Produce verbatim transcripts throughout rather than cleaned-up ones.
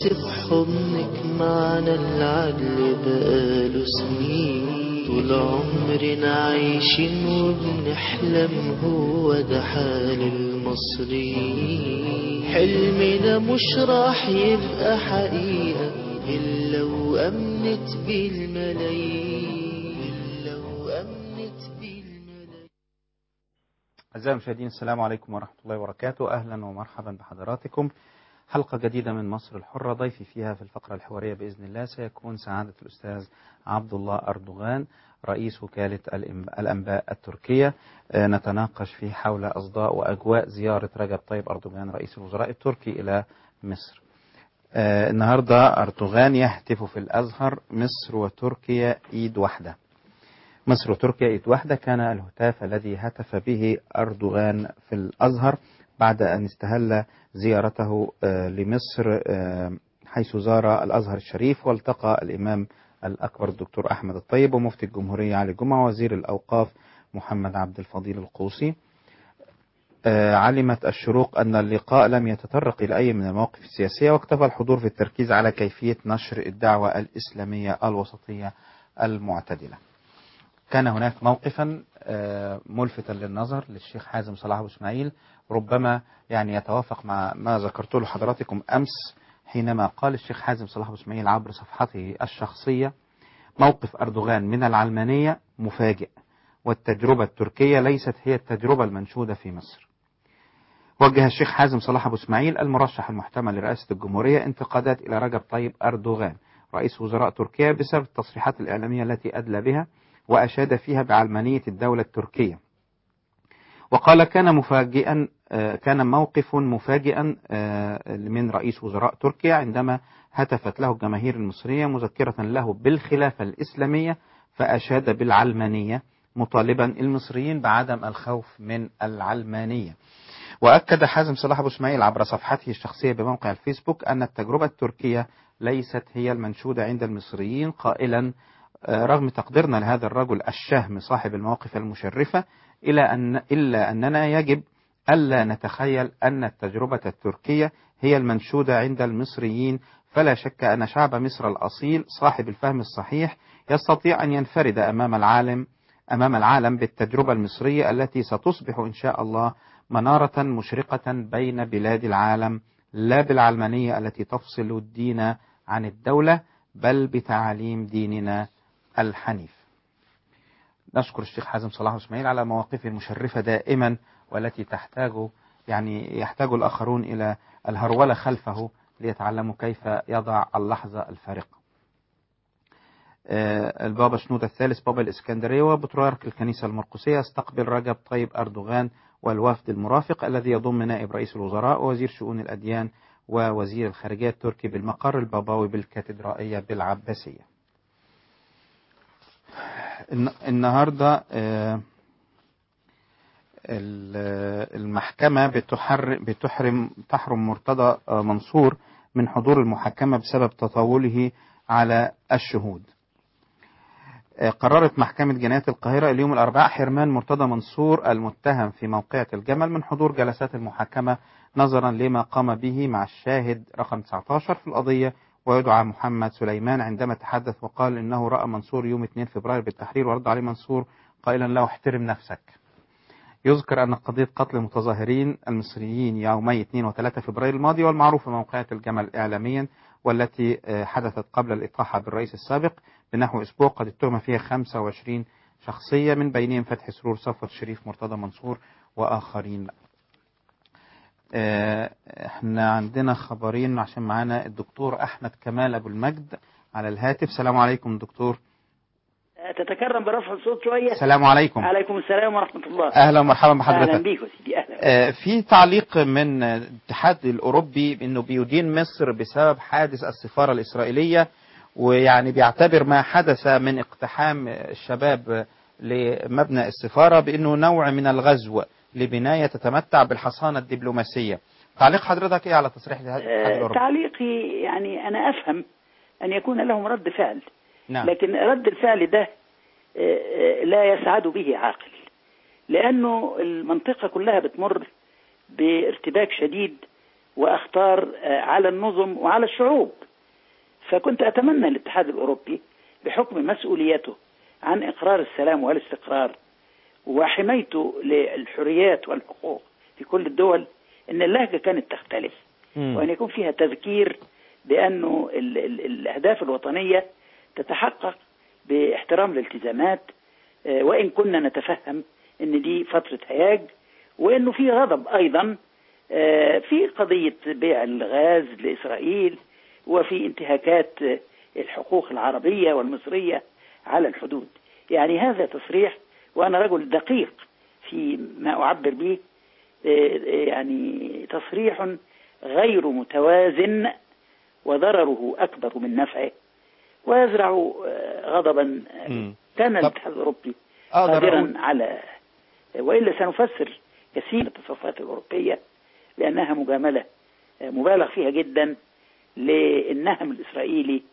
بحضنك معنا العدل بقاله سنين، طول عمرنا عايشين وبنحلم، هو ده حال المصريين. حلمنا مش راح يبقى حقيقة إلا وأمنت بالملايين، إلا وأمنت بالملايين. أعزائي المشاهدين، السلام عليكم ورحمة الله وبركاته. أهلا ومرحبا بحضراتكم. حلقة جديدة من مصر الحرة. ضيفي فيها في الفقرة الحوارية بإذن الله سيكون سعادة الأستاذ عبد الله أردوغان، رئيس وكالة الأنباء التركية. نتناقش في حول أصداء وأجواء زيارة رجب طيب أردوغان رئيس الوزراء التركي إلى مصر. النهاردة أردوغان يهتف في الأزهر: مصر وتركيا إيد واحدة. مصر وتركيا إيد واحدة كان الهتاف الذي هتف به أردوغان في الأزهر بعد أن استهل زيارته لمصر، حيث زار الأزهر الشريف والتقى الإمام الأكبر الدكتور أحمد الطيب ومفتي الجمهورية علي جمعة ووزير الأوقاف محمد عبد الفضيل القوسي. علمت الشروق أن اللقاء لم يتطرق إلى أي من المواقف السياسية، واكتفى الحضور في التركيز على كيفية نشر الدعوة الإسلامية الوسطية المعتدلة. كان هناك موقفا ملفتا للنظر للشيخ حازم صلاح أبو إسماعيل، ربما يعني يتوافق مع ما ذكرت له حضراتكم أمس، حينما قال الشيخ حازم صلاح أبو إسماعيل عبر صفحته الشخصية: موقف أردوغان من العلمانية مفاجئ، والتجربة التركية ليست هي التجربة المنشودة في مصر. وجه الشيخ حازم صلاح أبو إسماعيل المرشح المحتمل لرئاسة الجمهورية انتقادات إلى رجب طيب أردوغان رئيس وزراء تركيا بسبب التصريحات الإعلامية التي أدلى بها وأشاد فيها بعلمانية الدولة التركية، وقال كان مفاجئا كان موقف مفاجئا من رئيس وزراء تركيا عندما هتفت له الجماهير المصرية مذكرة له بالخلافة الإسلامية، فأشاد بالعلمانية مطالبا المصريين بعدم الخوف من العلمانية. وأكد حازم صلاح أبو إسماعيل عبر صفحته الشخصية بموقع الفيسبوك أن التجربة التركية ليست هي المنشودة عند المصريين، قائلا: رغم تقديرنا لهذا الرجل الشهم صاحب المواقف المشرفة، إلا أن إلا أننا يجب ألا نتخيل أن التجربة التركية هي المنشودة عند المصريين، فلا شك أن شعب مصر الأصيل صاحب الفهم الصحيح يستطيع أن ينفرد أمام العالم أمام العالم بالتجربة المصرية التي ستصبح إن شاء الله منارة مشرقة بين بلاد العالم، لا بالعلمانية التي تفصل الدين عن الدولة، بل بتعاليم ديننا الحنيف. نشكر الشيخ حازم صلاح إسماعيل على مواقفه المشرفة دائما، والتي تحتاج يعني يحتاج الآخرون إلى الهرولة خلفه ليتعلموا كيف يضع اللحظة الفارقة. البابا شنودة الثالث بابا الإسكندرية وبطريرك الكنيسة المرقسية استقبل رجب طيب أردوغان والوفد المرافق الذي يضم نائب رئيس الوزراء ووزير شؤون الأديان ووزير الخارجية التركي بالمقر البابوي بالكاتدرائية بالعباسية. النهاردة المحكمة بتحرم تحرم مرتضى منصور من حضور المحاكمة بسبب تطاوله على الشهود. قررت محكمة جنايات القاهرة اليوم الأربعاء حرمان مرتضى منصور المتهم في موقعة الجمل من حضور جلسات المحاكمة نظرا لما قام به مع الشاهد رقم تسعة عشر في القضية ويدعى محمد سليمان، عندما تحدث وقال إنه رأى منصور يوم اثنين فبراير بالتحرير، ورد عليه منصور قائلا له: احترم نفسك. يذكر أن قضية قتل المتظاهرين المصريين يومي اثنين وثلاثة فبراير الماضي والمعروفة موقعة الجمل إعلاميا، والتي حدثت قبل الإطاحة بالرئيس السابق بنحو أسبوع، قد اتهم فيها خمسة وعشرين شخصية من بينهم فتحي سرور، صفوت شريف، مرتضى منصور وآخرين. احنا عندنا خبرين عشان معانا الدكتور أحمد كمال أبو المجد على الهاتف. السلام عليكم دكتور. تتكرم برفع الصوت شوية. السلام عليكم. عليكم السلام ورحمة الله. أهلا ومرحبا بحضرتك. أهلا بيك سيدي. أهلا. آه في تعليق من الاتحاد الأوروبي إنه بيدين مصر بسبب حادث السفارة الإسرائيلية، ويعني بيعتبر ما حدث من اقتحام الشباب لمبنى السفارة بأنه نوع من الغزو لبناية تتمتع بالحصانة الدبلوماسية. تعليق حضرتك إيه على تصريح الاتحاد الأوروبي؟ تعليقي يعني أنا أفهم أن يكون لهم رد فعل. نعم. لكن رد الفعل ده لا يسعد به عاقل، لأنه المنطقة كلها بتمر بارتباك شديد وأخطار على النظم وعلى الشعوب. فكنت أتمنى الاتحاد الأوروبي بحكم مسؤوليته عن إقرار السلام والاستقرار وحمايته للحريات والحقوق في كل الدول أن اللهجة كانت تختلف، م. وأن يكون فيها تذكير بأنه ال ال الأهداف الوطنية تتحقق باحترام الالتزامات، وإن كنا نتفهم أن دي فترة هياج، وأنه في غضب أيضا في قضية بيع الغاز لإسرائيل وفي انتهاكات الحقوق العربية والمصرية على الحدود. يعني هذا تصريح، وأنا رجل دقيق في ما أعبر به، يعني تصريح غير متوازن وضرره أكبر من نفعه ويزرع غضبا. كان الاتحاد الأوروبي قادرا على، وإلا سنفسر كثير من التصرفات الأوروبية لأنها مجاملة مبالغ فيها جدا للنهم الإسرائيلي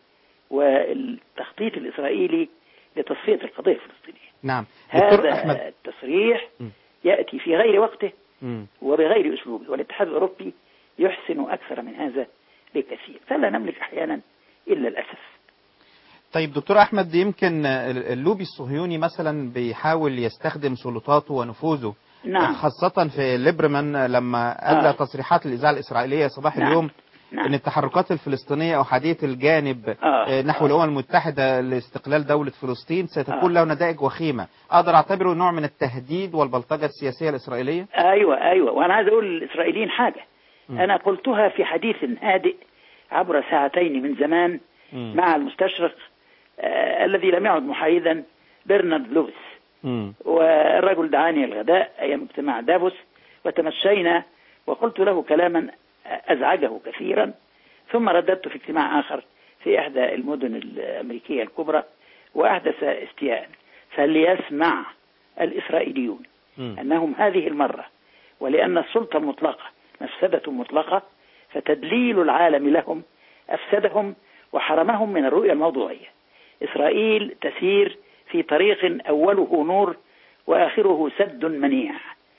والتخطيط الإسرائيلي لتصفية القضية الفلسطينية. نعم. هذا أحمد. التصريح م. يأتي في غير وقته م. وبغير أسلوبه، والاتحاد الأوروبي يحسن أكثر من هذا بكثير، فلا نملك أحيانا إلا الأسف. طيب دكتور أحمد، يمكن اللوبي الصهيوني مثلا بيحاول يستخدم سلطاته ونفوذه، نعم. خاصة في ليبرمان لما أدلى آه. تصريحات الإذاعة الإسرائيلية صباح نعم. اليوم نعم. أن التحركات الفلسطينية أحادية الجانب آه. نحو الأمم المتحدة لاستقلال دولة فلسطين ستكون آه. له نتائج وخيمة. أقدر أعتبره نوع من التهديد والبلطجة السياسية الإسرائيلية؟ أيوة أيوة وأنا عايز أقول للإسرائيليين حاجة م. أنا قلتها في حديث هادئ عبر ساعتين من زمان م. مع المستشرق آه الذي لم يعد محايدا برنارد لويس، م. والرجل دعاني الغداء أيام اجتماع دافوس وتمشينا وقلت له كلاما أزعجه كثيرا، ثم رددت في اجتماع آخر في إحدى المدن الأمريكية الكبرى وأحدث استياء. فليسمع الإسرائيليون م. أنهم هذه المرة، ولأن السلطة المطلقة مفسدة مطلقة، فتدليل العالم لهم أفسدهم وحرمهم من الرؤية الموضوعية. إسرائيل تسير في طريق أوله نور وآخره سد منيع،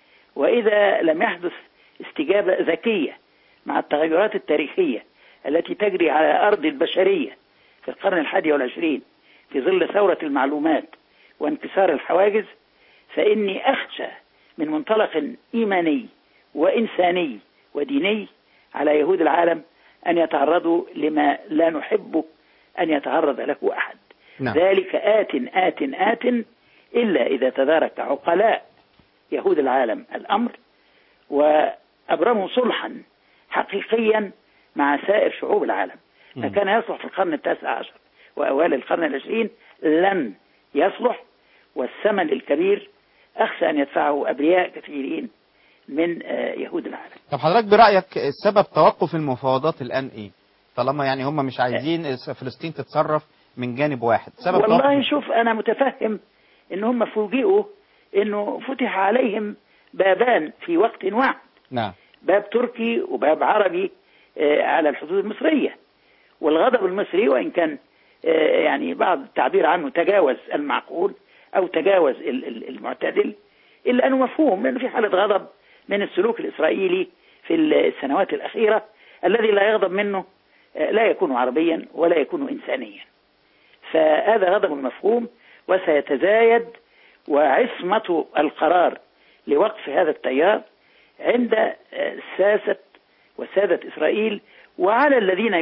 وإذا لم يحدث استجابة ذكية مع التغيرات التاريخية التي تجري على أرض البشرية في القرن الحادي والعشرين في ظل ثورة المعلومات وانكسار الحواجز، فإني أخشى من منطلق إيماني وإنساني وديني على يهود العالم أن يتعرضوا لما لا نحب أن يتعرض له أحد. نعم. ذلك آت آت آت إلا إذا تدارك عقلاء يهود العالم الأمر وأبرموا صلحا حقيقيا مع سائر شعوب العالم. ما كان يصلح في القرن التاسع عشر وأوائل القرن العشرين لن يصلح، والثمن الكبير أخشى أن يدفعه أبرياء كثيرين من يهود العالم. طب حضرتك برأيك السبب توقف المفاوضات الآن إيه؟ طالما يعني هم مش عايزين فلسطين تتصرف من جانب واحد. سبب والله شوف، أنا متفهم إن هم فوجئوا إنه فتح عليهم بابان في وقت واحد. نعم. باب تركي وباب عربي على الحدود المصرية، والغضب المصري وإن كان يعني بعض التعبير عنه تجاوز المعقول أو تجاوز المعتدل، إلا أنه مفهوم أنه في حالة غضب من السلوك الإسرائيلي في السنوات الأخيرة، الذي لا يغضب منه لا يكون عربيا ولا يكون إنسانيا. فهذا غضب مفهوم وسيتزايد، وعصمة القرار لوقف هذا التيار عند ساسة وسادة إسرائيل، وعلى الذين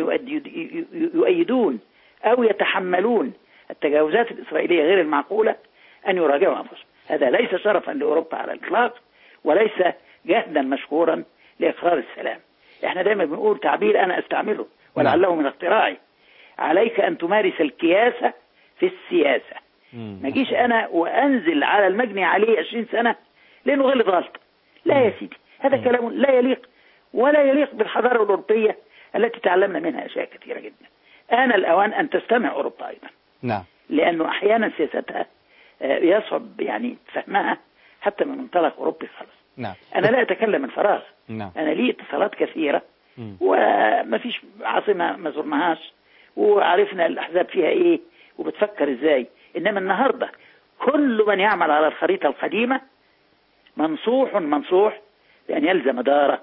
يؤيدون أو يتحملون التجاوزات الإسرائيلية غير المعقولة أن يراجعوا أنفسهم. هذا ليس شرفا لأوروبا على الإطلاق، وليس جهدا مشكورا لإقرار السلام. احنا دايما بنقول تعبير أنا أستعمله ولعله من اختراعي: عليك أن تمارس الكياسة في السياسة. ما جيش أنا وأنزل على المجني عليه عشرين سنة لأنه غلط غلط. لا يا سيدي، هذا كلام لا يليق ولا يليق بالحضارة الأوروبية التي تعلمنا منها أشياء كثيرة جدا. آن الأوان أن تستمع أوروبا أيضا. نعم. لأنه أحيانا سياستها يصعب يعني فهمها حتى من منطلق أوروبي خالص. نعم. أنا لا أتكلم من فراغ. نعم. أنا لي اتصالات كثيرة وما فيش عاصمة ما زرناهاش، وعرفنا الأحزاب فيها إيه وبتفكر إزاي. إنما النهاردة كل من يعمل على الخريطة القديمة منصوح منصوح بأن يلزم داره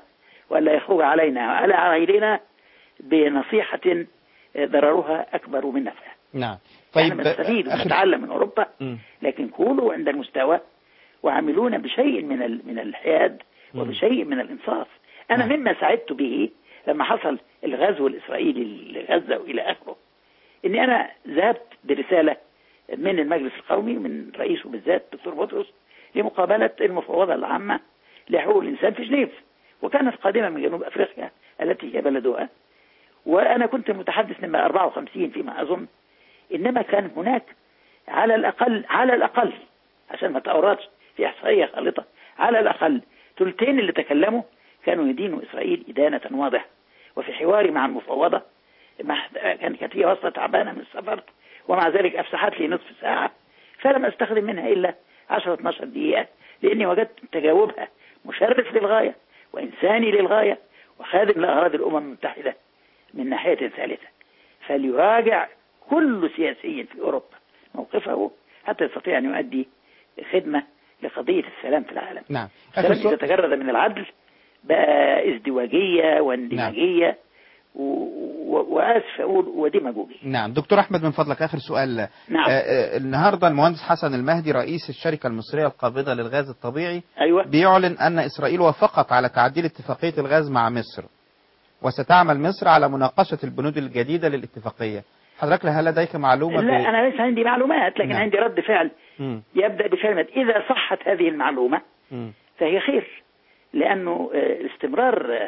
ولا يخرج علينا وعلى غيرنا بنصيحة ضررها أكبر من نفعها. نعم. طيب احنا بنستفيد ونتعلم من أوروبا، م. لكن كونوا عند المستوى وعملون بشيء من من الحياد وبشيء من الإنصاف. أنا نعم. مما سعدت به لما حصل الغزو الإسرائيلي لغزة وإلى آخره، إني أنا ذهبت برسالة من المجلس القومي من رئيسه بالذات دكتور بطرس لمقابلة المفوضة العامة لحقوق الإنسان في جنيف، وكانت قادمة من جنوب أفريقيا التي هي بلدها، وأنا كنت متحدث نمرة أربعة وخمسين فيما أظن. إنما كان هناك على الأقل على الأقل عشان ما تأورطش في إحصائية خالطة، على الأقل ثلثين اللي تكلموا كانوا يدينوا إسرائيل إدانة واضحة. وفي حواري مع المفوضة كانت هي وصلة تعبانة من السفر، ومع ذلك أفسحت لي نصف ساعة، فلم أستخدم منها إلا عشرة اثناشر دقيقة، لأني وجدت تجاوبها مشرف للغاية وإنساني للغاية وخادم لأغراض الأمم المتحدة من ناحية ثالثة. فليراجع كل سياسي في أوروبا موقفه حتى يستطيع أن يؤدي خدمة لقضية السلام في العالم. نعم. السلام إذا تجرد من العدل بقى ازدواجية واندماجية. نعم. وآسف أقول وديماجوجي. نعم. دكتور أحمد من فضلك آخر سؤال. نعم. آه النهاردة المهندس حسن المهدي رئيس الشركة المصرية القابضة للغاز الطبيعي أيوة. بيعلن أن إسرائيل وافقت على تعديل اتفاقية الغاز مع مصر، وستعمل مصر على مناقشة البنود الجديدة للاتفاقية. حضرتك هل لديك معلومة؟ لا ب... أنا ليس عندي معلومات، لكن نعم. عندي رد فعل م. يبدأ بكلمة إذا صحت هذه المعلومة م. فهي خير، لأنه استمرار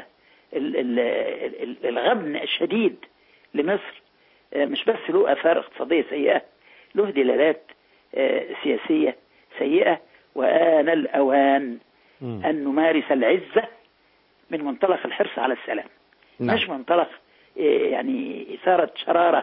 الغبن الشديد لمصر مش بس له آثار اقتصادية سيئة، له دلالات سياسية سيئة. وآن الأوان م. أن نمارس العزة من منطلق الحرص على السلام، نعم. مش منطلق يعني إثارة شرارة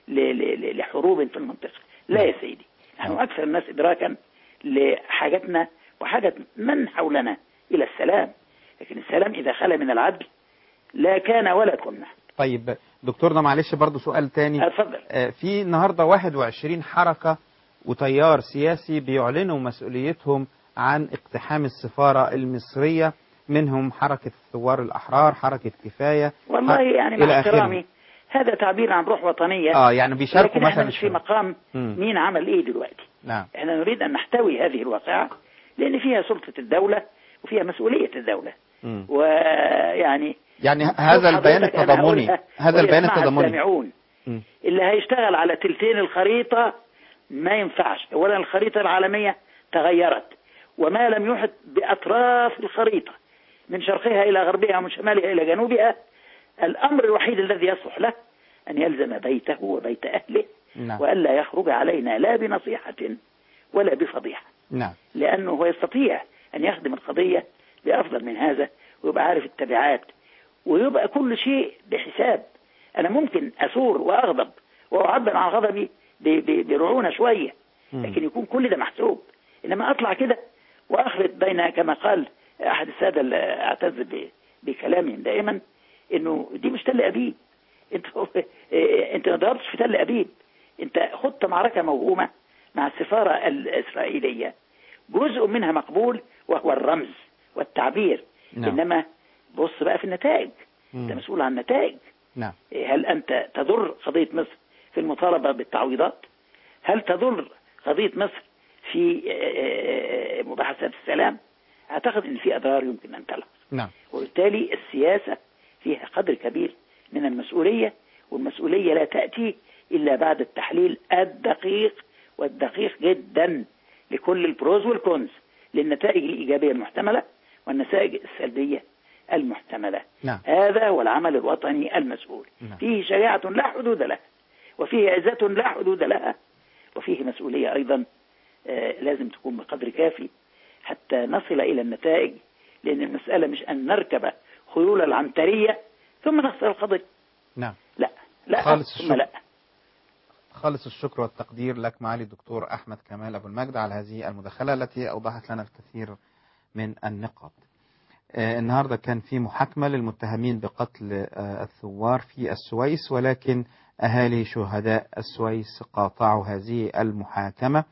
لحروب في المنطقة. لا يا سيدي، نحن أكثر الناس إدراكا لحاجتنا وحاجة من حولنا إلى السلام، لكن السلام إذا خلى من العدل لا كان ولا كنا. طيب دكتورنا معلش برضو سؤال تاني. اتفضل. في النهاردة واحد وعشرين حركة وتيار سياسي بيعلنوا مسؤوليتهم عن اقتحام السفارة المصرية، منهم حركة الثوار الأحرار، حركة كفاية. والله يعني مع احترامي هذا تعبير عن روح وطنية. اه يعني بيشاركوا لكن مثلا احنا مش في مقام م. مين عمل ايه دلوقتي. نعم. احنا نريد ان نحتوي هذه الواقعة لان فيها سلطة الدولة وفيها مسؤولية الدولة. م. ويعني يعني هذا البيان التضامني هذا البيان التضامني اللي هيشتغل على تلتين الخريطة ما ينفعش. اولا الخريطة العالمية تغيرت، وما لم يحط بأطراف الخريطة من شرقها إلى غربها ومن شمالها إلى جنوبها، الأمر الوحيد الذي يصلح له أن يلزم بيته وبيت أهله. نعم. وألا يخرج علينا لا بنصيحة ولا بفضيحة. نعم. لأنه هو يستطيع أن يخدم القضية بأفضل من هذا، ويبقى عارف التبعات، ويبقى كل شيء بحساب. أنا ممكن أثور وأغضب وأعبر عن غضبي برعونة شوية، لكن يكون كل ده محسوب. إنما أطلع كده وأخلط بين، كما قال أحد السادة اللي أعتز بكلامهم دائما، إنه دي مش تل أبيب. أنت أنت ما ضربتش في تل أبيب، أنت خدت معركة موهومة مع السفارة الإسرائيلية، جزء منها مقبول وهو الرمز والتعبير. نعم. إنما بص بقى في النتائج. مم. أنت مسؤول عن النتائج. نعم. هل أنت تضر قضية مصر في المطالبة بالتعويضات؟ هل تضر قضية مصر في مباحثات السلام؟ أعتقد أن في أضرار يمكن أن تلحظ. نعم. وبالتالي السياسة فيها قدر كبير من المسؤولية، والمسؤولية لا تأتي إلا بعد التحليل الدقيق والدقيق جدا لكل البروز والكونز، للنتائج الإيجابية المحتملة والنتائج السلبية المحتملة. نعم. هذا هو العمل الوطني المسؤول. نعم. فيه شجاعة لا حدود لها، وفيه عزة لا حدود لها، وفيه مسؤولية أيضا آه لازم تكون بقدر كافي حتى نصل إلى النتائج. لأن المسألة مش أن نركب خيول العنترية ثم نخسر القضية. نعم. لا لا خالص ثم لا. خالص الشكر والتقدير لك معالي الدكتور أحمد كمال أبو المجد على هذه المداخلة التي أوضحت لنا الكثير من النقاط. آه النهاردة كان في محاكمة للمتهمين بقتل آه الثوار في السويس، ولكن أهالي شهداء السويس قاطعوا هذه المحاكمة.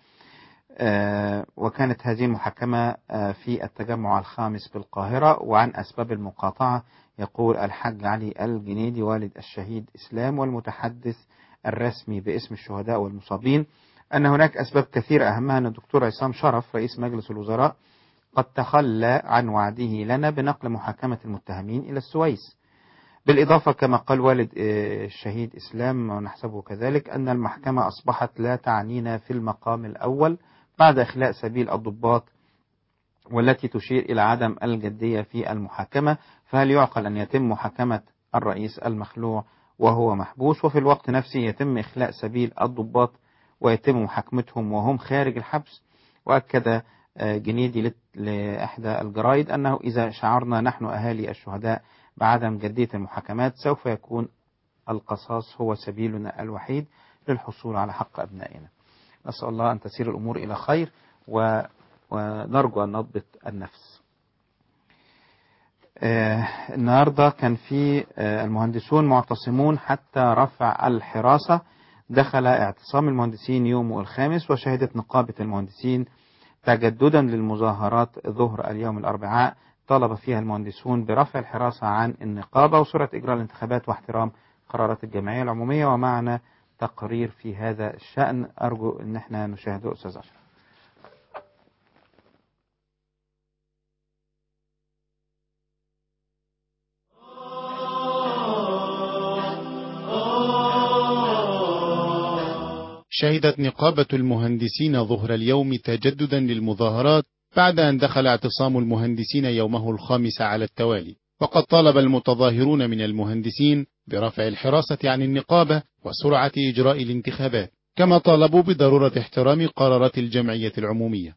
آه وكانت هذه المحاكمة آه في التجمع الخامس بالقاهرة، وعن أسباب المقاطعة يقول الحاج علي الجنيدي والد الشهيد إسلام والمتحدث الرسمي باسم الشهداء والمصابين أن هناك أسباب كثيرة أهمها أن الدكتور عصام شرف رئيس مجلس الوزراء قد تخلى عن وعده لنا بنقل محاكمة المتهمين إلى السويس. بالإضافة كما قال والد الشهيد إسلام ونحسبه كذلك أن المحكمة أصبحت لا تعنينا في المقام الأول بعد إخلاء سبيل الضباط والتي تشير إلى عدم الجدية في المحاكمة، فهل يعقل أن يتم محاكمة الرئيس المخلوع وهو محبوس وفي الوقت نفسه يتم إخلاء سبيل الضباط ويتم محاكمتهم وهم خارج الحبس؟ وأكد جنيدي لإحدى الجرائد أنه إذا شعرنا نحن أهالي الشهداء بعدم جدية المحاكمات سوف يكون القصاص هو سبيلنا الوحيد للحصول على حق أبنائنا. نسأل الله أن تسير الأمور إلى خير و... ونرجو أن نضبط النفس. آه النهاردة كان في آه المهندسون معتصمون حتى رفع الحراسة. دخل اعتصام المهندسين يومه الخامس، وشهدت نقابة المهندسين تجددا للمظاهرات ظهر اليوم الأربعاء طالب فيها المهندسون برفع الحراسة عن النقابة وسرعة إجراء الانتخابات واحترام قرارات الجمعية العمومية. ومعنا تقرير في هذا الشأن أرجو أن احنا نشاهده أستاذ أشرف. شهدت نقابة المهندسين ظهر اليوم تجددا للمظاهرات بعد أن دخل اعتصام المهندسين يومه الخامس على التوالي، وقد طالب المتظاهرون من المهندسين برفع الحراسة عن النقابة وسرعة إجراء الانتخابات، كما طالبوا بضرورة احترام قرارات الجمعية العمومية.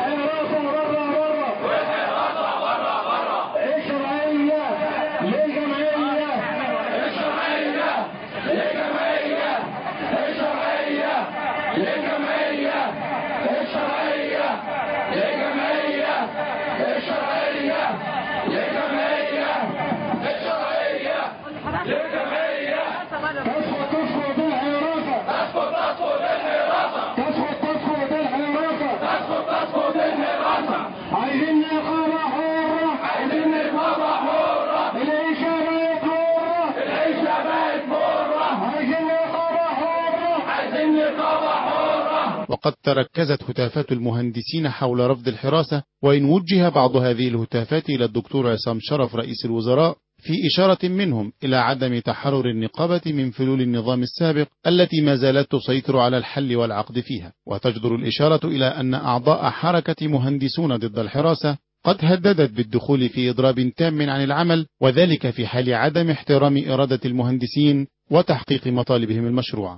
وقد تركزت هتافات المهندسين حول رفض الحراسة، وإن وجه بعض هذه الهتافات إلى الدكتور عصام شرف رئيس الوزراء في إشارة منهم إلى عدم تحرر النقابة من فلول النظام السابق التي ما زالت تسيطر على الحل والعقد فيها. وتجدر الإشارة إلى أن أعضاء حركة مهندسون ضد الحراسة قد هددت بالدخول في إضراب تام عن العمل، وذلك في حال عدم احترام إرادة المهندسين وتحقيق مطالبهم المشروعة.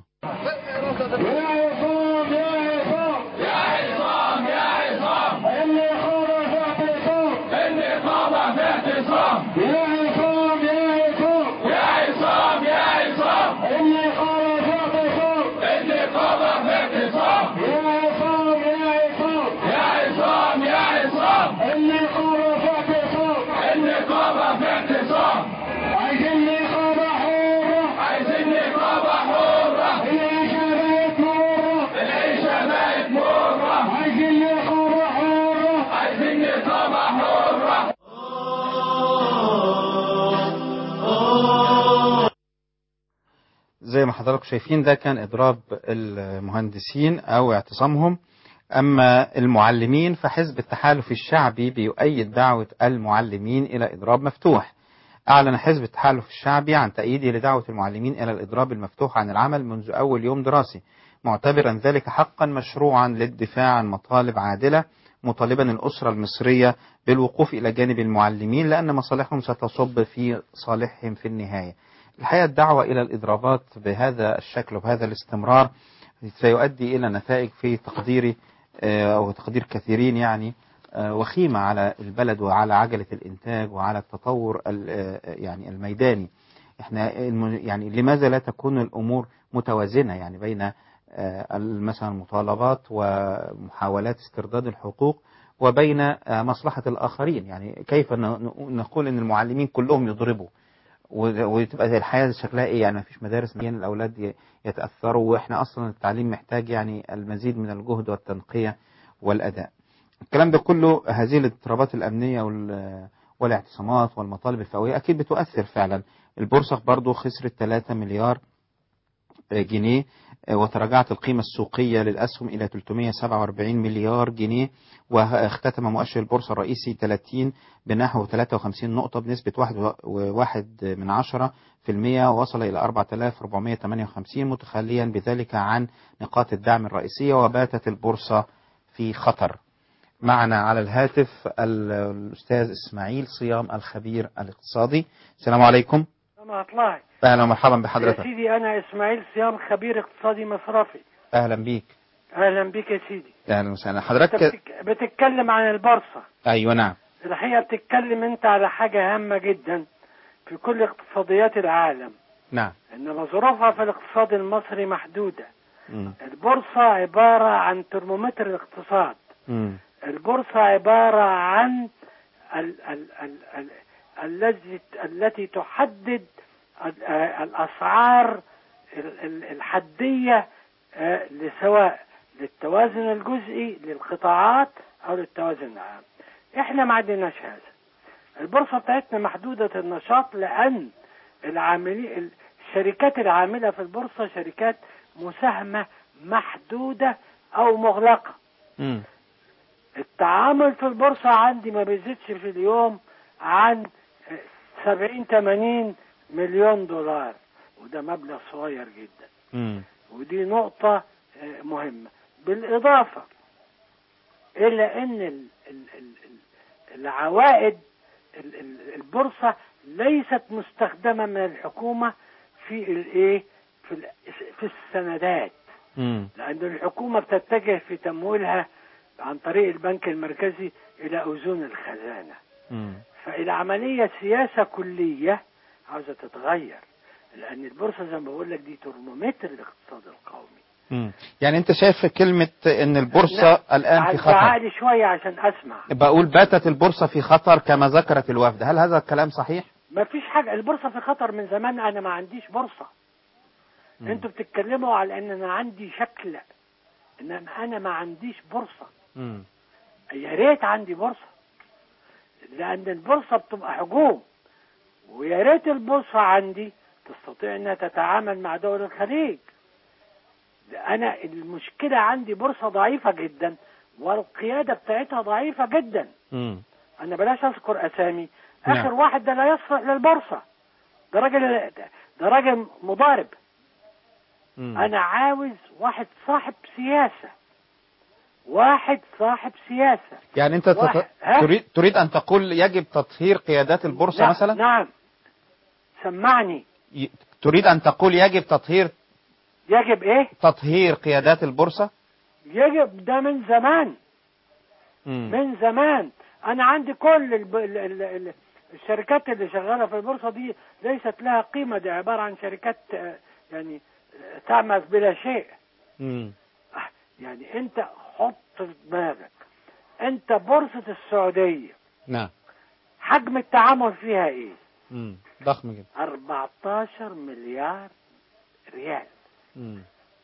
زي ما حضراتكم شايفين ده كان إضراب المهندسين أو اعتصامهم. أما المعلمين فحزب التحالف الشعبي بيؤيد دعوة المعلمين إلى إضراب مفتوح. أعلن حزب التحالف الشعبي عن تأييده لدعوة المعلمين إلى الإضراب المفتوح عن العمل منذ أول يوم دراسي، معتبرا ذلك حقا مشروعا للدفاع عن مطالب عادلة، مطالبا الأسرة المصرية بالوقوف إلى جانب المعلمين لأن مصالحهم ستصب في صالحهم في النهاية. الحقيقة الدعوة إلى الإضرابات بهذا الشكل وبهذا الاستمرار سيؤدي إلى نتائج في تقديري أو تقدير كثيرين يعني وخيمة على البلد وعلى عجلة الإنتاج وعلى التطور يعني الميداني. احنا يعني لماذا لا تكون الأمور متوازنة يعني بين مثلا المطالبات ومحاولات استرداد الحقوق وبين مصلحة الآخرين؟ يعني كيف نقول أن المعلمين كلهم يضربوا وتبقى الحياة شكلها إيه؟ يعني ما فيش مدارس الأولاد يتأثروا، وإحنا أصلا التعليم محتاج يعني المزيد من الجهد والتنقية والأداء. الكلام ده كله هذه الاضطرابات الأمنية والاعتصامات والمطالب الفئوية أكيد بتؤثر فعلا. البورصة برضو خسرت ثلاثة مليار جنيه، وتراجعت القيمة السوقية للأسهم إلى ثلاثمائة وسبعة وأربعين مليار جنيه، واختتم مؤشر البورصة الرئيسي ثلاثين بنحو ثلاثة وخمسين نقطة بنسبة واحد من عشرة في المئة، ووصل إلى أربعة آلاف وأربعمائة وثمانية وخمسين، متخليا بذلك عن نقاط الدعم الرئيسية، وباتت البورصة في خطر. معنا على الهاتف الأستاذ إسماعيل صيام الخبير الاقتصادي. السلام عليكم. الله. أهلا ومرحبا بحضرتك. يا سيدي أنا إسماعيل صيام خبير اقتصادي مصرفي. أهلا بيك. أهلا بيك يا سيدي. أهلا وسهلا حضرتك. بتك... بتتكلم عن البورصة. أيوة نعم. الحقيقة بتتكلم أنت على حاجة هامة جدا في كل اقتصاديات العالم. نعم. إنما ظروفها في الاقتصاد المصري محدودة. م. البورصة عبارة عن ترمومتر الاقتصاد. م. البورصة عبارة عن ال... ال... ال... ال... التي التي تحدد الأسعار الحدية سواء للتوازن الجزئي للقطاعات أو للتوازن العام. إحنا ما عندناش هذا. البورصة بتاعتنا محدودة النشاط لأن العاملين الشركات العاملة في البورصة شركات مساهمة محدودة أو مغلقة. م. التعامل في البورصة عندي ما بيزيدش في اليوم عن سبعين ثمانين مليون دولار، وده مبلغ صغير جدا. م. ودي نقطة مهمة، بالإضافة إلى أن ال ال ال العوائد البورصة ليست مستخدمة من الحكومة في الإيه في في السندات، م. لأن الحكومة بتتجه في تمويلها عن طريق البنك المركزي إلى أذون الخزانة. م. فالعملية سياسة كلية عاوزة تتغير، لأن البورصة زي ما بقول لك دي ترمومتر الاقتصاد القومي. مم. يعني أنت شايف كلمة إن البورصة الآن في خطر؟ عالي شوية عشان أسمع. بقول باتت البورصة في خطر كما ذكرت الوفد، هل هذا الكلام صحيح؟ ما فيش حاجة، البورصة في خطر من زمان. أنا ما عنديش بورصة. مم. أنتوا بتتكلموا على أن أنا عندي شكل، إنما أنا ما عنديش بورصة. مم. يا ريت عندي بورصة، لأن البورصة بتبقى حجوم، ويا ريت البورصة عندي تستطيع أنها تتعامل مع دول الخليج. أنا المشكلة عندي بورصة ضعيفة جدا والقيادة بتاعتها ضعيفة جدا. مم. أنا بلاش أذكر أسامي. نعم. آخر واحد ده لا يصلح للبورصة، ده راجل ده راجل مضارب. مم. أنا عاوز واحد صاحب سياسة، واحد صاحب سياسة. يعني أنت تط... تريد تريد أن تقول يجب تطهير قيادات البورصة لا. مثلا؟ نعم، سمعني. ي... تريد أن تقول يجب تطهير يجب إيه؟ تطهير قيادات البورصة؟ يجب، ده من زمان. مم. من زمان. أنا عندي كل الب... ال... ال... ال... الشركات اللي شغالة في البورصة دي ليست لها قيمة، دي عبارة عن شركات يعني تعمل بلا شيء. مم. يعني أنت حط في دماغك، أنت بورصة السعودية نعم حجم التعامل فيها إيه؟ مم. ضخم جدا. أربعة عشر مليار ريال. مم.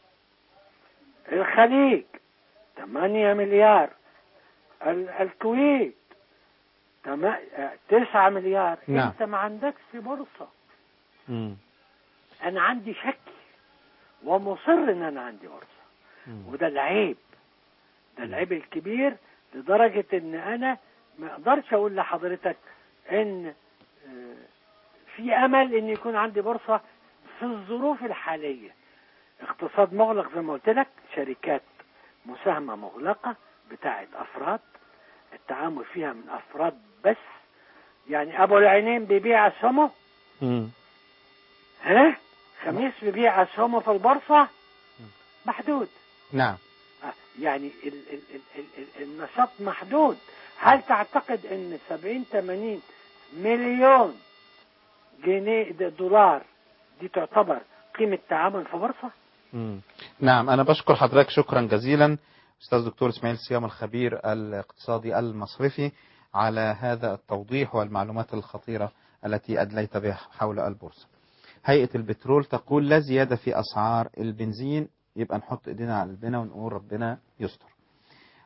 الخليج ثمانية مليار. ال... الكويت تم... تسعة مليار. نعم. أنت ما عندكش بورصة. مم. أنا عندي شك ومصر إن أنا عندي بورصة. مم. وده العيب، ده العيب الكبير، لدرجة إن أنا ما أقدرش أقول لحضرتك إن في أمل إن يكون عندي بورصة في الظروف الحالية. اقتصاد مغلق زي ما قلت لك، شركات مساهمة مغلقة بتاعت أفراد، التعامل فيها من أفراد بس. يعني أبو العينين بيبيع أسهمه، ها خميس بيبيع أسهمه في البورصة محدود. نعم. يعني ال ال ال ال ال النشاط محدود. هل تعتقد ان سبعين ثمانين مليون جنيه دولار دي تعتبر قيمة تعامل في بورصة؟ مم. نعم، أنا بشكر حضرتك شكرا جزيلا أستاذ دكتور إسماعيل صيام الخبير الاقتصادي المصرفي على هذا التوضيح والمعلومات الخطيرة التي أدليت بها حول البورصة. هيئة البترول تقول لا زيادة في أسعار البنزين، يبقى نحط إيدينا على قلبنا ونقول ربنا يستر.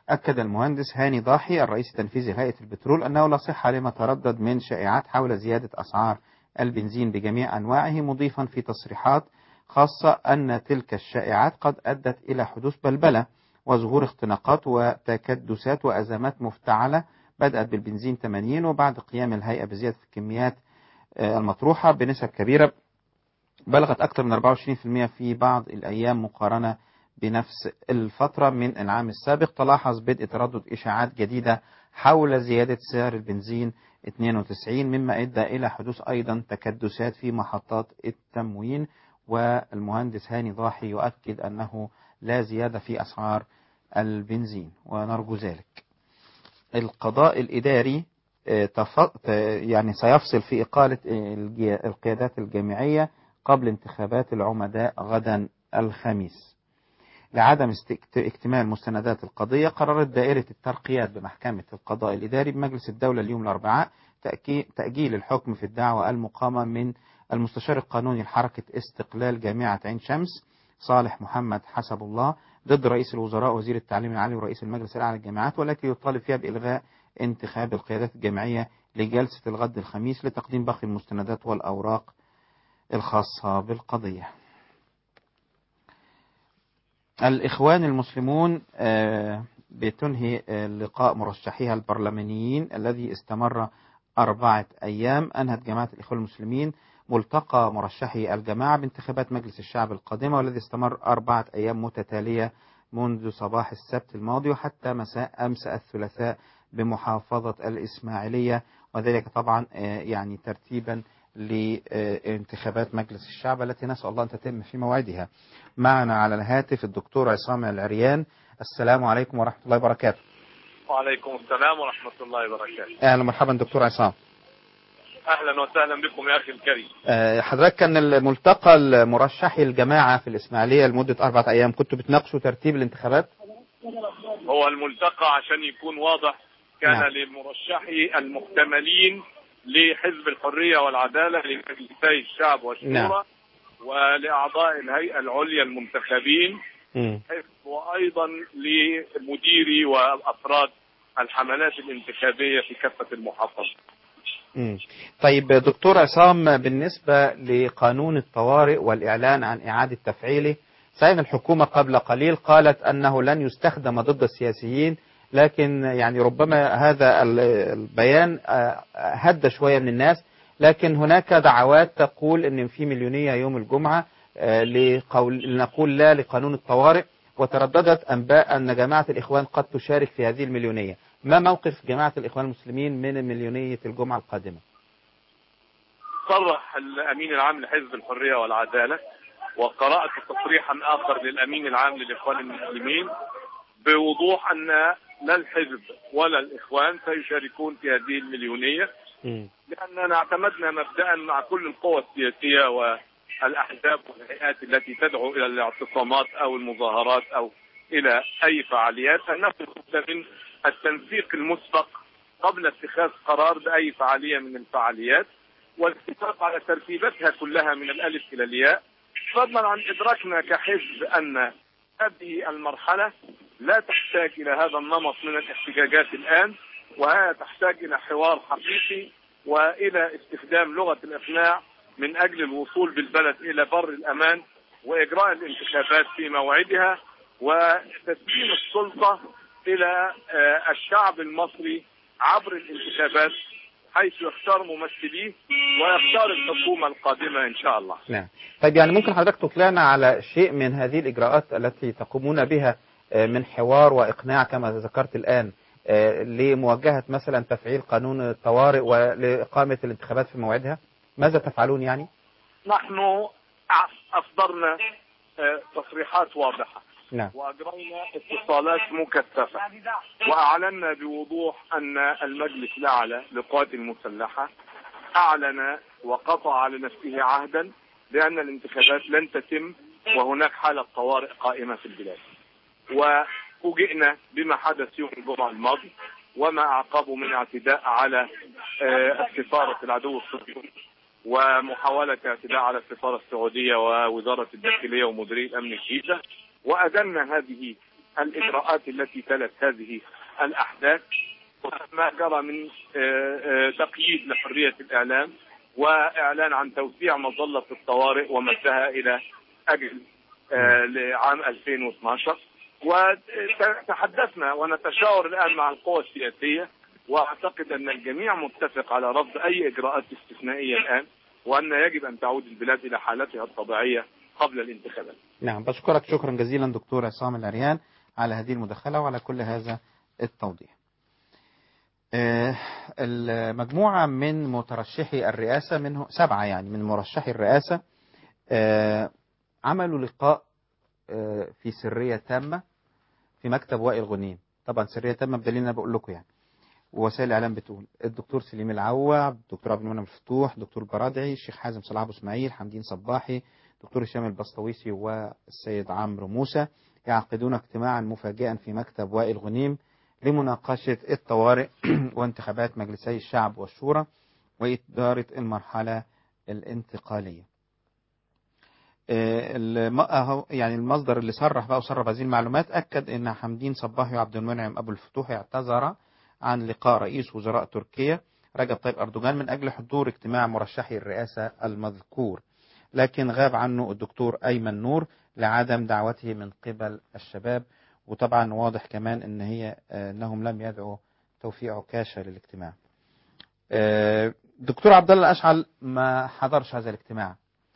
أكد المهندس هاني ضاحي الرئيس التنفيذي لهيئة البترول أنه لا صحة لما تردد من شائعات حول زيادة أسعار البنزين بجميع أنواعه، مضيفا في تصريحات خاصة أن تلك الشائعات قد أدت إلى حدوث بلبلة وظهور اختناقات وتكدسات وأزمات مفتعلة بدأت بالبنزين ثمانين، وبعد قيام الهيئة بزيادة الكميات المطروحة بنسب كبيرة بلغت أكثر من أربعة وعشرين بالمئة في بعض الأيام مقارنة بنفس الفترة من العام السابق، تلاحظ بدء تردد إشاعات جديدة حول زيادة سعر البنزين اثنين وتسعين، مما أدى إلى حدوث أيضا تكدسات في محطات التموين. والمهندس هاني ضاحي يؤكد أنه لا زيادة في أسعار البنزين ونرجو ذلك. القضاء الإداري يعني سيفصل في إقالة القيادات الجامعية قبل انتخابات العمداء غدا الخميس. لعدم اكتمال مستندات القضية، قررت دائرة الترقيات بمحكمة القضاء الإداري بمجلس الدولة اليوم الأربعاء تأجيل الحكم في الدعوى المقامة من المستشار القانوني لحركة استقلال جامعة عين شمس صالح محمد حسب الله ضد رئيس الوزراء وزير التعليم العالي ورئيس المجلس الأعلى للجامعات، والتي يطالب فيها بإلغاء انتخاب القيادات الجامعية لجلسة الغد الخميس لتقديم باقي المستندات والأوراق الخاصة بالقضية. الإخوان المسلمون بتنهي لقاء مرشحيها البرلمانيين الذي استمر أربعة أيام. أنهت جماعة الإخوان المسلمين ملتقى مرشحي الجماعة بانتخابات مجلس الشعب القادمة والذي استمر أربعة أيام متتالية منذ صباح السبت الماضي وحتى مساء أمس الثلاثاء بمحافظة الإسماعيلية، وذلك طبعا يعني ترتيبا لانتخابات مجلس الشعب التي نسأل الله أن تتم في موعدها. معنا على الهاتف الدكتور عصام العريان. السلام عليكم ورحمة الله وبركاته. وعليكم السلام ورحمة الله وبركاته. أهلا ومرحبا دكتور عصام. أهلا وسهلا بكم يا أخي الكريم. حضرتك كان الملتقى المرشحي الجماعة في الإسماعيلية لمدة أربعة أيام، كنتوا بتناقشوا ترتيب الانتخابات؟ هو الملتقى عشان يكون واضح كان نعم. لمرشحي المحتملين لحزب الحرية والعدالة لمجلسي الشعب والشورى نعم. ولأعضاء الهيئة العليا المنتخبين م. وأيضا لمديري وأفراد الحملات الانتخابية في كافة المحافظات. م. طيب دكتور عصام، بالنسبة لقانون الطوارئ والإعلان عن إعادة تفعيله، سيد الحكومة قبل قليل قالت أنه لن يستخدم ضد السياسيين، لكن يعني ربما هذا البيان هدى شوية من الناس، لكن هناك دعوات تقول أن في مليونية يوم الجمعة لقول نقول لا لقانون الطوارئ، وترددت أنباء أن جماعة الإخوان قد تشارك في هذه المليونية. ما موقف جماعة الإخوان المسلمين من مليونية الجمعة القادمة؟ صرح الأمين العام لحزب الحرية والعدالة، وقرأت تصريحا آخر للأمين العام للإخوان المسلمين بوضوح أن لا الحزب ولا الإخوان سيشاركون في هذه المليونية، لأننا اعتمدنا مبدأ مع كل القوى السياسية والأحزاب والهيئات التي تدعو إلى الاعتصامات أو المظاهرات أو إلى أي فعاليات أنه من التنسيق المسبق قبل اتخاذ قرار بأي فعالية من الفعاليات والاتفاق على ترتيباتها كلها من الألف إلى الياء، فضلا عن إدراكنا كحزب أن هذه المرحلة لا تحتاج إلى هذا النمط من الاحتجاجات الآن، وهي تحتاج إلى حوار حقيقي وإلى استخدام لغة الإقناع من أجل الوصول بالبلد إلى بر الأمان وإجراء الانتخابات في موعدها وتسليم السلطة إلى الشعب المصري عبر الانتخابات حيث يختار ممثليه ويختار الحكومة القادمة إن شاء الله. نعم. طيب يعني ممكن حضرتك تطلعنا على شيء من هذه الإجراءات التي تقومون بها من حوار وإقناع كما ذكرت الآن لمواجهة مثلا تفعيل قانون الطوارئ ولإقامة الانتخابات في موعدها؟ ماذا تفعلون يعني؟ نحن أصدرنا تصريحات واضحة. نعم. وأجرينا اتصالات مكثفة وأعلنا بوضوح أن المجلس الأعلى للقوات المسلحة أعلن وقطع على نفسه عهدا بأن الانتخابات لن تتم وهناك حالة طوارئ قائمة في البلاد. وفوجئنا بما حدث يوم الجمعة الماضي وما أعقبه من اعتداء على السفارة العدو الصهيوني ومحاولة اعتداء على السفارة السعودية ووزارة الداخلية ومديرية أمن الجيزة، وأدلنا هذه الإجراءات التي تلت هذه الأحداث وما جرى من تقييد لحرية الإعلام وإعلان عن توسيع مظلة الطوارئ ومدها إلى أجل لعام ألفين واثني عشر. وتحدثنا ونتشاور الآن مع القوى السياسية، وأعتقد أن الجميع متفق على رفض أي إجراءات استثنائية الآن، وأن يجب أن تعود البلاد إلى حالتها الطبيعية قبل الانتخابات. نعم، بشكرك شكرا جزيلا دكتور عصام العريان على هذه المداخلة وعلى كل هذا التوضيح. المجموعة من مترشحي الرئاسة، منه سبعة يعني من مرشحي الرئاسة، عملوا لقاء في سرية تامة في مكتب وائل غنيم. طبعا سرية تامة بدليل أنا بقول لكم يعني، ووسائل الإعلام بتقول الدكتور سليم العوا، الدكتور عبد المنعم الفتوح، الدكتور البرادعي، الشيخ حازم صلاح أبو إسماعيل، حمدين صباحي، الدكتور هشام البسطويسي والسيد عمرو موسى يعقدون اجتماعا مفاجئا في مكتب وائل غنيم لمناقشة الطوارئ وانتخابات مجلسي الشعب والشورى وإدارة المرحلة الانتقالية. يعني المصدر اللي صرح بقى وصرف هذه المعلومات أكد أن حمدين صباحي وعبد المنعم أبو الفتوح اعتذر عن لقاء رئيس وزراء تركيا رجب طيب أردوغان من أجل حضور اجتماع مرشحي الرئاسة المذكور، لكن غاب عنه الدكتور أيمن نور لعدم دعوته من قبل الشباب. وطبعا واضح كمان ان هي انهم لم يدعوا توفيق عكاشة للاجتماع. الدكتور عبد الله الاشعل ما حضرش هذا الاجتماع،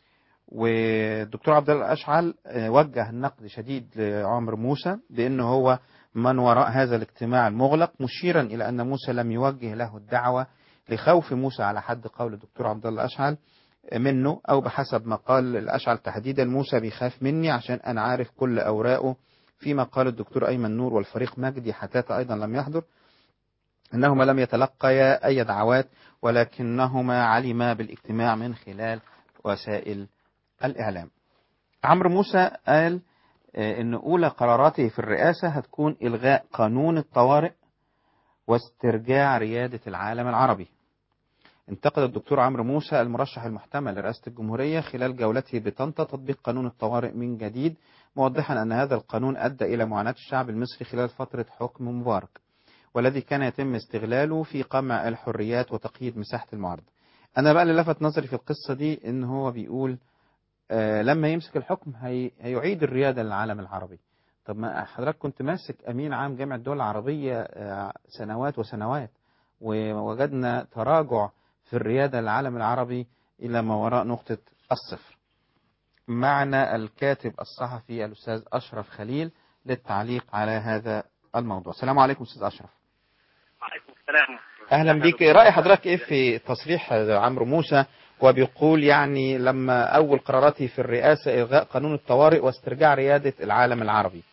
والدكتور عبد الله الاشعل وجه نقد شديد لعمرو موسى بانه هو من وراء هذا الاجتماع المغلق، مشيرا الى ان موسى لم يوجه له الدعوة لخوف موسى على حد قول الدكتور عبد الله الاشعل منه، او بحسب ما قال الاشعل تحديدا موسى بيخاف مني عشان انا عارف كل اوراقه. فيما قال الدكتور أيمن نور والفريق مجدي حتاتة أيضا لم يحضر أنهما لم يتلقيا أي دعوات، ولكنهما علما بالاجتماع من خلال وسائل الإعلام. عمرو موسى قال أن أولى قراراته في الرئاسة هتكون إلغاء قانون الطوارئ واسترجاع ريادة العالم العربي. انتقد الدكتور عمرو موسى المرشح المحتمل لرئاسة الجمهورية خلال جولته بطنطا تطبيق قانون الطوارئ من جديد، موضحا أن هذا القانون أدى إلى معاناة الشعب المصري خلال فترة حكم مبارك، والذي كان يتم استغلاله في قمع الحريات وتقييد مساحة المعارضة. أنا بقى اللي لفت نظري في القصة دي إن هو بيقول آه لما يمسك الحكم هي هيعيد الريادة للعالم العربي. طب ما حضرتك كنت ماسك أمين عام جامعة الدول العربية آه سنوات وسنوات، ووجدنا تراجع في الريادة للعالم العربي إلى ما وراء نقطة الصفر. معنا الكاتب الصحفي الأستاذ أشرف خليل للتعليق على هذا الموضوع. السلام عليكم أستاذ أشرف. وعليكم السلام. أهلا بك. رأي حضرتك إيه في تصريح عمرو موسى وبيقول يعني لما أول قراراته في الرئاسة إلغاء قانون الطوارئ واسترجاع ريادة العالم العربي؟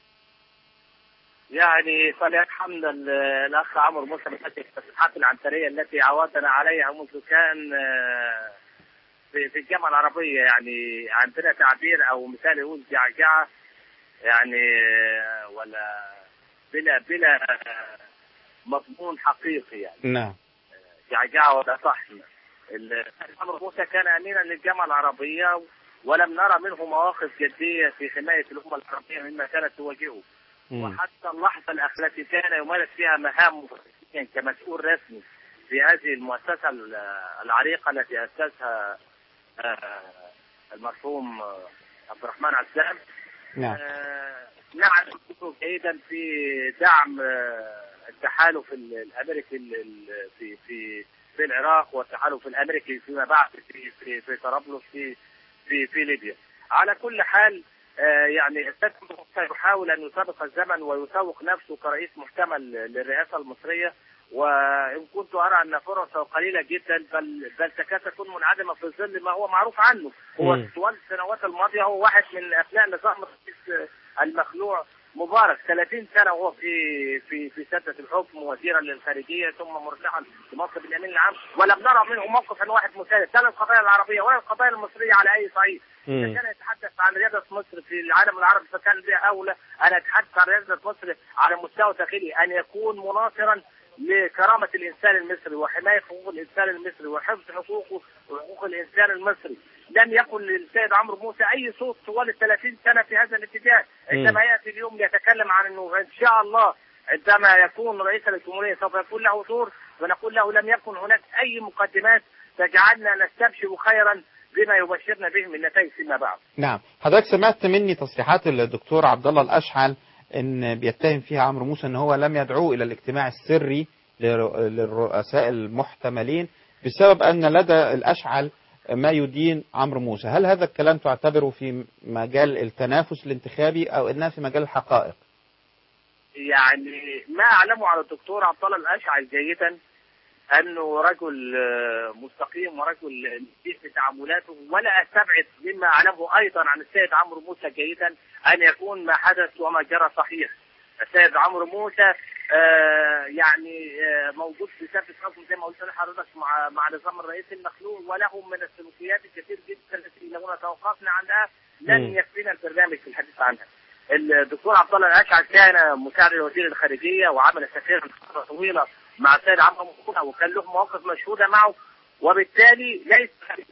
يعني فليحمد الأخ عمرو موسى من هذه التصريحات العنترية التي عودنا عليها منذ كان في في الجامعة العربية. يعني عندنا تعبير أو مثال يقول جعجعة يعني ولا بلا بلا مضمون حقيقي يعني. نعم. جعجعة ولا صحن. عمرو موسى كان أمينا للجامعة العربية ولم نرى منه مواقف جدية في حماية الأمة العربية مما كانت تواجهه. وحتى اللحظة التي كان يمارس فيها مهام كمسؤول رسمي في هذه المؤسسة العريقة التي أسسها المرحوم عبد الرحمن عزام. نعم. نعم جيدا في دعم التحالف الأمريكي في في في العراق والتحالف الأمريكي فيما بعد في في في طرابلس في في في ليبيا. على كل حال يعني يحاول أن يسابق الزمن ويسوق نفسه كرئيس محتمل للرئاسة المصرية، وإن كنت أرى أن فرصه قليلة جدا بل بل تكاد تكون منعدمة في ظل ما هو معروف عنه. هو طوال السنوات الماضية هو واحد من أبناء نظام الرئيس المخلوع مبارك، ثلاثين سنة وهو في في في سدة الحكم وزيرا للخارجية ثم مرشحا لمنصب الأمين العام، ولم نرى منه موقفا واحد مساند لا للقضايا العربية ولا القضايا المصرية على أي صعيد. إذا كان يتحدث عن ريادة مصر في العالم العربي فكان بها أولى أن يتحدث عن ريادة مصر على مستوى داخلي، أن يكون مناصرا لكرامة الإنسان المصري وحماية حقوق الإنسان المصري وحفظ حقوقه وحقوق الإنسان المصري. لم يكن للسيد عمرو موسى أي صوت طوال الثلاثين سنة في هذا الاتجاه. عندما يأتي اليوم يتكلم عن أنه إن شاء الله عندما يكون رئيس الجمهورية سوف يكون له دور، ونقول له لم يكن هناك أي مقدمات تجعلنا نستبشر خيرا بما يبشرنا به من نتائج فيما بعد. نعم، حضرتك سمعت مني تصريحات الدكتور عبد الله الأشعل ان بيتهم فيها عمرو موسى ان هو لم يدعوه الى الاجتماع السري للرؤساء المحتملين بسبب ان لدى الأشعل ما يدين عمرو موسى. هل هذا الكلام تعتبره في مجال التنافس الانتخابي او انها في مجال الحقائق؟ يعني ما اعلمه على الدكتور عبد الله الأشعل جيدا انه رجل مستقيم ورجل نزيه في تعاملاته، ولا استبعد مما اعلمه ايضا عن السيد عمرو موسى جيدا ان يكون ما حدث وما جرى صحيح. السيد عمرو موسى آه يعني آه موجود في سابق حكم زي ما قلت لحضرتك مع مع نظام الرئيس المخلوع، وله من السلوكيات الكثير جدا التي لو توقفنا عنها لن يكفينا البرنامج في الحديث عنها. الدكتور عبد الله الأشعل كان مساعد وزير الخارجيه وعمل سفيرا فتره طويله مع السيد عمرو موسى، وكان له مواقف مشهوده معه، وبالتالي ليس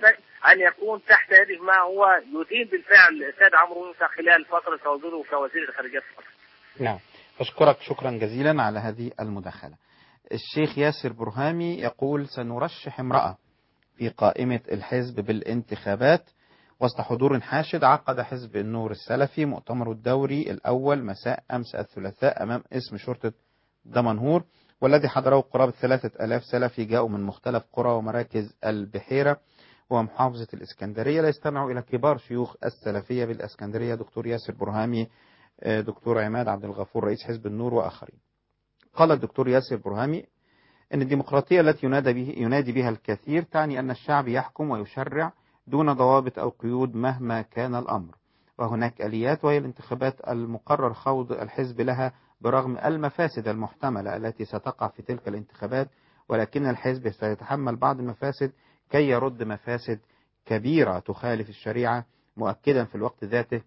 ان يكون تحت يده ما هو يدين بالفعل السيد عمرو موسى خلال فتره تواجده كوزير الخارجيه في مصر. نعم، أشكرك شكرا جزيلا على هذه المداخلة. الشيخ ياسر برهامي يقول سنرشح امرأة في قائمة الحزب بالانتخابات. وسط حضور حاشد عقد حزب النور السلفي مؤتمر الدوري الأول مساء أمس الثلاثاء أمام اسم شرطة دمنهور، والذي حضره قرابة ثلاثة آلاف سلفي جاءوا من مختلف قرى ومراكز البحيرة ومحافظة الإسكندرية ليستمعوا إلى كبار شيوخ السلفية بالإسكندرية، دكتور ياسر برهامي، دكتور عماد عبد الغفور رئيس حزب النور وآخرين. قال الدكتور ياسر برهامي أن الديمقراطية التي ينادي, به ينادي بها الكثير تعني أن الشعب يحكم ويشرع دون ضوابط أو قيود مهما كان الأمر، وهناك آليات وهي الانتخابات المقرر خوض الحزب لها برغم المفاسد المحتملة التي ستقع في تلك الانتخابات، ولكن الحزب سيتحمل بعض المفاسد كي يرد مفاسد كبيرة تخالف الشريعة، مؤكدا في الوقت ذاته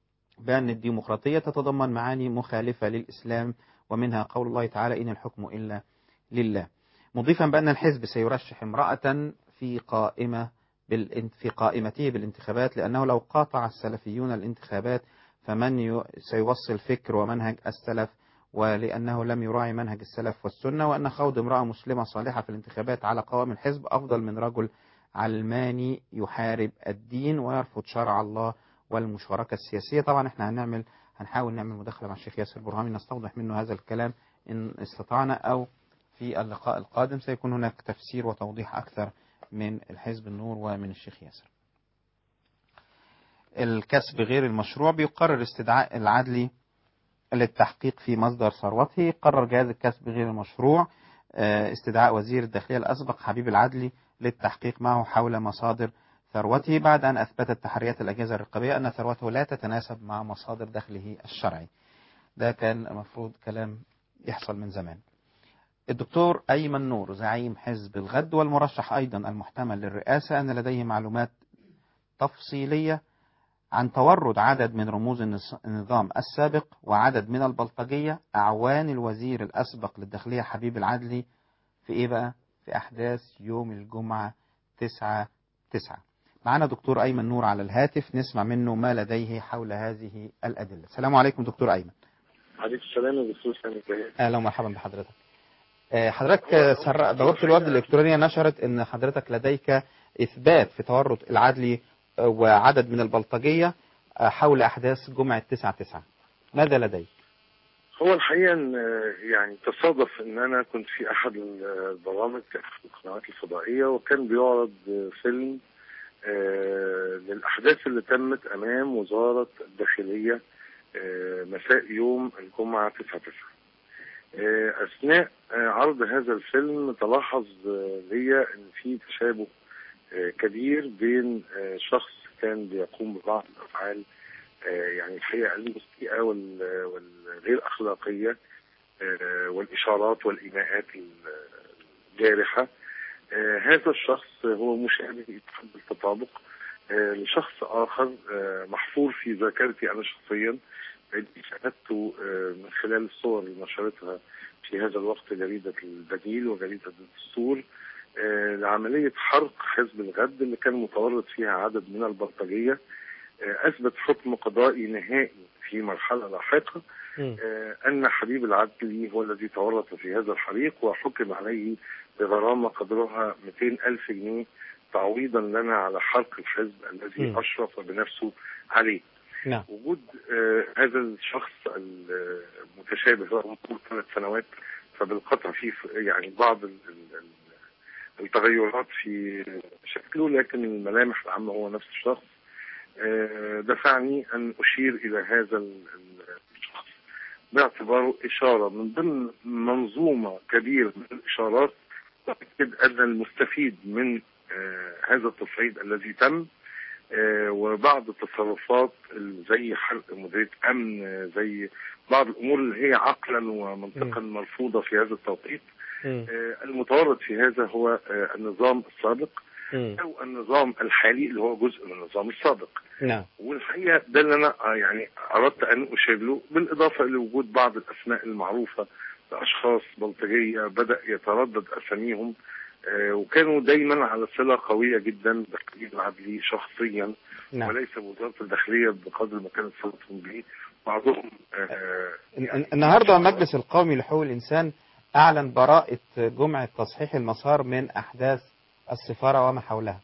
بأن الديمقراطية تتضمن معاني مخالفة للإسلام، ومنها قول الله تعالى إن الحكم إلا لله، مضيفا بأن الحزب سيرشح امرأة في قائمة في قائمته بالانتخابات، لأنه لو قاطع السلفيون الانتخابات فمن سيوصل فكر ومنهج السلف، ولأنه لم يراعي منهج السلف والسنة، وأن خوض امرأة مسلمة صالحة في الانتخابات على قوائم الحزب أفضل من رجل علماني يحارب الدين ويرفض شرع الله والمشاركة السياسية. طبعا احنا هنعمل هنحاول نعمل مداخلة مع الشيخ ياسر برهامي نستوضح منه هذا الكلام إن استطعنا، أو في اللقاء القادم سيكون هناك تفسير وتوضيح أكثر من الحزب النور ومن الشيخ ياسر. الكسب غير المشروع بيقرر استدعاء العدلي للتحقيق في مصدر ثروته. قرر جهاز الكسب غير المشروع استدعاء وزير الداخلية الأسبق حبيب العدلي للتحقيق معه حول مصادر ثروته بعد أن أثبتت تحريات الأجهزة الرقابية أن ثروته لا تتناسب مع مصادر دخله الشرعي. ده كان المفروض كلام يحصل من زمان. الدكتور أيمن نور زعيم حزب الغد والمرشح أيضا المحتمل للرئاسة أن لديه معلومات تفصيلية عن تورط عدد من رموز النظام السابق وعدد من البلطجية أعوان الوزير الأسبق للداخلية حبيب العدلي في إيه بقى؟ في أحداث يوم الجمعة تسعة تسعة. معنا دكتور أيمن نور على الهاتف نسمع منه ما لديه حول هذه الأدلة. السلام عليكم دكتور أيمن. عليكم السلام يا دكتور سامي. أهلا ومرحبا بحضرتك. حضرتك بوابة الوفد الإلكترونية نشرت أن حضرتك لديك إثبات في تورط العدلي وعدد من البلطجية حول أحداث جمعة تسعة تسعة. ماذا لديك؟ هو الحقيقة يعني تصادف أن أنا كنت في أحد البرامج في القنوات الفضائية وكان بيعرض فيلم للأحداث اللي تمت أمام وزارة الداخلية مساء يوم الجمعة تسعة تسعة. أثناء عرض هذا الفيلم تلاحظ لي أن في تشابه كبير بين شخص كان بيقوم ببعض الأفعال يعني الحقيقة المسيئة والغير أخلاقية والإشارات والإيماءات الجارحة. هذا الشخص هو مشابه يتحب التطابق لشخص آخر محفور في ذاكرتي أنا شخصيا شاهدته من خلال الصور اللي نشرتها في هذا الوقت جريدة البديل وجريدة الدستور آه، لعملية حرق حزب الغد اللي كان متورط فيها عدد من البلطجية. آه، أثبت حكم قضائي نهائي في مرحلة لاحقة آه، أن حبيب العدلي هو الذي تورط في هذا الحريق، وحكم عليه بغرامة قدرها مئتين ألف جنيه تعويضا لنا على حرق الحزب الذي م. أشرف بنفسه عليه. نعم. وجود آه هذا الشخص المتشابه رغم طول ثلاث سنوات، فبالقطع فيه يعني بعض ال- ال- التغيرات في شكله، لكن الملامح العامة هو نفس الشخص. آه دفعني أن أشير إلى هذا ال- الشخص باعتباره إشارة من ضمن منظومة كبيرة من الإشارات تؤكد أن المستفيد من آه هذا التصعيد الذي تم آه وبعض التصرفات زي حرق مديرية أمن، آه زي بعض الأمور اللي هي عقلا ومنطقا م. مرفوضة في هذا التوقيت. آه المتورط في هذا هو آه النظام السابق م. أو النظام الحالي اللي هو جزء من النظام السابق. نعم. والحقيقة ده اللي أنا آه يعني أردت أن أشير له، بالإضافة لوجود بعض الأسماء المعروفة لأشخاص بلطجية بدأ يتردد أساميهم، آه وكانوا دايما على صلة قوية جدا بحبيب العدلي شخصيا. نعم. وليس بوزارة الداخلية بقدر ما كانت صلتهم به بعضهم. آه يعني النهارده المجلس القومي لحقوق الإنسان أعلن براءة جمعة تصحيح المسار من أحداث السفارة وما حولها.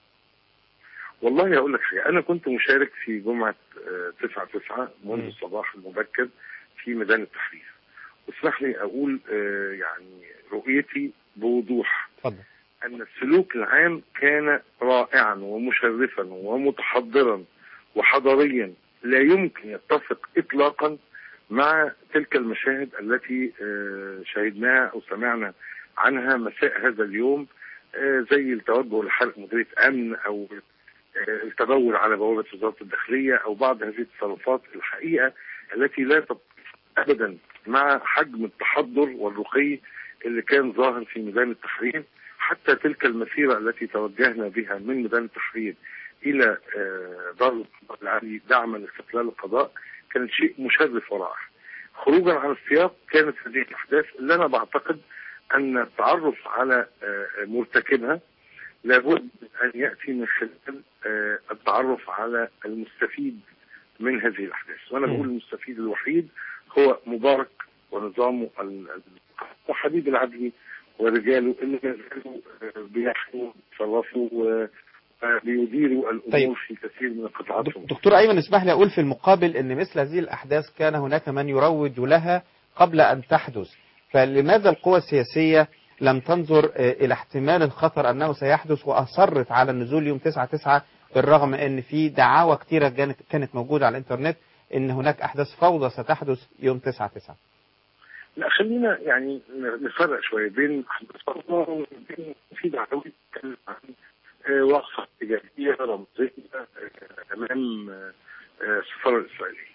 والله أقول لك حاجة، أنا كنت مشارك في جمعة تسعة تسعة منذ الصباح المبكر في ميدان التحرير، واسمح لي أقول آه يعني رؤيتي بوضوح. فضل. أن السلوك العام كان رائعا ومشرفا ومتحضرا وحضاريا، لا يمكن يتفق إطلاقا مع تلك المشاهد التي شاهدناها أو سمعنا عنها مساء هذا اليوم، زي التوجه لحرق مديرية أمن أو التبول على بوابة وزارة الداخلية أو بعض هذه التصرفات الحقيقة التي لا تتفق أبدا مع حجم التحضر والرقي اللي كان ظاهر في ميدان التحرير. حتى تلك المسيرة التي توجهنا بها من ميدان التحرير إلى دار القضاء العالي دعما لاستقلال القضاء كانت شيء مشرف ورائع. خروجا عن السياق كانت هذه الأحداث اللي أنا بعتقد أن التعرف على مرتكبها لابد أن يأتي من خلال التعرف على المستفيد من هذه الأحداث، وأنا بقول المستفيد الوحيد هو مبارك ونظامه وحبيب العدلي ورجاله اللي نزلوا بيحكموا يتصرفوا وبيديروا الامور. طيب. في كثير من القطاعات. دكتور ايمن اسمح لي اقول في المقابل ان مثل هذه الاحداث كان هناك من يروج لها قبل ان تحدث، فلماذا القوى السياسيه لم تنظر الى احتمال الخطر انه سيحدث واصرت على النزول يوم تسعة تسعة بالرغم ان في دعاوى كثيره كانت موجوده على الانترنت ان هناك احداث فوضى ستحدث يوم تسعة تسعة؟ لا خلينا يعني نفرق شويه بين احداث فوضى وبين في دعاوى بتتكلم عن وقفه ايجابيه رمزيه امام السفاره الاسرائيليه.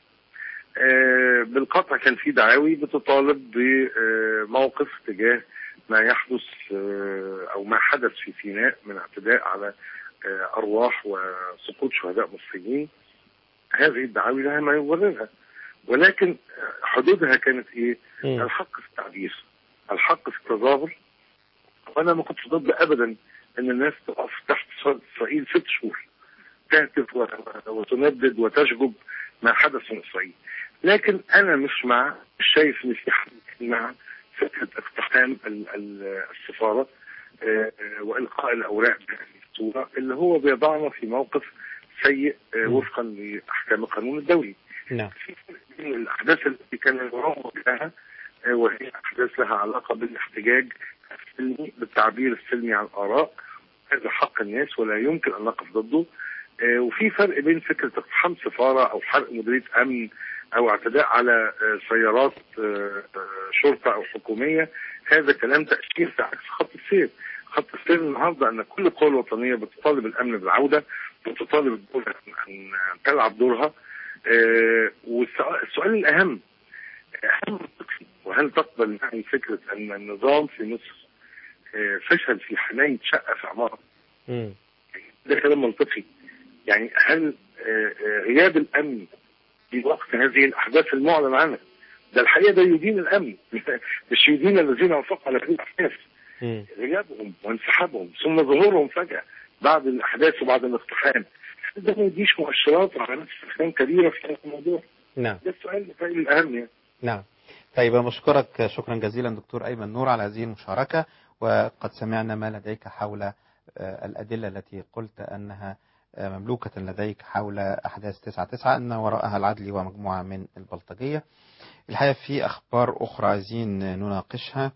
بالقطع كان في دعاوي بتطالب بموقف تجاه ما يحدث او ما حدث في سيناء من اعتداء على ارواح وسقوط شهداء مصريين. هذه الدعاوي لها ما يبررها، ولكن حدودها كانت ايه؟ م. الحق في التعبير، الحق في التظاهر. وانا ما كنتش ضد ابدا ان الناس تقف تحت اسرائيل ست شهور تهتف وتندد وتشجب ما حدث في اسرائيل، لكن انا مش مع مش شايف ان في حد مع فكره اقتحام السفاره والقاء الاوراق بهذه الصوره اللي هو بيضعنا في موقف سيء وفقا لاحكام القانون الدولي. نعم. في من الاحداث التي كان يروج لها وهي احداث لها علاقه بالاحتجاج السلمي بالتعبير السلمي عن الاراء، هذا حق الناس ولا يمكن ان نقف ضده. وفي فرق بين فكره اقتحام سفاره او حرق مديريه امن او اعتداء على سيارات شرطه او حكوميه، هذا كلام تاشير في عكس خط السير. خط السير النهارده ان كل القوى الوطنيه بتطالب الامن بالعوده وتطالب الدوله ان تلعب دورها. أه والسؤال الأهم أهم وهل تقبل معي فكرة أن النظام في مصر أه فشل في حماية شقة في عمارة؟ ده كلام منطقي. يعني هل أه غياب الأمن في وقت هذه الأحداث المعلن عنها ده الحقيقة ده يدين الأمن مش يدين الذين وافقوا على هذه الأحداث. غيابهم وانسحابهم ثم ظهورهم فجأة بعد الأحداث وبعد الاقتحام، ده ما يديش مؤشرات على نفس استخدام كبيرة في هذا الموضوع؟ نعم. ده السؤال الأهم يعني. نعم. طيب بشكرك شكرا جزيلا دكتور أيمن نور على هذه المشاركة، وقد سمعنا ما لديك حول الأدلة التي قلت أنها مملوكة لديك حول أحداث تسعة تسعة أن وراءها العدلي ومجموعة من البلطجية. الحقيقة في أخبار أخرى عايزين نناقشها.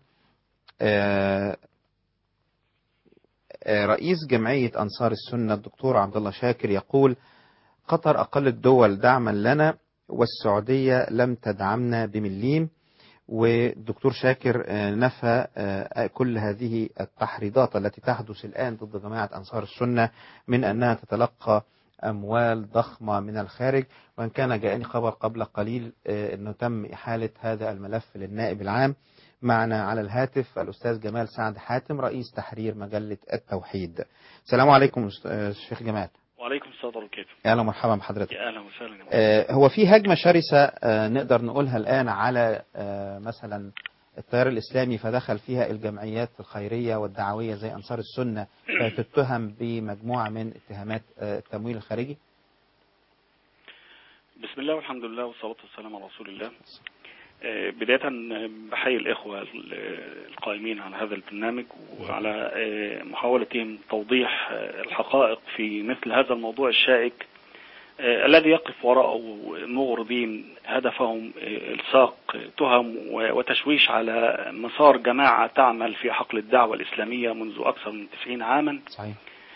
رئيس جمعية أنصار السنة الدكتور عبد الله شاكر يقول: قطر أقل الدول دعما لنا والسعودية لم تدعمنا بمليم. والدكتور شاكر نفى كل هذه التحريضات التي تحدث الآن ضد جماعة أنصار السنة من أنها تتلقى أموال ضخمة من الخارج، وإن كان جاءني خبر قبل قليل أنه تم إحالة هذا الملف للنائب العام. معنا على الهاتف الأستاذ جمال سعد حاتم رئيس تحرير مجلة التوحيد. السلام عليكم الشيخ جمال. وعليكم السلام ورحمة الله. أهلا ومرحبا بحضرتك. أهلا وسهلا. آه هو في هجمة شرسة آه نقدر نقولها الآن على آه مثلا التيار الإسلامي، فدخل فيها الجمعيات الخيرية والدعوية زي أنصار السنة، فتتهم بمجموعة من اتهامات آه التمويل الخارجي. بسم الله والحمد لله والصلاة والسلام على رسول الله. بداية بحيي الإخوة القائمين على هذا البرنامج وعلى محاولتهم توضيح الحقائق في مثل هذا الموضوع الشائك الذي يقف وراءه مغرضين هدفهم إلصاق تهم وتشويش على مسار جماعة تعمل في حقل الدعوة الإسلامية منذ أكثر من تسعين عاما. صحيح.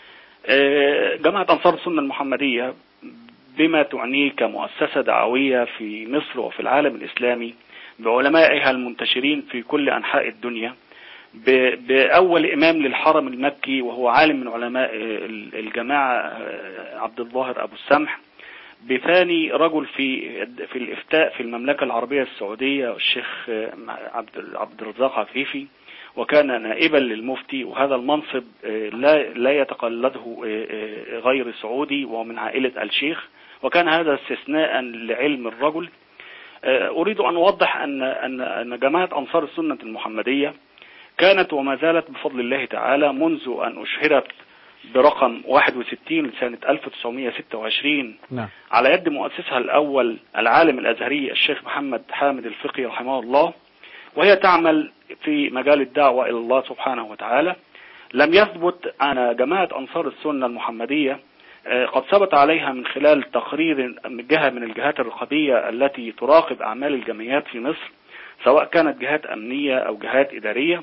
جماعة أنصار السنة المحمدية بما تعنيه كمؤسسة دعوية في مصر وفي العالم الإسلامي بعلمائها المنتشرين في كل أنحاء الدنيا، بأول إمام للحرم المكي وهو عالم من علماء الجماعة عبد الظاهر أبو السمح، بثاني رجل في في الإفتاء في المملكة العربية السعودية الشيخ عبد عبد الرزاق عفيفي، وكان نائبا للمفتي، وهذا المنصب لا لا يتقلده غير سعودي ومن عائلة الشيخ، وكان هذا استثناء لعلم الرجل. أريد أن أوضح أن أن أن جماعة أنصار السنة المحمدية كانت وما زالت بفضل الله تعالى منذ أن أشهرت برقم واحد وستين لسنة ألف وتسعمائة وستة وعشرين نعم. على يد مؤسسها الأول العالم الأزهري الشيخ محمد حامد الفقي رحمه الله، وهي تعمل في مجال الدعوة إلى الله سبحانه وتعالى. لم يثبت أن جماعة أنصار السنة المحمدية قد ثبت عليها من خلال تقرير من جهة من الجهات الرقابية التي تراقب أعمال الجمعيات في مصر، سواء كانت جهات أمنية أو جهات إدارية،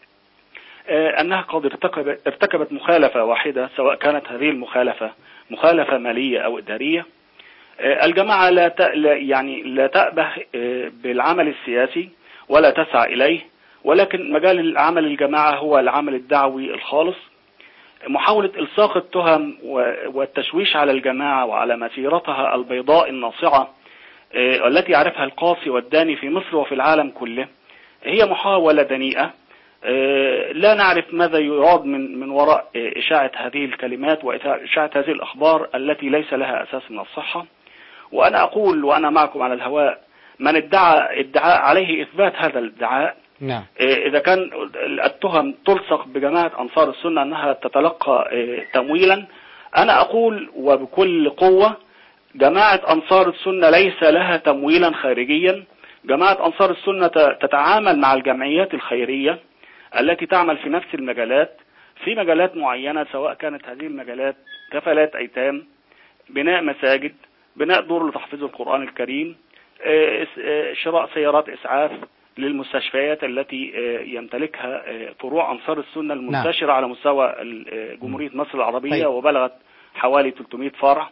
أنها قد ارتكبت مخالفة واحدة، سواء كانت هذه المخالفة مخالفة مالية أو إدارية. الجماعة لا يعني لا تأبه بالعمل السياسي ولا تسعى إليه، ولكن مجال العمل الجماعة هو العمل الدعوي الخالص. محاولة إلصاق التهم والتشويش على الجماعة وعلى مسيرتها البيضاء الناصعة التي يعرفها القاصي والداني في مصر وفي العالم كله هي محاولة دنيئة. لا نعرف ماذا يراد من من وراء إشاعة هذه الكلمات وإشاعة هذه الأخبار التي ليس لها أساس من الصحة. وأنا أقول وأنا معكم على الهواء، من ادعى ادعاء عليه إثبات هذا الادعاء. نعم. إذا كان التهم تلصق بجماعة أنصار السنة أنها تتلقى تمويلا، أنا أقول وبكل قوة جماعة أنصار السنة ليس لها تمويلا خارجيا. جماعة أنصار السنة تتعامل مع الجمعيات الخيرية التي تعمل في نفس المجالات في مجالات معينة، سواء كانت هذه المجالات كفالات أيتام، بناء مساجد، بناء دور لتحفيظ القرآن الكريم، شراء سيارات إسعاف للمستشفيات التي يمتلكها فروع أنصار السنة المنتشرة نعم. على مستوى جمهورية مصر العربية طيب. وبلغت حوالي ثلاثمائة فرع،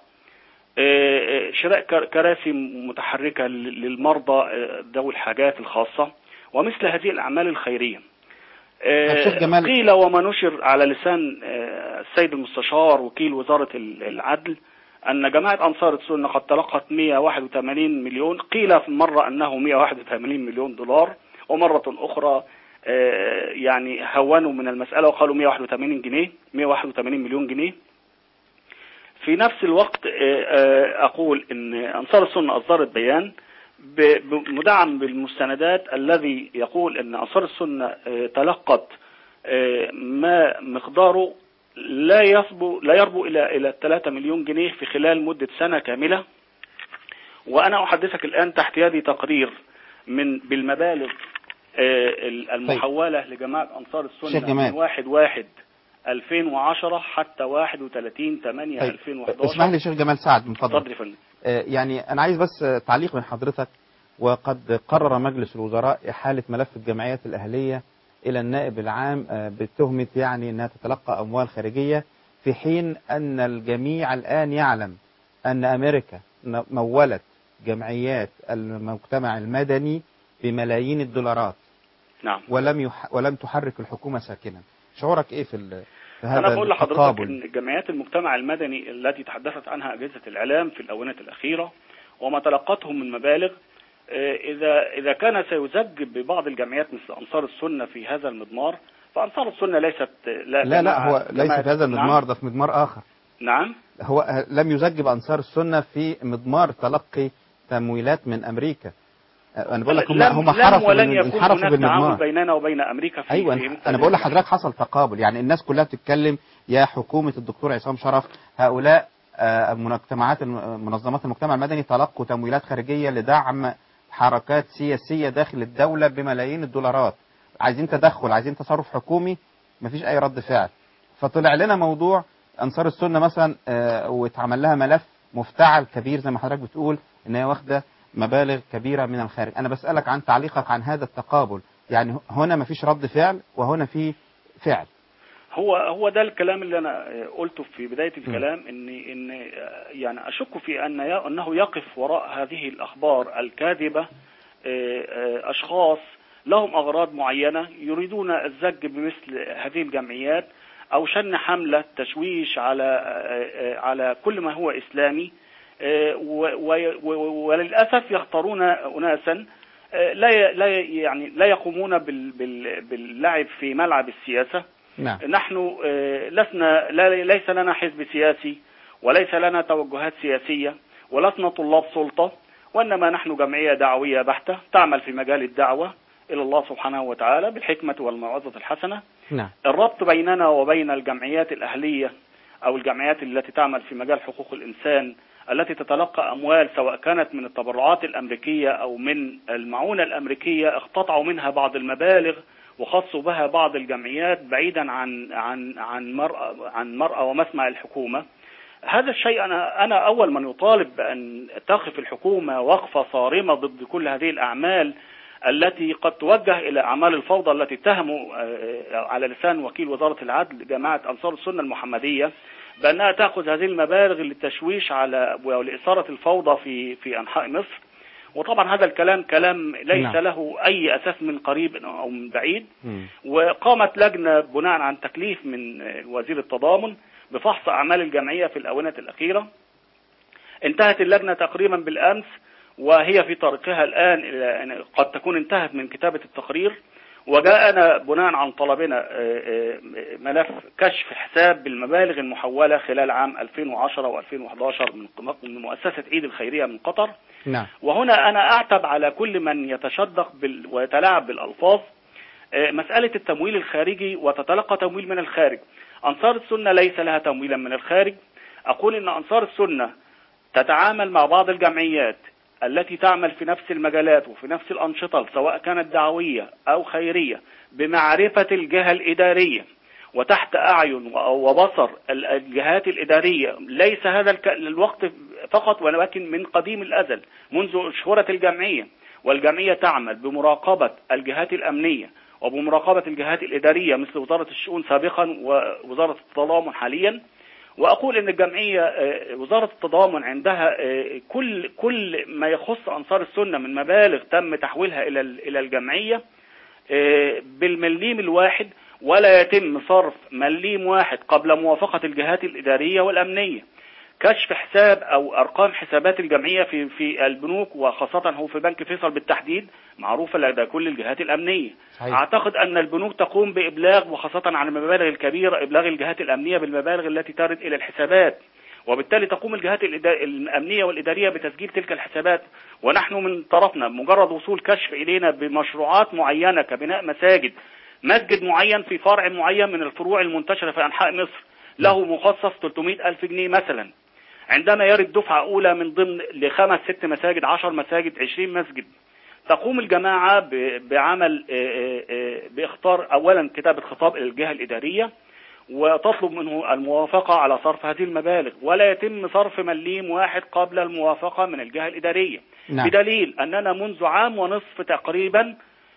شراء كراسي متحركة للمرضى ذوي الحاجات الخاصة، ومثل هذه الأعمال الخيرية. قيل وما نشر على لسان السيد المستشار وكيل وزارة العدل أن جماعة أنصار السنة قد تلقت مئة وواحد وثمانين مليون، قيل في مرة أنه مئة وواحد وثمانين مليون دولار، ومرة أخرى يعني هونوا من المسألة وقالوا مئة وواحد وثمانين جنيه مئة وواحد وثمانين مليون جنيه. في نفس الوقت أقول أن أنصار السنة أصدرت بيان مدعم بالمستندات الذي يقول أن أنصار السنة تلقت ما مقداره لا يصبو لا يربو إلى إلى ثلاثة مليون جنيه في خلال مدة سنة كاملة. وأنا أحدثك الآن تحت يدي تقرير من بالمبالغ المحولة لجماعة أنصار السنة من واحد واحد ألفين وعشرة حتى واحد وثلاثين ثمانية ألفين وأحد عشر. اسمح لي شيخ جمال سعد من فضلك. اتفضل يا فندم. يعني أنا عايز بس تعليق من حضرتك. وقد قرر مجلس الوزراء إحالة ملف الجمعيات الأهلية إلى النائب العام بتهمة يعني أنها تتلقى أموال خارجية، في حين أن الجميع الآن يعلم أن أمريكا مولت جمعيات المجتمع المدني بملايين الدولارات. نعم. ولم يح... ولم تحرك الحكومة ساكنا. شعورك إيه في, ال... في هذا أنا بقول لحضرتك إن جمعيات المجتمع المدني التي تحدثت عنها أجهزة الإعلام في الآونة الأخيرة وما تلقته من مبالغ، إذا إذا كان سيزج ببعض الجمعيات مثل أنصار السنة في هذا المضمار، فأنصار السنة ليست لا لا, لا هو ليس في هذا المضمار. نعم. ده في مضمار آخر. نعم. هو لم يزج بأنصار السنة في مضمار تلقي تمويلات من أمريكا. أنا بقول لك هم هم حرفوا من حرفوا بالمضمار بيننا وبين أمريكا في أيوة. في أنا بقول لحضرتك حصل تقابل. يعني الناس كلها بتتكلم يا حكومة الدكتور عصام شرف هؤلاء مجتمعات منظمات المجتمع المدني تلقوا تمويلات خارجية لدعم حركات سياسية داخل الدولة بملايين الدولارات. عايزين تدخل، عايزين تصرف حكومي، مفيش أي رد فعل. فطلع لنا موضوع أنصار السنة مثلا واتعمل لها ملف مفتعل كبير زي ما حضرتك بتقول إن هي واخدة مبالغ كبيرة من الخارج. أنا بسألك عن تعليقك عن هذا التقابل. يعني هنا مفيش رد فعل وهنا في فعل. هو هو ده الكلام اللي أنا قلته في بداية الكلام، إن إن يعني أشك في أن أنه يقف وراء هذه الأخبار الكاذبة أشخاص لهم أغراض معينة يريدون الزج بمثل هذه الجمعيات أو شن حملة تشويش على على كل ما هو إسلامي، وللأسف يختارون أناسا لا لا يعني لا يقومون باللعب في ملعب السياسة. نعم. نحن لسنا ليس لنا حزب سياسي وليس لنا توجهات سياسية ولسنا طلاب سلطة، وإنما نحن جمعية دعوية بحتة تعمل في مجال الدعوة إلى الله سبحانه وتعالى بالحكمة والموعظة الحسنة. نعم. الربط بيننا وبين الجمعيات الأهلية أو الجمعيات التي تعمل في مجال حقوق الإنسان التي تتلقى أموال سواء كانت من التبرعات الأمريكية أو من المعونة الأمريكية، اقتطعوا منها بعض المبالغ وخصوا بها بعض الجمعيات بعيدا عن عن عن مرأى عن مرأى ومسمع الحكومة. هذا الشيء أنا أنا أول من يطالب بأن تقف الحكومة وقفة صارمة ضد كل هذه الأعمال التي قد توجه إلى أعمال الفوضى التي اتهموا على لسان وكيل وزارة العدل جماعة أنصار السنة المحمدية بأنها تأخذ هذه المبالغ للتشويش على ولإثارة الفوضى في في أنحاء مصر. وطبعا هذا الكلام كلام ليس نعم. له أي أساس من قريب أو من بعيد. م. وقامت لجنة بناء عن تكليف من وزير التضامن بفحص أعمال الجمعية في الآونة الأخيرة. انتهت اللجنة تقريبا بالأمس وهي في طريقها الآن، قد تكون انتهت من كتابة التقرير، وجاءنا بناء عن طلبنا ملف كشف حساب بالمبالغ المحولة خلال عام ألفين وعشرة وألفين وأحد عشر من مؤسسة عيد الخيرية من قطر. نعم. وهنا أنا أعتب على كل من يتشدق بال... ويتلاعب بالألفاظ. مسألة التمويل الخارجي وتتلقى تمويل من الخارج، أنصار السنة ليس لها تمويلا من الخارج. أقول إن أنصار السنة تتعامل مع بعض الجمعيات التي تعمل في نفس المجالات وفي نفس الأنشطة سواء كانت دعوية أو خيرية بمعرفة الجهة الإدارية وتحت أعين وبصر الجهات الإدارية. ليس هذا الوقت فقط ولكن من قديم الأزل منذ شهورة الجمعية، والجمعية تعمل بمراقبة الجهات الأمنية وبمراقبة الجهات الإدارية مثل وزارة الشؤون سابقا ووزارة التضامن حاليا. وأقول إن الجمعية وزارة التضامن عندها كل كل ما يخص أنصار السنة من مبالغ تم تحويلها إلى إلى الجمعية بالمليم الواحد، ولا يتم صرف مليم واحد قبل موافقة الجهات الإدارية والأمنية. كشف حساب أو أرقام حسابات الجمعية في في البنوك وخاصة هو في بنك فيصل بالتحديد معروفة لدى كل الجهات الأمنية. صحيح. أعتقد أن البنوك تقوم بإبلاغ وخاصة عن المبالغ الكبيرة إبلاغ الجهات الأمنية بالمبالغ التي ترد إلى الحسابات، وبالتالي تقوم الجهات الأمنية والإدارية بتسجيل تلك الحسابات. ونحن من طرفنا مجرد وصول كشف إلينا بمشروعات معينة كبناء مساجد مسجد معين في فرع معين من الفروع المنتشرة في أنحاء مصر له مخصص ثلاثمائة ألف جنيه مثلا، عندما يرد دفعة أولى من ضمن لخمس ست مساجد عشر مساجد عشرين مسجد، تقوم الجماعة بعمل باختار أولا كتابة خطاب إلى الجهة الإدارية وتطلب منه الموافقة على صرف هذه المبالغ، ولا يتم صرف مليم واحد قبل الموافقة من الجهة الإدارية. نعم. بدليل أننا منذ عام ونصف تقريبا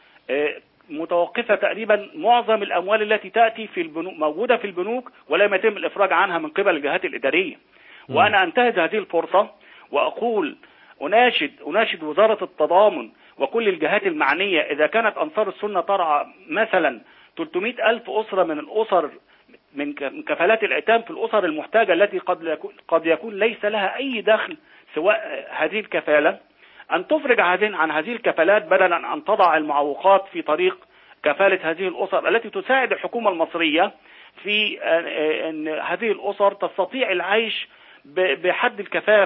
متوقفة تقريبا معظم الأموال التي تأتي في البنوك موجودة في البنوك ولم يتم الإفراج عنها من قبل الجهات الإدارية. م. وأنا أنتهز هذه الفرصة وأقول أناشد أناشد وزارة التضامن وكل الجهات المعنية، إذا كانت أنصار السنة ترعى مثلا ثلاثمائة ألف أسرة من الأسر من كفالات الأيتام في الأسر المحتاجة التي قد قد يكون ليس لها أي دخل سواء هذه الكفالة، أن تفرج عن هذه الكفالات بدلا أن تضع المعوقات في طريق كفالة هذه الأسر التي تساعد الحكومة المصرية في أن هذه الأسر تستطيع العيش بحد الكفاف.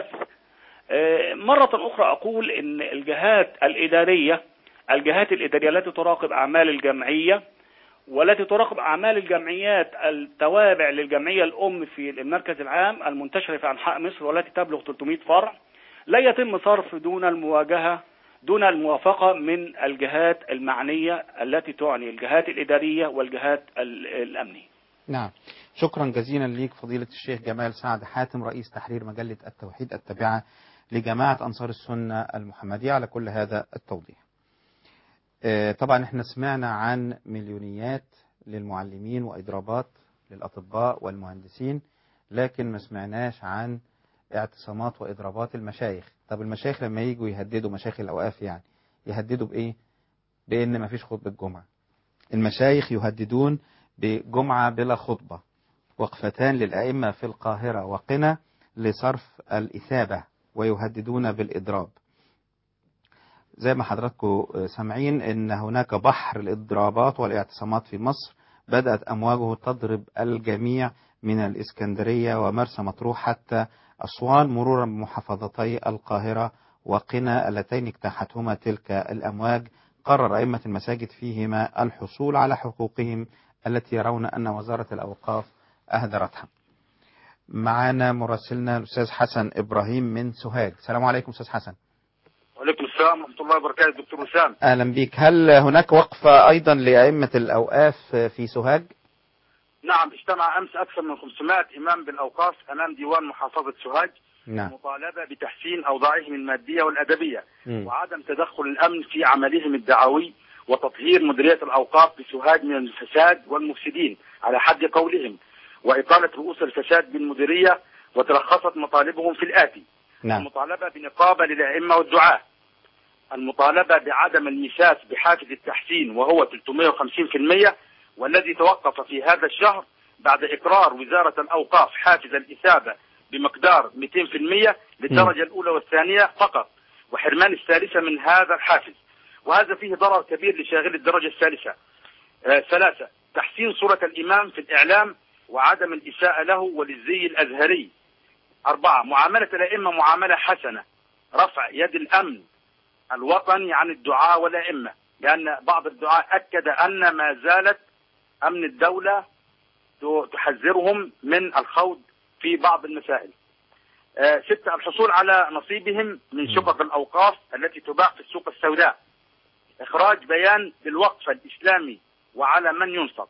مرة أخرى أقول أن الجهات الإدارية الجهات الإدارية التي تراقب أعمال الجمعية والتي تراقب أعمال الجمعيات التوابع للجمعية الأم في المركز العام المنتشرة في أنحاء مصر والتي تبلغ ثلاثمائة فرع، لا يتم صرف دون المواجهة دون الموافقة من الجهات المعنية التي تعني الجهات الإدارية والجهات الأمنية. نعم، شكرا جزيلا ليك فضيلة الشيخ جمال سعد حاتم رئيس تحرير مجلة التوحيد التابعة لجماعة أنصار السنة المحمدية على كل هذا التوضيح. طبعا احنا سمعنا عن مليونيات للمعلمين وإضرابات للأطباء والمهندسين، لكن ما سمعناش عن اعتصامات وإضرابات المشايخ. طب المشايخ لما يجوا يهددوا مشايخ الأوقاف يعني يهددوا بإيه؟ بإن ما فيش خطبة جمعة. المشايخ يهددون بجمعة بلا خطبة، وقفتان للأئمة في القاهرة وقنا لصرف الإثابة، ويهددون بالإضراب. زي ما حضراتكم سامعين ان هناك بحر الاضرابات والاعتصامات في مصر بدأت امواجه تضرب الجميع من الاسكندرية ومرسى مطروح حتى أسوان، مرورا بمحافظتي القاهرة وقنا اللتين اجتاحتهما تلك الامواج. قرر ائمة المساجد فيهما الحصول على حقوقهم التي يرون ان وزارة الاوقاف اهدرتها. معنا مراسلنا الاستاذ حسن ابراهيم من سوهاج. السلام عليكم استاذ حسن. وعليكم السلام ورحمة الله وبركاته. دكتور وسام، أهلا بك. هل هناك وقفة أيضا لأئمة الأوقاف في سوهاج؟ نعم، اجتمع أمس أكثر من خمسمائة إمام بالأوقاف أمام ديوان محافظة سوهاج. نعم. مطالبة بتحسين أوضاعهم المادية والأدبية م. وعدم تدخل الأمن في عملهم الدعوي وتطهير مديرية الأوقاف بسوهاج من الفساد والمفسدين على حد قولهم، وإقالة رؤوس الفساد بالمديرية. وتلخصت مطالبهم في الآتي: نعم. المطالبة بنقابة للأئمة والدعاة، المطالبة بعدم المساس بحافز التحسين وهو ثلاثمائة وخمسين بالمئة والذي توقف في هذا الشهر بعد إقرار وزارة الأوقاف حافز الإثابة بمقدار مئتين بالمئة للدرجة الأولى والثانية فقط، وحرمان الثالثة من هذا الحافز، وهذا فيه ضرر كبير لشاغل الدرجة الثالثة. آه ثلاثة، تحسين صورة الإمام في الإعلام وعدم الإساءة له وللزي الأزهري. أربعة، معاملة الأئمة معاملة حسنة، رفع يد الأمن الوطني عن الدعاء والأئمة، لأن بعض الدعاء أكد أن ما زالت أمن الدولة تحذرهم من الخوض في بعض المسائل. آه ستة، الحصول على نصيبهم من شقق الأوقاف التي تباع في السوق السوداء، إخراج بيان بالوقف الإسلامي وعلى من ينفق.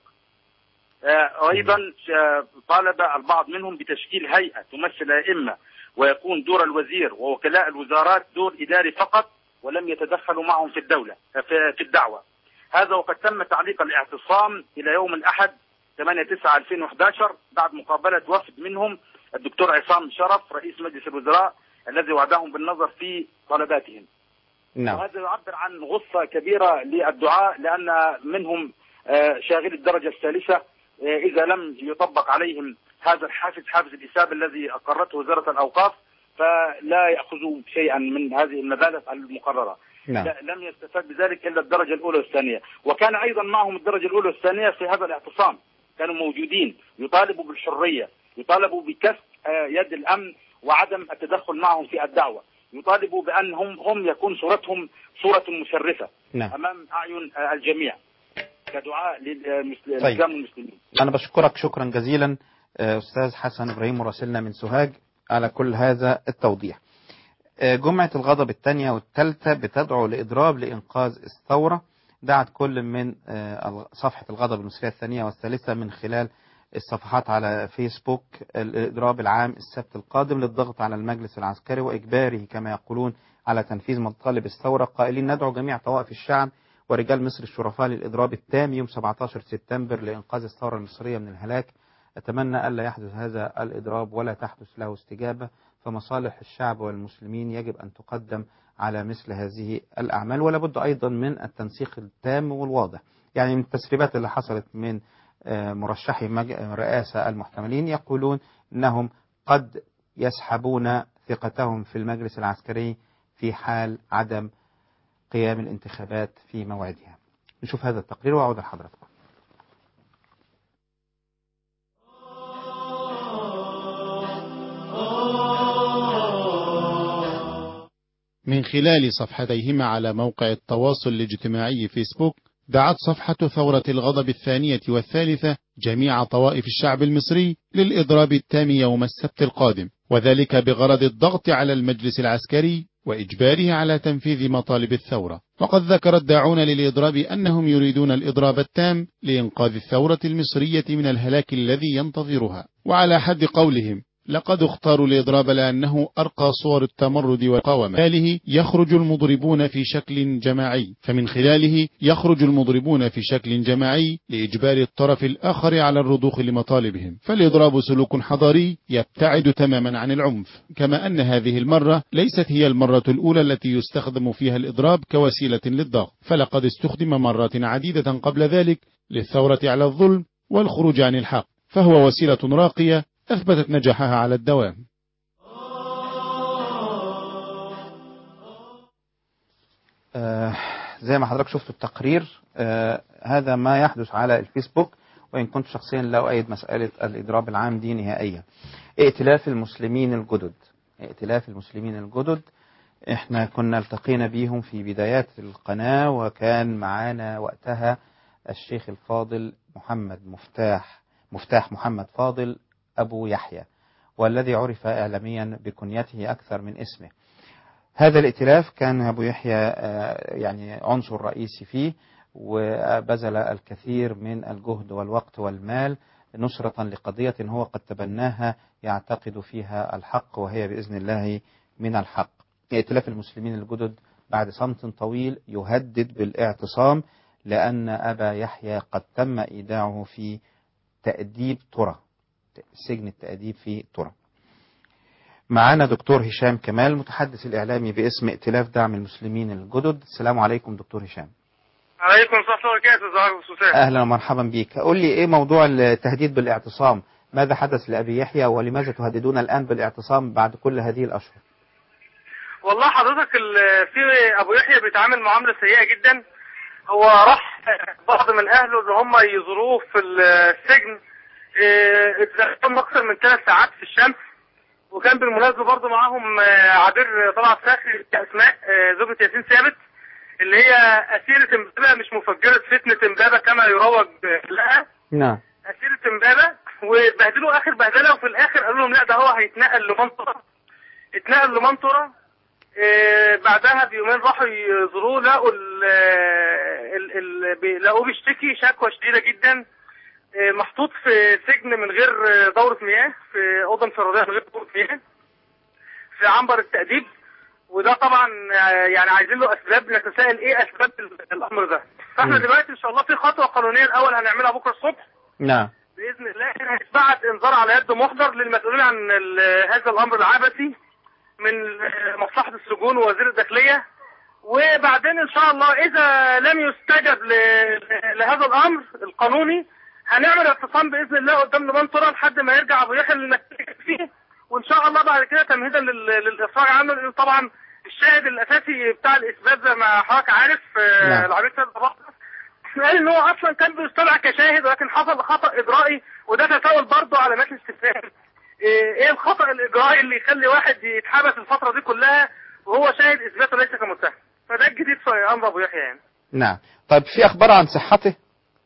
آه أيضا طالب البعض منهم بتشكيل هيئة تمثل الأئمة ويكون دور الوزير ووكلاء الوزارات دور إداري فقط، ولم يتدخلوا معهم في الدولة في الدعوة. هذا وقد تم تعليق الاعتصام إلى يوم الأحد ثمانية تسعة ألفين وأحد عشر بعد مقابلة وفد منهم الدكتور عصام شرف رئيس مجلس الوزراء الذي وعدهم بالنظر في طلباتهم. نعم. وهذا يعبر عن غصة كبيرة للدعاء، لأن منهم شاغل الدرجة الثالثة إذا لم يطبق عليهم هذا الحافز حافز الإثابة الذي أقرته وزارة الأوقاف فلا يأخذوا شيئا من هذه المبالغ المقررة. نعم. لم يستفاد بذلك إلا الدرجة الأولى والثانية، وكان أيضا معهم الدرجة الأولى والثانية في هذا الاعتصام، كانوا موجودين يطالبوا بالحرية، يطالبوا بكسر يد الأمن وعدم التدخل معهم في الدعوة، يطالبوا بأنهم هم يكون صورتهم صورة مشرفة. نعم. أمام أعين الجميع. كدعاء للإسلام طيب. والمسلمين. أنا بشكرك شكرا جزيلا أستاذ حسن إبراهيم مراسلنا من سوهاج على كل هذا التوضيح. جمعة الغضب الثانية والثالثة بتدعو لإضراب لإنقاذ الثورة. دعت كل من صفحة الغضب المصرية الثانية والثالثة من خلال الصفحات على فيسبوك الإضراب العام السبت القادم للضغط على المجلس العسكري وإجباره كما يقولون على تنفيذ مطالب الثورة، قائلين ندعو جميع طوائف الشعب ورجال مصر الشرفاء للإضراب التام يوم سبعة عشر سبتمبر لإنقاذ الثورة المصرية من الهلاك. أتمنى ألا يحدث هذا الإضراب ولا تحدث له استجابة، فمصالح الشعب والمسلمين يجب أن تقدم على مثل هذه الأعمال، ولا بد أيضا من التنسيق التام والواضح. يعني من التسريبات اللي حصلت من مرشحي رئاسة المحتملين يقولون أنهم قد يسحبون ثقتهم في المجلس العسكري في حال عدم قيام الانتخابات في موعدها. نشوف هذا التقرير وأعود لحضراتكم. من خلال صفحتيهما على موقع التواصل الاجتماعي فيسبوك، دعت صفحة ثورة الغضب الثانية والثالثة جميع طوائف الشعب المصري للإضراب التام يوم السبت القادم، وذلك بغرض الضغط على المجلس العسكري وإجباره على تنفيذ مطالب الثورة. وقد ذكر الداعون للإضراب أنهم يريدون الإضراب التام لإنقاذ الثورة المصرية من الهلاك الذي ينتظرها. وعلى حد قولهم لقد اختاروا الإضراب لأنه أرقى صور التمرد والقاومة، خلاله يخرج المضربون في شكل جماعي فمن خلاله يخرج المضربون في شكل جماعي لإجبار الطرف الآخر على الرضوخ لمطالبهم. فالإضراب سلوك حضاري يبتعد تماما عن العنف، كما أن هذه المرة ليست هي المرة الأولى التي يستخدم فيها الإضراب كوسيلة للضغط، فلقد استخدم مرات عديدة قبل ذلك للثورة على الظلم والخروج عن الحق، فهو وسيلة راقية أثبتت نجاحها على الدوام. آه زي ما حضرتك شفتوا التقرير، آه هذا ما يحدث على الفيسبوك، وإن كنت شخصيا لا أؤيد مسألة الإضراب العام دي نهائيا. ائتلاف المسلمين الجدد ائتلاف المسلمين الجدد احنا كنا التقينا بيهم في بدايات القناة، وكان معانا وقتها الشيخ الفاضل محمد مفتاح مفتاح محمد فاضل أبو يحيى، والذي عرف إعلاميا بكنيته أكثر من اسمه. هذا الائتلاف كان أبو يحيى يعني عنصر رئيسي فيه، وبذل الكثير من الجهد والوقت والمال نصرة لقضية هو قد تبناها يعتقد فيها الحق، وهي بإذن الله من الحق. ائتلاف المسلمين الجدد بعد صمت طويل يهدد بالاعتصام، لأن أبا يحيى قد تم إيداعه في تأديب ترى سجن التأديب في ترى. معنا دكتور هشام كمال متحدث الإعلامي باسم ائتلاف دعم المسلمين الجدد. السلام عليكم دكتور هشام. عليكم السلام وبركاته. أهلا ومرحبا بيك. قول لي إيه موضوع التهديد بالاعتصام؟ ماذا حدث لأبي يحيى ولماذا تهددون الآن بالاعتصام بعد كل هذه الأشهر؟ والله حضرتك في أبو يحيى بيتعامل معاملة سيئة جدا. هو راح بعض من أهله اللي هم يزوروه في السجن، اتزرقهم أكثر من ثلاث ساعات في الشمس، وكان بالمناسبة برضه معاهم عبير طلعت فاخر أسماء زوجة ياسين ثابت، اللي هي أسيرة امبابة مش مفجرة فتنة امبابة كما يروج لها. نعم. أسيرة امبابة، وبهدلوا آخر بهدلة، وفي الآخر قالوا لهم لا ده هو هيتنقل لمنطقة. اتنقل لمنطقة. إيه بعدها بيومين راحوا يزوروه، لقوا ال ال لقوه بيشتكي شكوى شديدة جدا، إيه محطوط في سجن من غير دورة مياه، في أوضة انفرادية من غير دورة مياه، في عنبر التأديب. وده طبعا يعني عايزين له أسباب، نتساءل إيه أسباب الأمر ده. فإحنا دلوقتي إن شاء الله في خطوة قانونية الأول هنعملها بكرة الصبح. نعم. بإذن الله هيتبعت إنذار على يد محضر للمسؤولين عن هذا الأمر العبثي من مصلحة السجون ووزير الداخلية. وبعدين إن شاء الله إذا لم يستجب لهذا الأمر القانوني هنعمل اعتصام بإذن الله قدام نبان ترى لحد ما يرجع أبو يحيى للمكان فيه، وإن شاء الله بعد كده تمهيدا للإفراج عنه، لأن طبعا الشاهد الأساسي بتاع الإثبات زي ما حضرتك عارف العميد سيد بطرس قال إن هو أصلا كان بيستدعى كشاهد، ولكن حصل خطأ إجرائي، وده تساؤل برضه على مجلس الاستفتاء. ايه الخطأ الإجرائي اللي يخلي واحد يتحبس الفترة دي كلها وهو شاهد إثباته ليس كمتهم؟ فده الجديد في أمر أبو يحيى يعني. نعم. طيب في أخبار عن صحته؟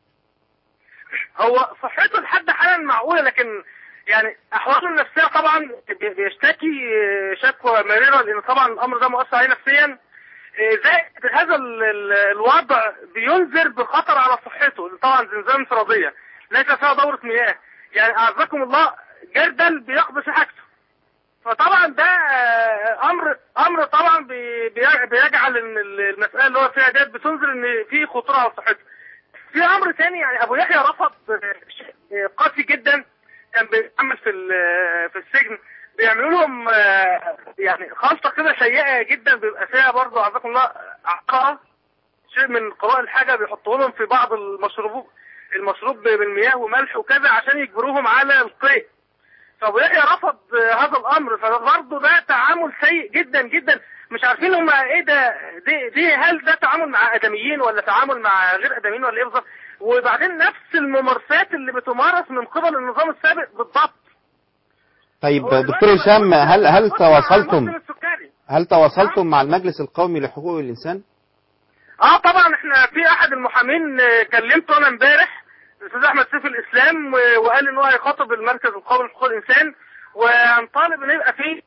هو صحته لحد حالا معقوله، لكن يعني احواله النفسيه طبعا بيشتكي شكوى مريره، لان طبعا الامر ده مؤثر عليه نفسيا. زائد هذا الوضع بينذر بخطر على صحته، طبعا زلزال انفراديه ليس فيها دوره مياه، يعني اعزكم الله جردل بيقضي في حاجته. فطبعا ده امر امر طبعا بيجعل ان المساله اللي هو فيها ديت بتنذر ان في خطوره على صحته. في امر ثاني، يعني ابو يحيى رفض شيء قاسي جدا كان بيعمل في في السجن، بيعملوا لهم يعني خلطه كده سيئه جدا بيبقى فيها برضه عزكم الله عقاره، شيء من قراء الحاجه بيحطوا لهم في بعض المشروب المشروب بالمياه وملح وكذا عشان يجبروهم على القيء. فابو يحيى رفض هذا الامر، فبرضه ده تعامل سيء جدا جدا. مش عارفين هم ايه ده، دي, دي هل ده تعامل مع ادميين ولا تعامل مع غير ادميين ولا ايه بالظبط؟ وبعدين نفس الممارسات اللي بتمارس من قبل النظام السابق بالضبط. طيب دكتور هشام، هل هل تواصلتم هل تواصلتم مع المجلس القومي لحقوق الانسان؟ اه طبعا احنا في احد المحامين كلمته انا امبارح، الاستاذ احمد سيف الاسلام، وقال ان هو هيخاطب المركز القومي لحقوق الانسان وهنطالب ان يبقى في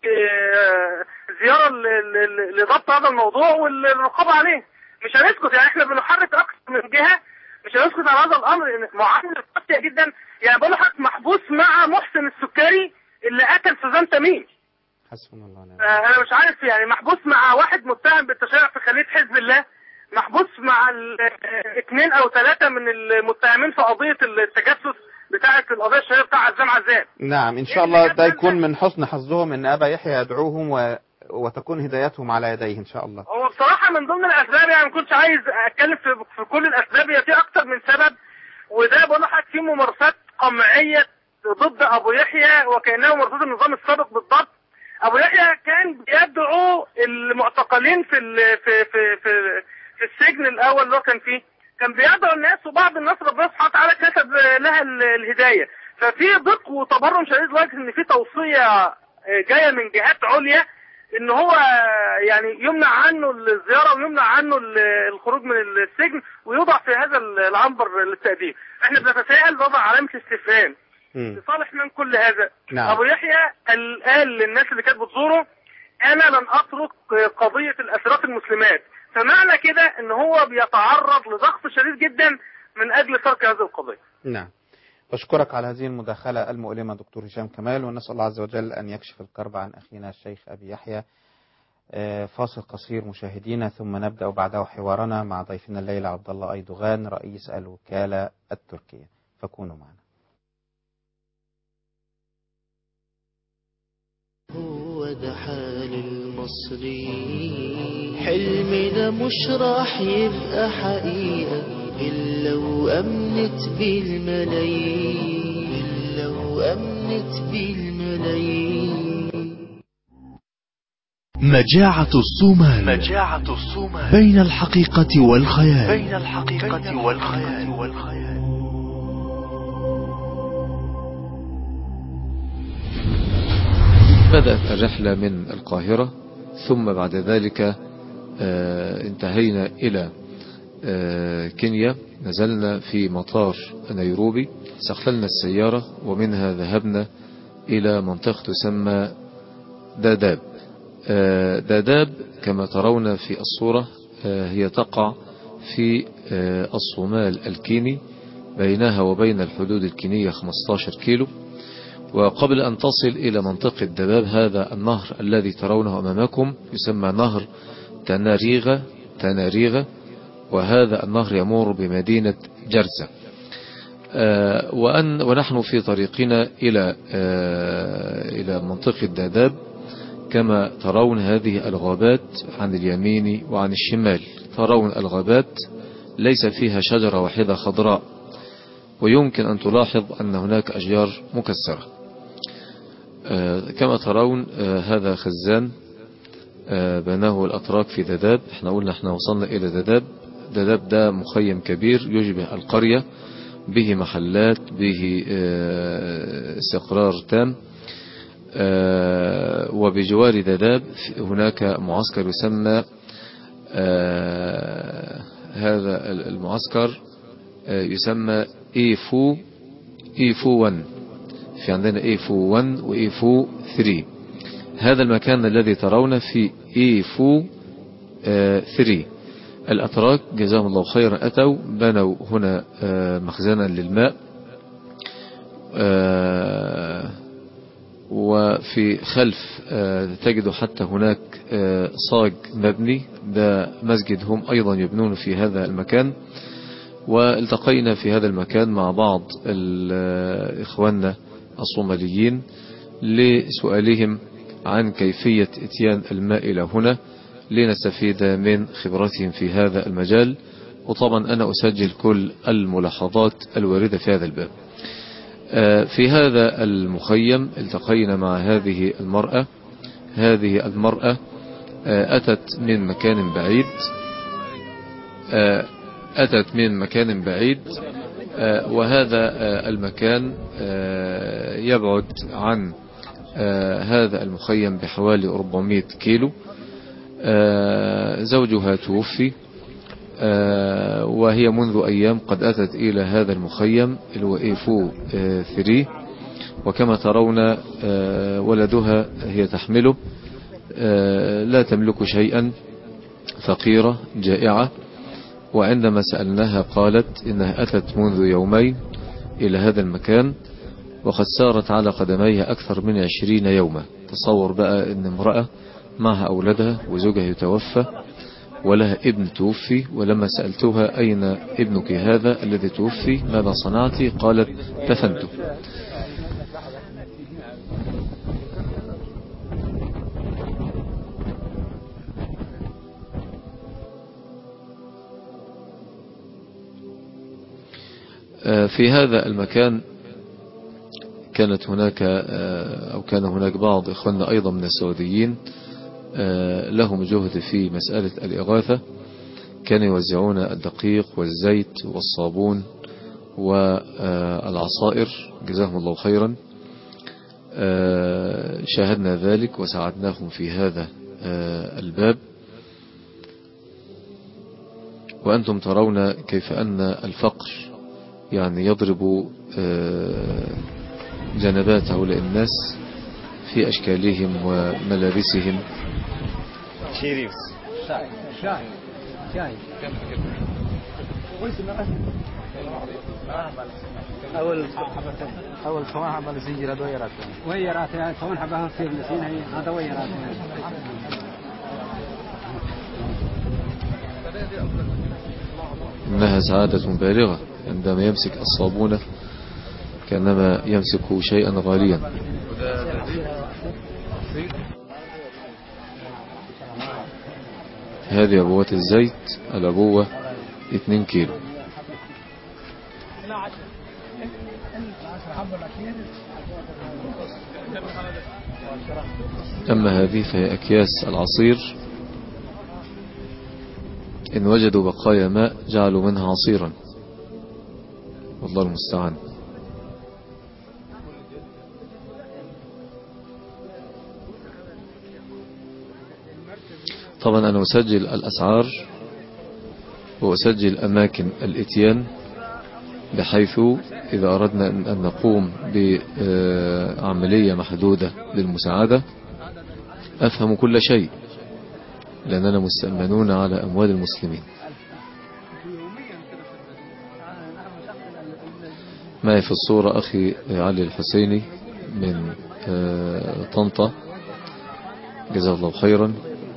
زياره لضبط هذا الموضوع والرقابه عليه. مش هنسكت، يعني احنا بنحرك اكثر من جهه، مش هنسكت على هذا الامر. معامله قاسيه جدا، يعني بقول لحضرتك محبوس مع محسن السكري اللي قتل سوزان تميم. حسبنا الله ونعم. انا مش عارف، يعني محبوس مع واحد متهم بالتشيع في خلية حزب الله، محبوس مع اثنين او ثلاثه من المتهمين في قضيه التجسس بتاعه القضيه الشهيره بتاع عزام عزام. نعم ان شاء الله ده يكون من حسن حظهم ان ابا يحيى يدعوهم و... وتكون هدايتهم على يديه ان شاء الله. هو بصراحه من ضمن الاسباب، يعني ما كنتش عايز اتكلم في, في كل الاسباب، هي في اكتر من سبب، وده بقول لحضرتك في ممارسات قمعيه ضد ابو يحيى وكانه ممارسات النظام السابق بالضبط. ابو يحيى كان بيدعو المعتقلين في ال... في في في في السجن الاول اللي هو كان فيه، كان بيدعو الناس، وبعض الناس ربنا سبحانه وتعالى كتب لها الهدايه. ففي ضيق وتبرم شديد لدرجه ان في توصيه جايه من جهات عليا ان هو يعني يمنع عنه الزياره ويمنع عنه الخروج من السجن ويوضع في هذا العنبر للتأديب. احنا بنتساءل وضع علامه استفهام لصالح من كل هذا. نعم. ابو يحيى قال للناس اللي كانت بتزوره انا لن اترك قضيه الاسيرات المسلمات، فمعنى كده ان هو بيتعرض لضغط شديد جدا من اجل ترك هذه القضيه. نعم. بشكرك على هذه المداخلة المؤلمة دكتور هشام كمال، ونسأل الله عز وجل أن يكشف الكرب عن أخينا الشيخ أبي يحيى. فاصل قصير مشاهدينا، ثم نبدأ بعده حوارنا مع ضيفنا الليلة عبد الله أيدوغان رئيس الوكالة التركية، فكونوا معنا. هو ده حال المصريين، حلمنا مش راح يبقى حقيقة إلا وأمنت بالملايين، إلا وأمنت بالملايين. مجاعة الصومال، مجاعة الصومال بين الحقيقة والخيال، بين الحقيقة والخيال. بدأت الرحلة من القاهرة، ثم بعد ذلك آه انتهينا إلى آه كينيا، نزلنا في مطار نيروبي، استقللنا السيارة ومنها ذهبنا إلى منطقة تسمى داداب. آه داداب كما ترون في الصورة آه هي تقع في آه الصومال الكيني، بينها وبين الحدود الكينية خمسة عشر كيلو. وقبل أن تصل إلى منطقة دباب، هذا النهر الذي ترونه أمامكم يسمى نهر تناريغا تناريغا وهذا النهر يمر بمدينة جرزة. آه وأن ونحن في طريقنا إلى آه إلى منطقة داداب، كما ترون هذه الغابات عن اليمين وعن الشمال. ترون الغابات ليس فيها شجرة واحدة خضراء، ويمكن أن تلاحظ أن هناك أشجار مكسرة. آه كما ترون آه هذا خزان آه بناه الأتراك في داداب. احنا قلنا احنا وصلنا إلى داداب. داداب ده مخيم كبير يشبه القرية، به محلات، به آه استقرار تام. آه وبجوار داداب هناك معسكر يسمى آه هذا المعسكر آه يسمى إيفو إيفو واحد، في عندنا إيفو واحد وإيفو ثلاثة. هذا المكان الذي ترون في إيفو ثلاثة. الأتراك جزاهم الله خيرا أتوا بنوا هنا مخزنا للماء، وفي خلف تجد حتى هناك صاج مبني، ده مسجد هم أيضا يبنون في هذا المكان. والتقينا في هذا المكان مع بعض إخواننا الصوماليين لسؤالهم عن كيفية اتيان الماء إلى هنا لنستفيد من خبرتهم في هذا المجال. وطبعا أنا أسجل كل الملاحظات الواردة في هذا الباب. في هذا المخيم التقينا مع هذه المرأة. هذه المرأة أتت من مكان بعيد أتت من مكان بعيد وهذا المكان يبعد عن هذا المخيم بحوالي أربعمائة كيلو. زوجها توفي، وهي منذ أيام قد أتت إلى هذا المخيم اللي هو إيفو ثلاثة، وكما ترون ولدها هي تحمله، لا تملك شيئا، فقيرة جائعة. وعندما سألناها قالت إنها أتت منذ يومين إلى هذا المكان وقد سارت على قدميها أكثر من عشرين يوما. تصور بقى إن امرأة معها أولادها وزوجها يتوفى ولها ابن توفي، ولما سألتها أين ابنك هذا الذي توفي ماذا صنعت؟ قالت دفنته. في هذا المكان كانت هناك أو كان هناك بعض إخواننا أيضا من السعوديين لهم جهد في مسألة الإغاثة، كانوا يوزعون الدقيق والزيت والصابون والعصائر جزاهم الله خيرا. شاهدنا ذلك وساعدناهم في هذا الباب. وأنتم ترون كيف أن الفقر يعني يضرب جنبات هؤلاء الناس في أشكالهم وملابسهم. أول أول كمان حبة لسنجرة دويرات ويرات كمان حبة في لسين هي هذا ويرات. إنها سعادة بالغة عندما يمسك الصابونة كأنما يمسك شيئا غاليا. هذه أبوات الزيت، الأبوة اثنين كيلو. أما هذه فهي أكياس العصير، إن وجدوا بقايا ماء جعلوا منها عصيرا، والله المستعان. طبعا أنا أسجل الأسعار وأسجل أماكن الإتيان، بحيث إذا أردنا أن نقوم بعملية محدودة للمساعدة أفهم كل شيء، لأننا مستأمنون على أموال المسلمين. معي في الصورة أخي علي الحسيني من طنطا جزاه الله خيرا.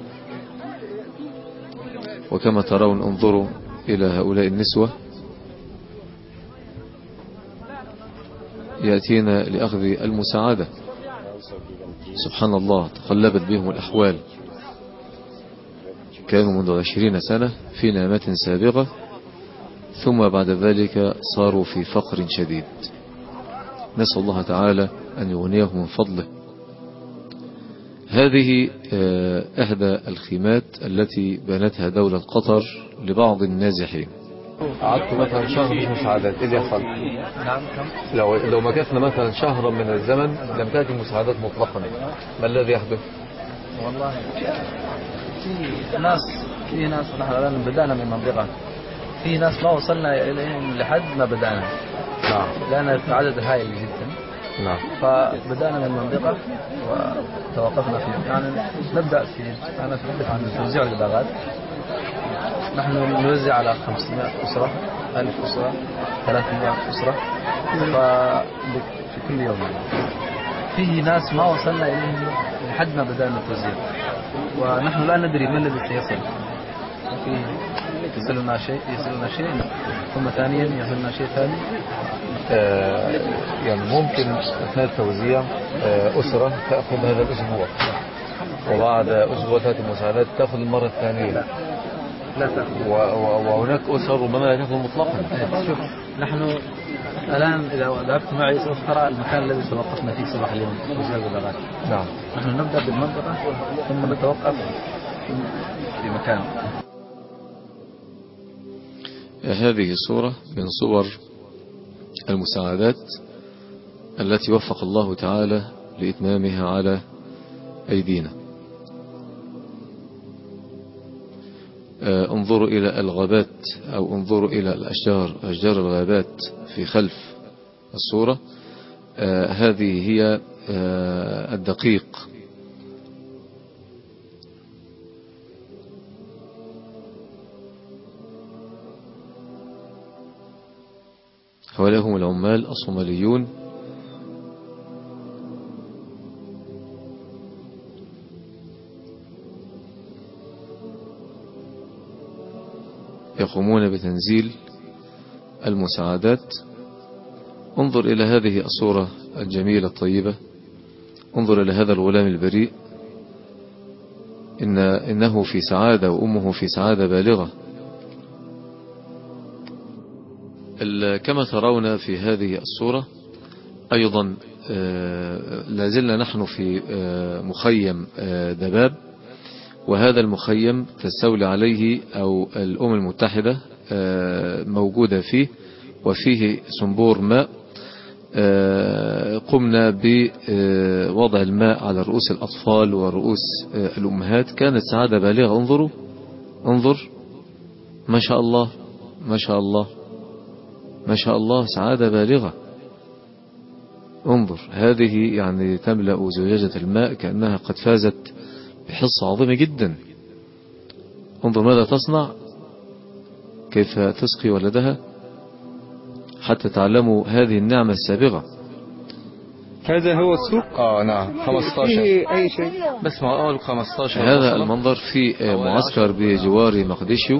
وكما ترون انظروا إلى هؤلاء النسوة يأتينا لأخذ المساعدة. سبحان الله، تقلبت بهم الأحوال، كانوا منذ عشرين سنة في نعمة سابقة، ثم بعد ذلك صاروا في فقر شديد. نسأل الله تعالى أن يغنيهم من فضله. هذه إحدى الخيمات التي بنتها دولة قطر لبعض النازحين. قعدت مثلا شهر مش مساعدات، ايه اللي يحصل؟ لو لو مكثنا مثلا شهرا من الزمن لم تأتي مساعدات مطلقا، ما الذي يحدث؟ والله في ناس في ناس نحن الآن بدأنا من منطقة، في ناس ما وصلنا إليهم لحد ما بدأنا، نعم. لأن العدد هائل جدا. نعم. فبدأنا من المنطقة وتوقفنا في يعني نبدأ في أنا أتحدث عن توزيع البطاقات. نحن نوزع على خمسمائة أسرة، ألف أسرة، ثلاثمائة أسرة في كل يوم. فيه ناس ما وصلنا إليهم لحد ما بدأنا التوزيع، ونحن لا ندري ما الذي سيصل. في يصلنا شيء يصلنا شيء ثم ثانيا يصلنا شيء ثاني. آه يعني ممكن أثناء التوزيع آه أسرة تأخذ هذا الأسبوع وبعد أسبوع تأتي المساعدات تأخذ المرة الثانية. لا لا تأخذ. وهناك أسر ربما لا تأخذ مطلقا. شوف نحن الآن إذا ذهبت معي سوف ترى المكان الذي توقفنا فيه صباح اليوم توزيع البطاقات. نعم. نحن نبدأ بالمنطقة ثم نتوقف في مكان. هذه صورة من صور المساعدات التي وفق الله تعالى لإتمامها على أيدينا. انظروا إلى الغابات أو انظروا إلى الأشجار أشجار الغابات في خلف الصورة. هذه هي الدقيق. هؤلاء هم العمال الصوماليون يقومون بتنزيل المساعدات. انظر إلى هذه الصورة الجميلة الطيبة. انظر إلى هذا الغلام البريء. إن إنه في سعادة وأمه في سعادة بالغة. كما ترون في هذه الصورة أيضا لازلنا نحن في مخيم دباب، وهذا المخيم تستولي عليه أو الأمم المتحدة موجودة فيه، وفيه صنبور ماء. قمنا بوضع الماء على رؤوس الأطفال ورؤوس الأمهات. كانت سعادة بالغة. انظروا انظر ما شاء الله ما شاء الله ما شاء الله سعادة بالغة. انظر هذه يعني تملأ زجاجة الماء كأنها قد فازت بحصة عظيمة جدا. انظر ماذا تصنع، كيف تسقي ولدها حتى تعلموا هذه النعمة السابغة. هذا هو السوق. اه نعم خمسة عشر أي شيء بس ما أقول خمسة عشر. هذا المنظر في معسكر بجوار مقديشيو.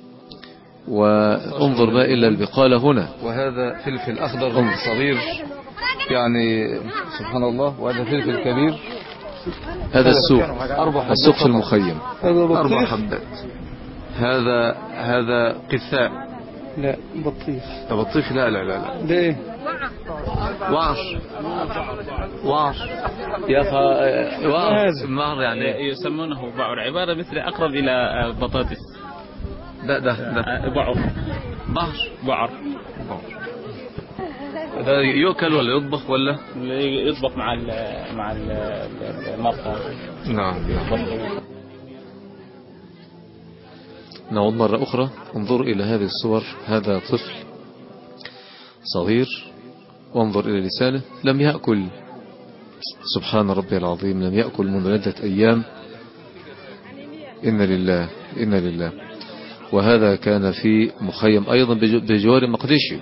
وانظر ما إلا البقالة هنا. وهذا فلفل أخضر صغير يعني سبحان الله. وهذا فلفل كبير. هذا السوق السوق في المخيم. أربع حبات. هذا هذا قثاء. لا بطيخ. بطيخ لا لا لا لا. ده ايه؟ وعر وعر يا أخي. وعر يعني يسمونه بعر، عبارة مثل أقرب إلى بطاطس. ده ده ده بعر بعر بعر ده يؤكل ولا يطبخ ولا يطبخ مع ال مع المرقة. نعم. نعود مرة أخرى. انظروا إلى هذه الصور. هذا طفل صغير وانظر إلى لسانه. لم يأكل، سبحان ربي العظيم، لم يأكل منذ عدة أيام. إن لله إن لله. وهذا كان في مخيم أيضا بجوار مقديشيو.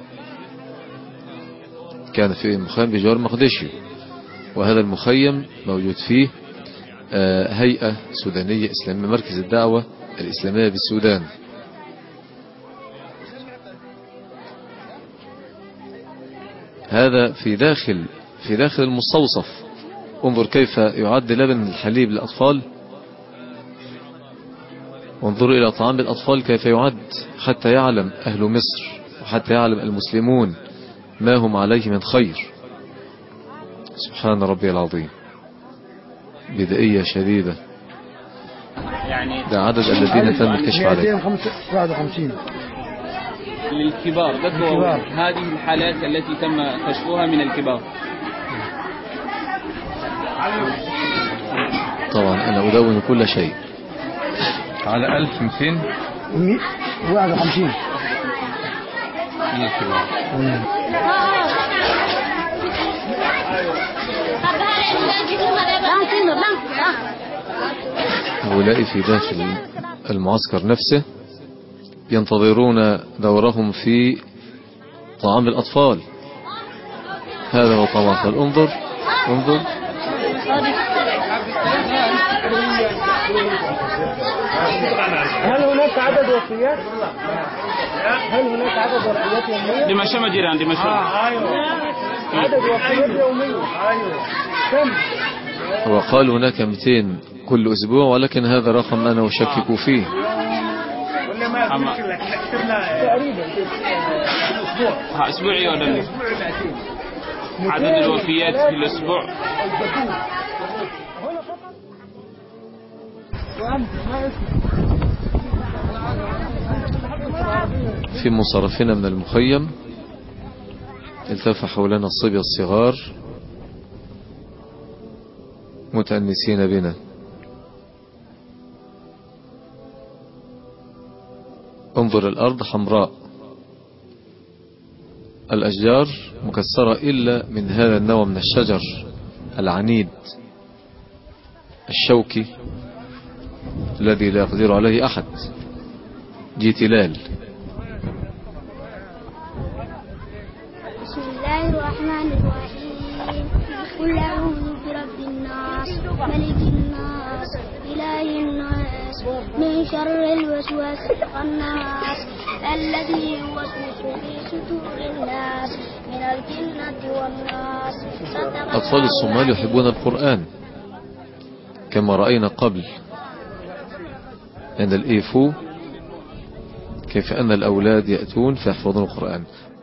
كان في مخيم بجوار مقديشيو. وهذا المخيم موجود فيه هيئة سودانية إسلامية، مركز الدعوة الإسلامية بالسودان. هذا في داخل في داخل المستوصف. انظر كيف يعد لبن الحليب للأطفال. وانظروا إلى طعام الأطفال كيف يعد، حتى يعلم أهل مصر وحتى يعلم المسلمون ما هم عليه من خير. سبحان ربي العظيم. بدائية شديدة. يعني ده عدد الذين تم الكشف عليه واحد وخمسين للكبار. ذكروا هذه الحالات التي تم كشفها من الكبار. طبعا أنا أدون كل شيء. على ألف ومئتين واحد وخمسين من الكبار. هؤلاء في داخل المعسكر نفسه ينتظرون دورهم في طعام الأطفال. هذا هو طعام الأطفال. انظر انظر هل هناك عدد وفيات؟ هل هناك عدد وفيات يومية؟ دي مشامة جيران دي مشامة. آه أيوة. عدد وفيات يومية. أيوة. كم؟ هو قال هناك مئتين كل أسبوع، ولكن هذا رقم أنا أشكك فيه. أما تقريبا أسبوع. ها أسبوعي ولا عدد الوفيات في الأسبوع؟ في منصرفنا من المخيم التف حولنا الصبية الصغار متأنسين بنا. انظر الأرض حمراء، الأشجار مكسرة إلا من هذا النوع من الشجر العنيد الشوكي الذي لا يقدر عليه أحد، جيتلال. بسم الله الرحمن الرحيم. قل أعوذ برب الناس ملك الناس إله الناس من شر الوسواس الخناس الذي يوسوس في صدور الناس من الجنة والناس. أطفال الصومال يحبون القرآن كما رأينا قبل عند الإيفو، كيف أن الأولاد يأتون فيحفظون القرآن.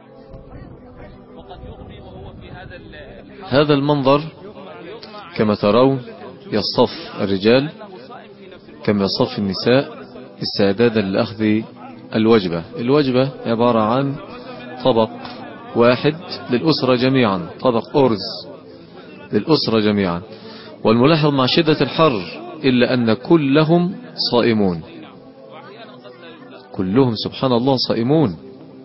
هذا المنظر كما ترون يصطف الرجال كما يصطف النساء استعدادا لأخذ الوجبة. الوجبة عبارة عن طبق واحد للأسرة جميعا، طبق أرز للأسرة جميعا. والملاحظ مع شدة الحر إلا أن كلهم صائمون، كلهم سبحان الله صائمون،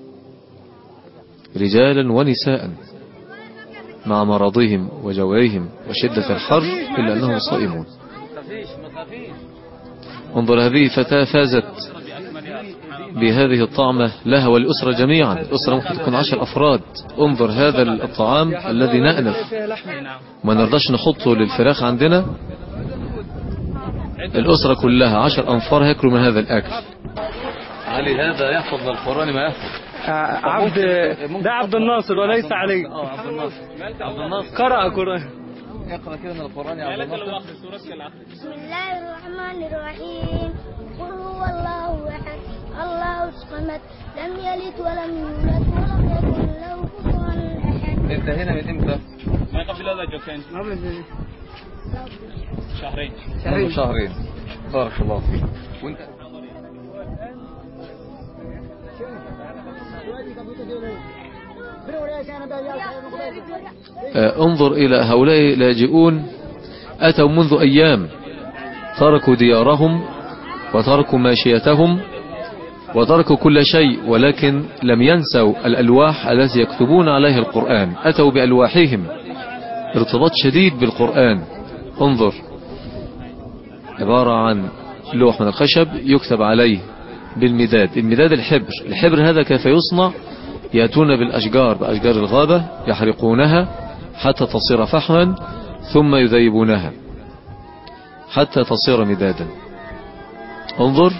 رجالا ونساء، مع مرضهم وجوعهم وشدة الحر إلا أنهم صائمون. انظر، هذه فتاة فازت بهذه الطعمة لها والأسرة جميعا. الأسرة ممكن تكون عشر أفراد. انظر هذا الطعام الذي نأنف ما نرضاش نحطه للفراخ عندنا. الأسرة كلها عشر أنفار هياكلوا من هذا الأكل. علي هذا يحفظ القرآن ما يحفظ. عبد ده عبد الناصر وليس علي. اه عبد الناصر. عبد الناصر قرأ قرآن. يقرأ كده من القرآن يا عبد الناصر. بسم الله الرحمن الرحيم. قل هو الله أحد الله الصمد لم يلد ولم يولد ولم يكن له كفوا أحد. انت هنا من امتى؟ ما قبل هذا جوكين. شهرين. شهرين. شهرين. بارك الله فيك. وانت انظر إلى هؤلاء لاجئون أتوا منذ أيام، تركوا ديارهم وتركوا ماشيتهم وتركوا كل شيء، ولكن لم ينسوا الألواح التي يكتبون عليها القرآن. أتوا بألواحهم، ارتباط شديد بالقرآن. انظر، عبارة عن لوح من الخشب يكتب عليه بالمداد. المداد الحبر. الحبر هذا كيف يصنع؟ يأتون بالأشجار بأشجار الغابة يحرقونها حتى تصير فحما، ثم يذيبونها حتى تصير مدادا. انظر،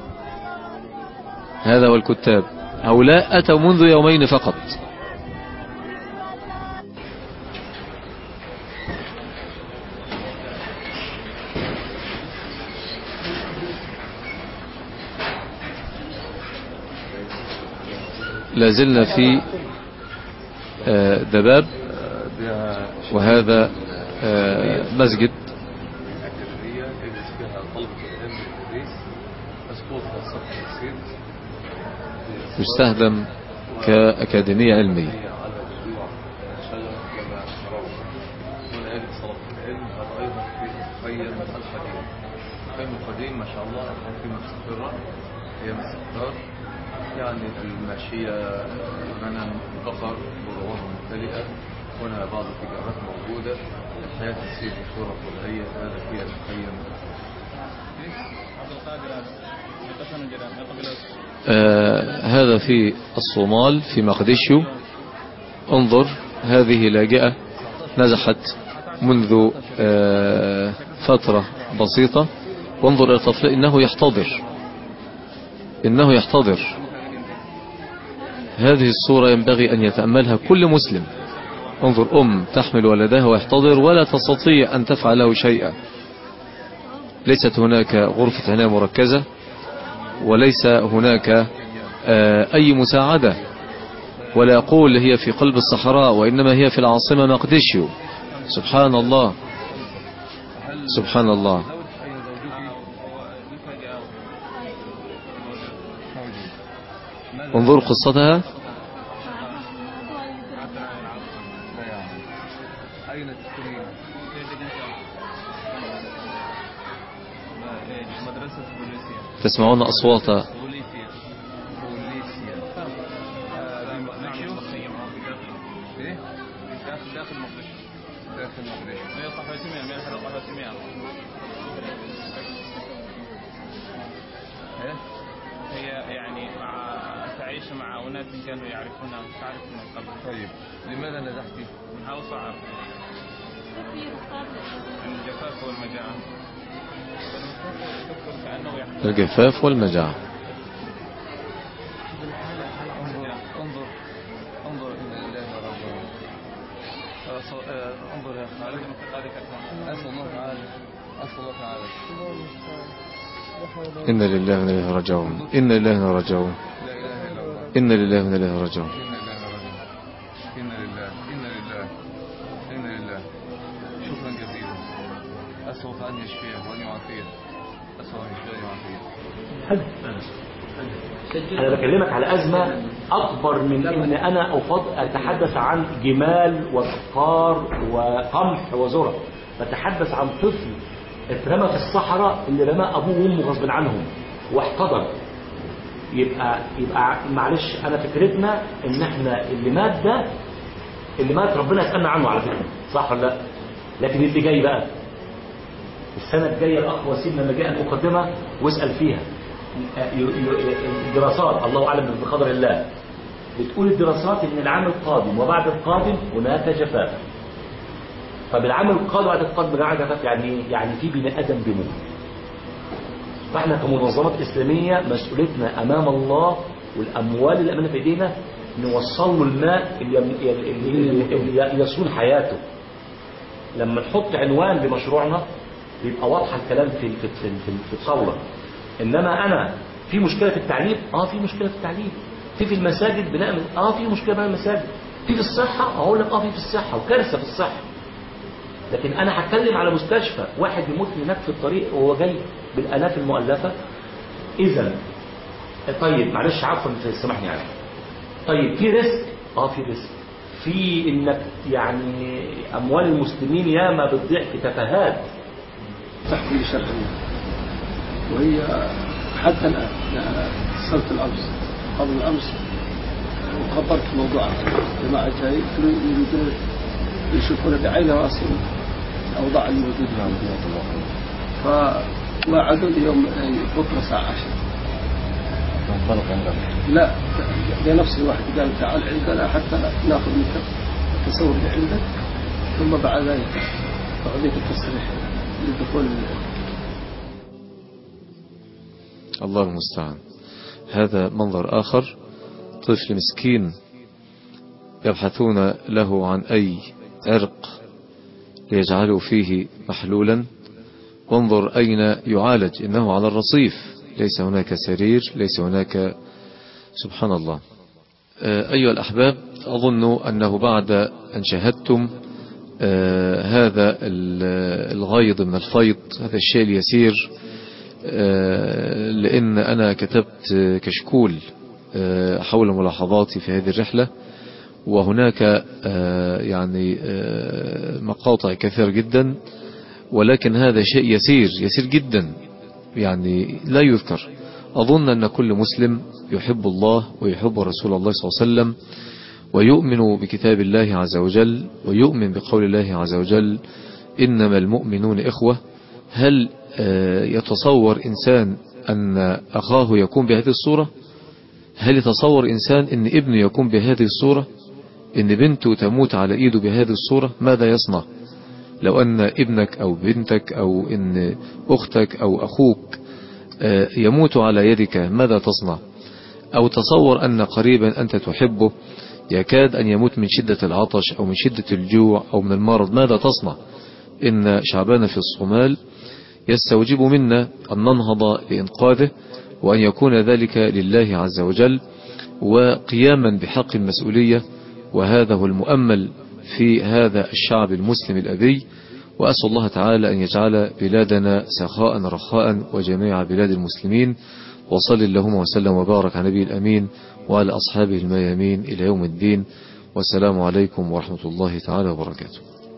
هذا هو الكتاب. هؤلاء أتوا منذ يومين فقط. لازلنا في دباب، وهذا مسجد يستخدم كأكاديمية علمية. القديم ما شاء الله القديم مستقرة، هي مستقرات يعني الماشية غنم بقر بروح ممتلئة، هنا بعض التجارات موجودة، الحياة تسير بصورة طبيعية، هذا فيها المخيم. آه هذا في الصومال في مقديشو. انظر هذه لاجئة نزحت منذ آه فترة بسيطة، وانظر إلى الطفل إنه يحتضر إنه يحتضر. هذه الصورة ينبغي أن يتأملها كل مسلم. انظر أم تحمل ولدها ويحتضر ولا تستطيع أن تفعل له شيئا. ليست هناك غرفة عناية مركزة، وليس هناك أي مساعدة، ولا أقول هي في قلب الصحراء، وإنما هي في العاصمة مقديشو. سبحان الله سبحان الله. انظر قصتها. تسمعون أصوات هي يعني مع تعيش مع أناس كانوا يعرفونها تعرف من قبل. طيب لماذا نزحتي؟ أو صعب الجفاف والمجاعة. الجفاف والمجاعة. انظر انظر إلى الله ربنا. انظر يا خالد. أسأل الله تعالى أسأل الله تعالى. إن لله وإنا إليه راجعون. إن لله وإنا راجعون. إن لله وإنا إليه راجعون. إن لله إن لله إن لله. شكرا جزيلا. أسأل الله أن يشفيه وأن يعافيه. أسأل الله أن يشفيه وأن يعافيه. أنا بكلمك على أزمة أكبر من أن أنا أفضل أتحدث عن جمال وفقار وقمح وذرة. بتحدث عن طفل اترمى في الصحراء اللي رماه أبوه وأمه غصب عنهم واحتضر. يبقى يبقى معلش، أنا فكرتنا إن إحنا اللي مات ده اللي مات ربنا يسألنا عنه على فكرة، صح ولا لا؟ لكن اللي جاي بقى السنة الجاية الأخ وسيم لما جاء المقدمة واسأل فيها الدراسات، الله أعلم بقدر الله، بتقول الدراسات إن العام القادم وبعد القادم هناك جفاف. فبالعام القادم وبعد القادم هناك جفاف يعني إيه؟ يعني في بني آدم بيموت. فإحنا كمنظمات إسلامية مسؤوليتنا أمام الله والأموال اللي أمامنا في إيدينا نوصل له الماء اللي, اللي, اللي يصون حياته. لما نحط عنوان لمشروعنا يبقى واضح الكلام في في في, في الثورة. إنما أنا في مشكلة في التعليم، آه في مشكلة في التعليم. في في المساجد بنعمل، آه في مشكلة في المساجد. في في الصحة أقول لك آه في في الصحة وكارثة في الصحة. لكن أنا هتكلم على مستشفى واحد يموت هناك في الطريق وهو جاي بالآلاف المؤلفة. إذا طيب معلش عفوا سامحني يعني. طيب في رزق، آه في رزق. في إنك يعني أموال المسلمين ياما بتضيع في تفاهات. تحكي شرعية وهي حتى الآن. أنا اتصلت الأمس قبل الأمس وخبرت موضوع جماعة جاي يريدون يشوفون بعين راسهم الأوضاع الموجودة. فوعدوني يوم بكرة الساعة عشرة. لا بنفس الواحد قال تعال عندنا حتى ناخذ منك التصور اللي عندك ثم بعد ذلك أعطيك التصريح للدخول. الله المستعان. هذا منظر آخر، طفل مسكين يبحثون له عن أي عرق ليجعلوا فيه محلولا. وانظر أين يعالج، إنه على الرصيف، ليس هناك سرير، ليس هناك. سبحان الله. أيها الأحباب، أظن أنه بعد أن شاهدتم هذا الغيض من الفيض، هذا الشيء اليسير، لأن أنا كتبت كشكول حول ملاحظاتي في هذه الرحلة، وهناك يعني مقاطع كثيرة جدا، ولكن هذا شيء يسير يسير جدا يعني لا يذكر. أظن أن كل مسلم يحب الله ويحب رسول الله صلى الله عليه وسلم ويؤمن بكتاب الله عز وجل ويؤمن بقول الله عز وجل إنما المؤمنون إخوة. هل يتصور إنسان أن أخاه يكون بهذه الصورة؟ هل يتصور إنسان أن ابنه يكون بهذه الصورة؟ أن بنته تموت على إيده بهذه الصورة؟ ماذا يصنع؟ لو أن ابنك أو بنتك أو أن أختك أو أخوك يموت على يدك ماذا تصنع؟ أو تصور أن قريبا أنت تحبه يكاد أن يموت من شدة العطش أو من شدة الجوع أو من المرض، ماذا تصنع؟ إن شعبنا في الصومال يستوجب منا أن ننهض لإنقاذه وأن يكون ذلك لله عز وجل وقياما بحق المسؤولية، وهذا هو المؤمل في هذا الشعب المسلم الأبي. وأسأل الله تعالى أن يجعل بلادنا سخاء رخاء وجميع بلاد المسلمين. وصل اللهم وسلم وبارك على نبي الأمين وعلى أصحابه الميامين إلى يوم الدين، والسلام عليكم ورحمة الله تعالى وبركاته.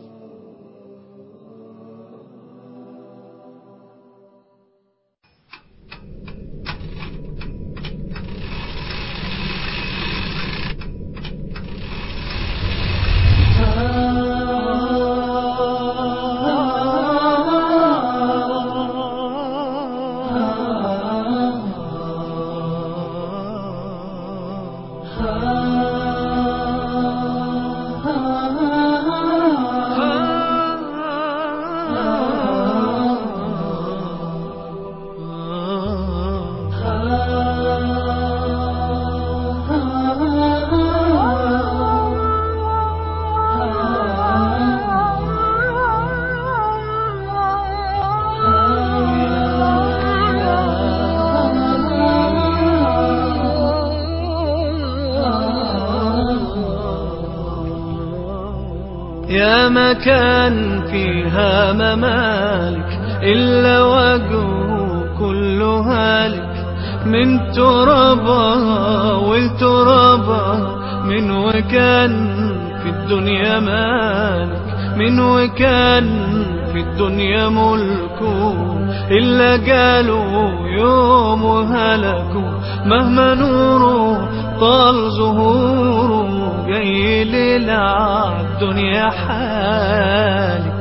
يا مكان فيها ممالك إلا وجهه كل هالك، من ترابها والترابها من وكان في الدنيا مالك، من وكان في الدنيا ملكه إلا قالوا يوم هلكوا، مهما نوره طال ظهوره جاي للع الدنيا حالك.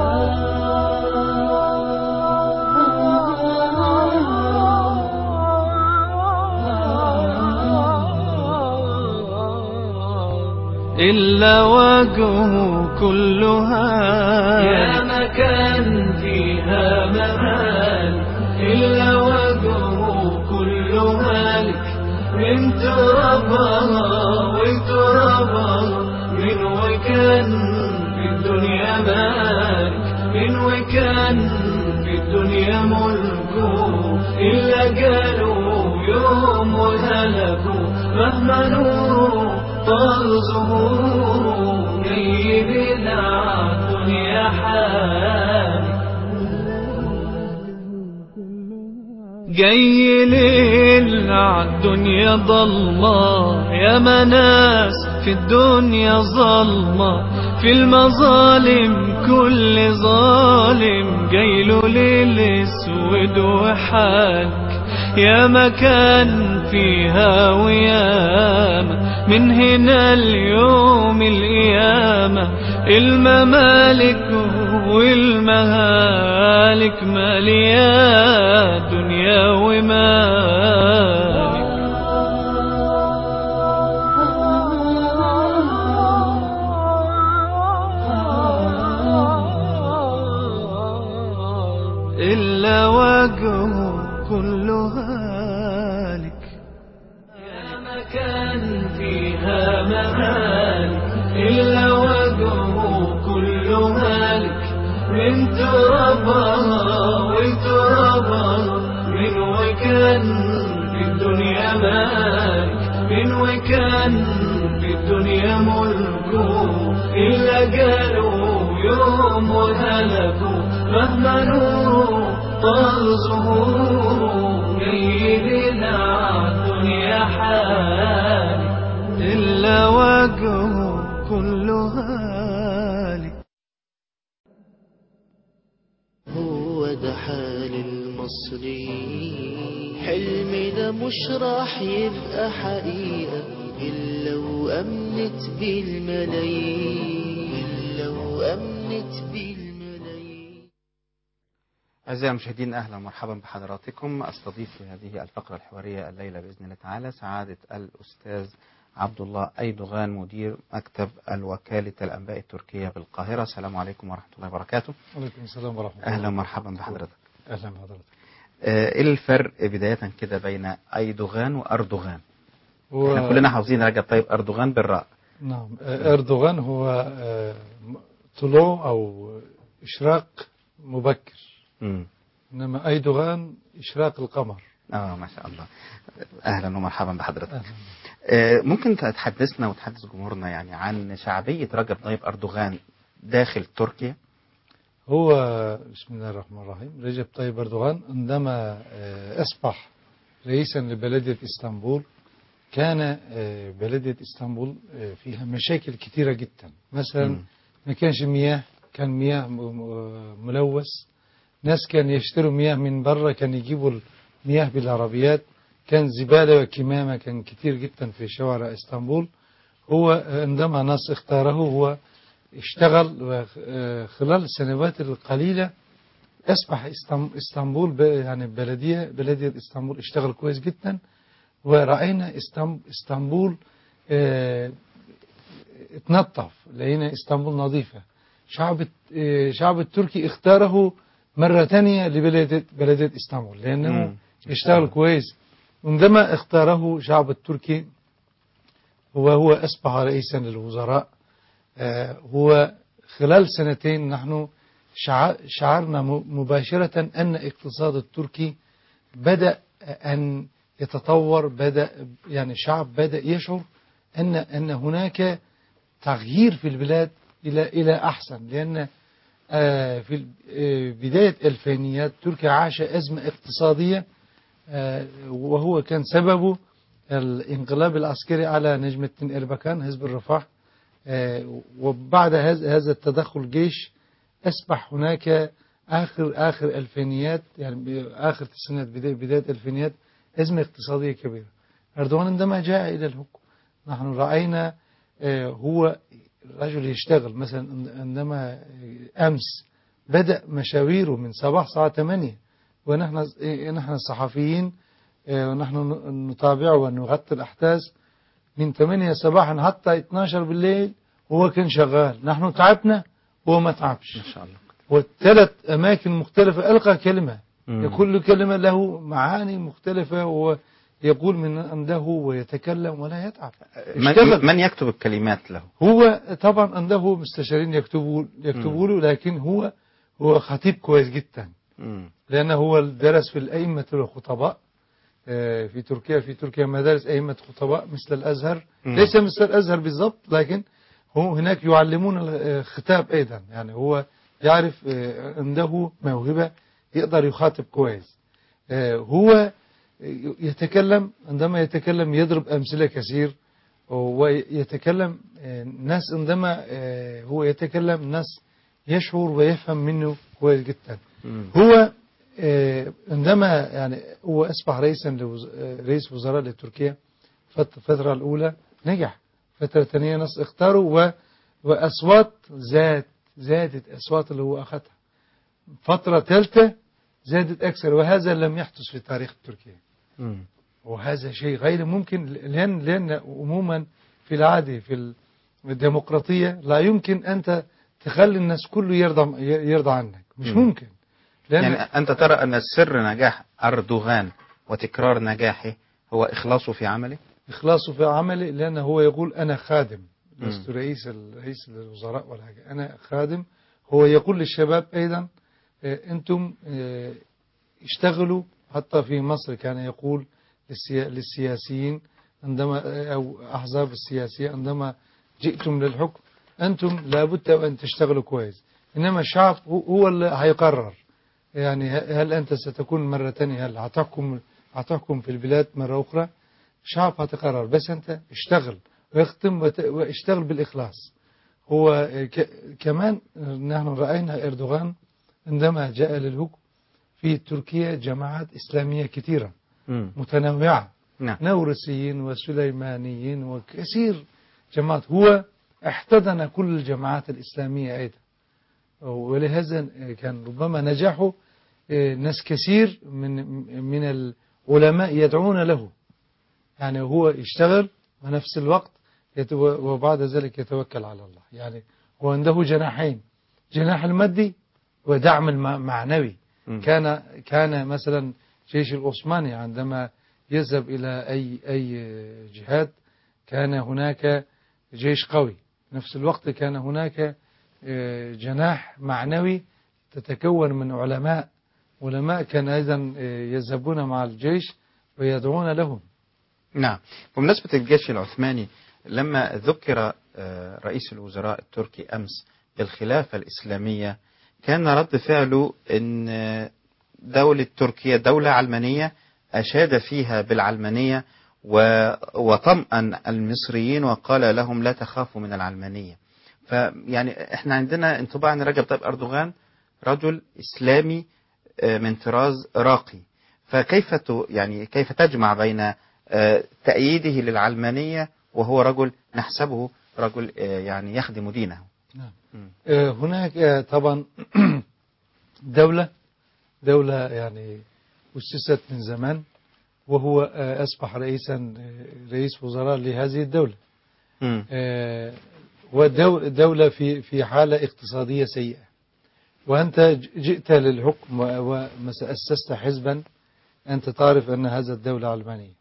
إلا وجهه كلها يا مكان فيها ممالك، إلا وجهه كلها لك، من ترابها وترابها من وكان في الدنيا مالك، من وكان في الدنيا ملكه إلا قالوا يوم وهلكوا، مهما نوره طال ظهوره جاي بلا الدنيا حالك، جاي ليل عالدنيا ضلمة، يا مناس في الدنيا ظلمة، في المظالم كل ظالم جايله ليل اسود وحالك، يا مكان فيها وياما من هنا اليوم القيامة، الممالك والمهالك مالية دنيا ومالك. إلا وجهه كلها لك، يا مكان فيها ممالك إلا وجهه كلها لك، من ترابها وترابها من وكان في الدنيا مالك، من وكان في الدنيا ملكه إلا قالوا يوم وهلكوا، مهما نوره طال ظهوره جاي لنا الدنيا حالك، إلا وجهه كلها لك. هو ده حال المصري حلمنا مش راح يبقى حقيقة إلا وأمنت بالملايين إلا وأمنت بالملايين. أعزائي المشاهدين، أهلا ومرحبا بحضراتكم. أستضيف في هذه الفقرة الحوارية الليلة بإذن الله تعالى سعادة الأستاذ عبد الله أيدوغان، مدير مكتب الوكالة الأنباء التركية بالقاهرة. السلام عليكم ورحمة الله وبركاته. وعليكم السلام ورحمة الله. أهلا ومرحبا بحضرتك. أهلا بحضرتك. إيه الفرق بداية كده بين أيدوغان وأردوغان؟ هو احنا كلنا حافظين رجب طيب أردوغان بالراء. نعم، أردوغان هو طلوع أو إشراق مبكر. م. إنما أيدوغان إشراق القمر. آه ما شاء الله. أهلا ومرحبا بحضرتك. أهلا. آه ممكن تحدثنا وتحدث جمهورنا يعني عن شعبية رجب طيب أردوغان داخل تركيا؟ هو بسم الله الرحمن الرحيم، رجب طيب أردوغان عندما أصبح رئيسا لبلدية إسطنبول كان بلدية إسطنبول فيها مشاكل كثيرة جدا. مثلا م. ما كانش مياه، كان مياه ملوث. ناس كان يشتروا مياه من بره، كان يجيبوا المياه بالعربيات. كان زبالة وكمامة كان كتير جدا في شوارع إسطنبول. هو عندما ناس اختاره هو اشتغل، خلال السنوات القليلة أصبح إسطنبول يعني بلدية بلدية إسطنبول اشتغل كويس جدا. ورأينا إسطنبول اه اتنظف، لقينا إسطنبول نظيفة. شعب اه شعب التركي اختاره مرة تانية لبلدية بلدية إسطنبول لأنه مم. اشتغل كويس. عندما اختاره شعب التركي هو هو أصبح رئيسا للوزراء. اه هو خلال سنتين نحن شعرنا مباشرة أن اقتصاد التركي بدأ أن يتطور، بدأ يعني شعب بدأ يشعر أن أن هناك تغيير في البلاد إلى إلى أحسن. لأن في بداية الألفينيات تركيا عاش أزمة اقتصادية، وهو كان سببه الانقلاب العسكري على نجم الدين إربكان حزب الرفاه. وبعد هذا التدخل الجيش أصبح هناك آخر آخر الألفينيات، يعني آخر السنة بداية بداية الألفينيات أزمة اقتصادية كبيرة. أردوغان عندما جاء إلى الحكم نحن رأينا هو رجل يشتغل. مثلا عندما أمس بدأ مشاويره من صباح الساعة ثمانية، ونحن نحن الصحفيين ونحن نتابع ونغطي الأحداث من ثمانية صباحا حتى اثني عشر بالليل هو كان شغال. نحن تعبنا وهو ما تعبش ما شاء الله. والثلاث أماكن مختلفة ألقى كلمة، كل كلمة له معاني مختلفة ويقول من عنده ويتكلم ولا يتعب. من, من يكتب الكلمات له؟ هو طبعا عنده مستشارين يكتبوا يكتبوا له، لكن هو هو خطيب كويس جدا. لأنه هو درس في الأئمة والخطباء في تركيا. في تركيا مدارس أئمة خطباء مثل الأزهر، ليس مثل الأزهر بالضبط، لكن هو هناك يعلمون الخطاب أيضا. يعني هو يعرف عنده موهبة يقدر يخاطب كويس. هو يتكلم، عندما يتكلم يضرب أمثلة كثير، ويتكلم ناس عندما هو يتكلم ناس يشعر ويفهم منه كويس جدا. هو عندما يعني هو أصبح رئيسا رئيس وزراء لتركيا الفترة الأولى نجح، فترة ثانية ناس اختاروا وأصوات زاد زادت أصوات اللي هو أخذها. فترة ثالثة زادت أكثر، وهذا لم يحدث في تاريخ تركيا. وهذا شيء غير ممكن، لأن لأن عموما في العادة في الديمقراطية لا يمكن أنت تخلي الناس كله يرضى يرضى عنك، مش م. ممكن. يعني أنت ترى أن السر نجاح أردوغان وتكرار نجاحه هو إخلاصه في عمله؟ إخلاصه في عمله، لأنه هو يقول أنا خادم، لست رئيس رئيس الوزراء ولا حاجة، أنا خادم. هو يقول للشباب أيضا أنتم اشتغلوا. حتى في مصر كان يقول للسياسيين عندما أو أحزاب السياسية عندما جئتم للحكم أنتم لابد أن تشتغلوا كويس، إنما الشعب هو اللي هيقرر. يعني هل أنت ستكون مرة ثانية، هل هتحكم هتحكم في البلاد مرة أخرى؟ الشعب هتقرر، بس أنت اشتغل ويختم واشتغل بالإخلاص. هو كمان نحن رأينا أردوغان عندما جاء للحكم في تركيا جماعات إسلامية كثيرة. متنوعة، نعم. نورسيين وسليمانيين وكثير جماعات. هو احتضن كل الجماعات الإسلامية أيضا، ولهذا كان ربما نجاحه ناس كثير من من العلماء يدعون له، يعني هو يشتغل ونفس الوقت وبعد ذلك يتوكل على الله. يعني هو عنده جناحين، جناح المادي ودعم المعنوي. كان كان مثلا جيش العثماني عندما يذهب إلى أي أي جهاد كان هناك جيش قوي، نفس الوقت كان هناك جناح معنوي تتكون من علماء علماء كان أيضا يذهبون مع الجيش ويدعون لهم. نعم. بمناسبة الجيش العثماني، لما ذكر رئيس الوزراء التركي أمس بالخلافة الإسلامية كان رد فعله أن دولة تركيا دولة علمانية، أشاد فيها بالعلمانية وطمأن المصريين وقال لهم لا تخافوا من العلمانية. فيعني احنا عندنا انطباع عن رجب طيب أردوغان رجل إسلامي من طراز راقي، فكيف يعني كيف تجمع بين تأييده للعلمانية وهو رجل نحسبه رجل يعني يخدم دينه؟ نعم. هناك طبعا دولة دولة يعني أسست من زمان، وهو أصبح رئيسا رئيس وزراء لهذه الدولة، ودولة في في حالة اقتصادية سيئة، وأنت جئت للحكم وأسست حزبا، أنت تعرف أن هذا الدولة علمانية،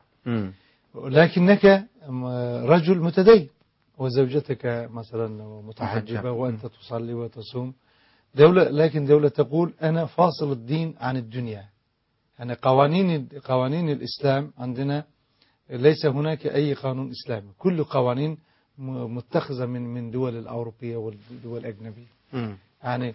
لكنك رجل متدين وزوجتك مثلا متحجبة وأنت تصلي وتصوم. دولة لكن دولة تقول أنا فاصل الدين عن الدنيا. يعني قوانين قوانين الإسلام عندنا ليس هناك أي قانون إسلامي، كل قوانين متخذة من من دول الأوروبية والدول الأجنبية. م. يعني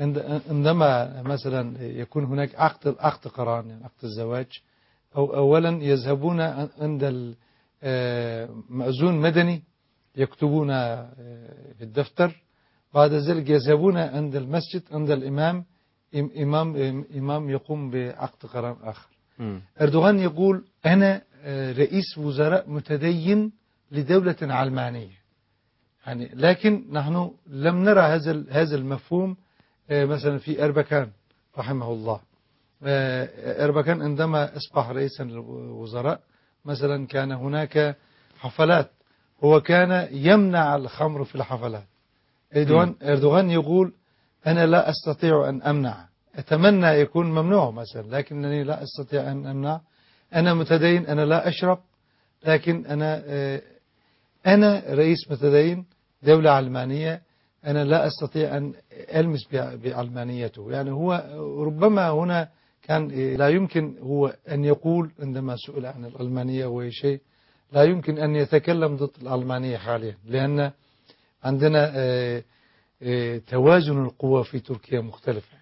عندما مثلا يكون هناك عقد عقد قران، يعني عقد الزواج، أو أولا يذهبون عند المأذون مدني يكتبون في الدفتر، بعد ذلك يذهبون عند المسجد عند الإمام إمام إمام يقوم بعقد قران آخر. م. أردوغان يقول أنا رئيس وزراء متدين لدولة علمانية، يعني لكن نحن لم نرى هذا هذا المفهوم مثلا في أربكان رحمه الله. أربكان عندما أصبح رئيسا للوزراء مثلا كان هناك حفلات، هو كان يمنع الخمر في الحفلات. أردوغان يقول أنا لا أستطيع أن أمنع، أتمنى يكون ممنوع مثلا لكنني لا أستطيع أن أمنع. أنا متدين، أنا لا أشرب، لكن أنا أنا رئيس متدين دولة علمانية، أنا لا أستطيع أن ألمس بعلمانيته. يعني هو ربما هنا كان لا يمكن هو أن يقول عندما سئل عن العلمانية وهي شيء لا يمكن أن يتكلم ضد العلمانية حاليا، لأن عندنا توازن القوى في تركيا مختلفة،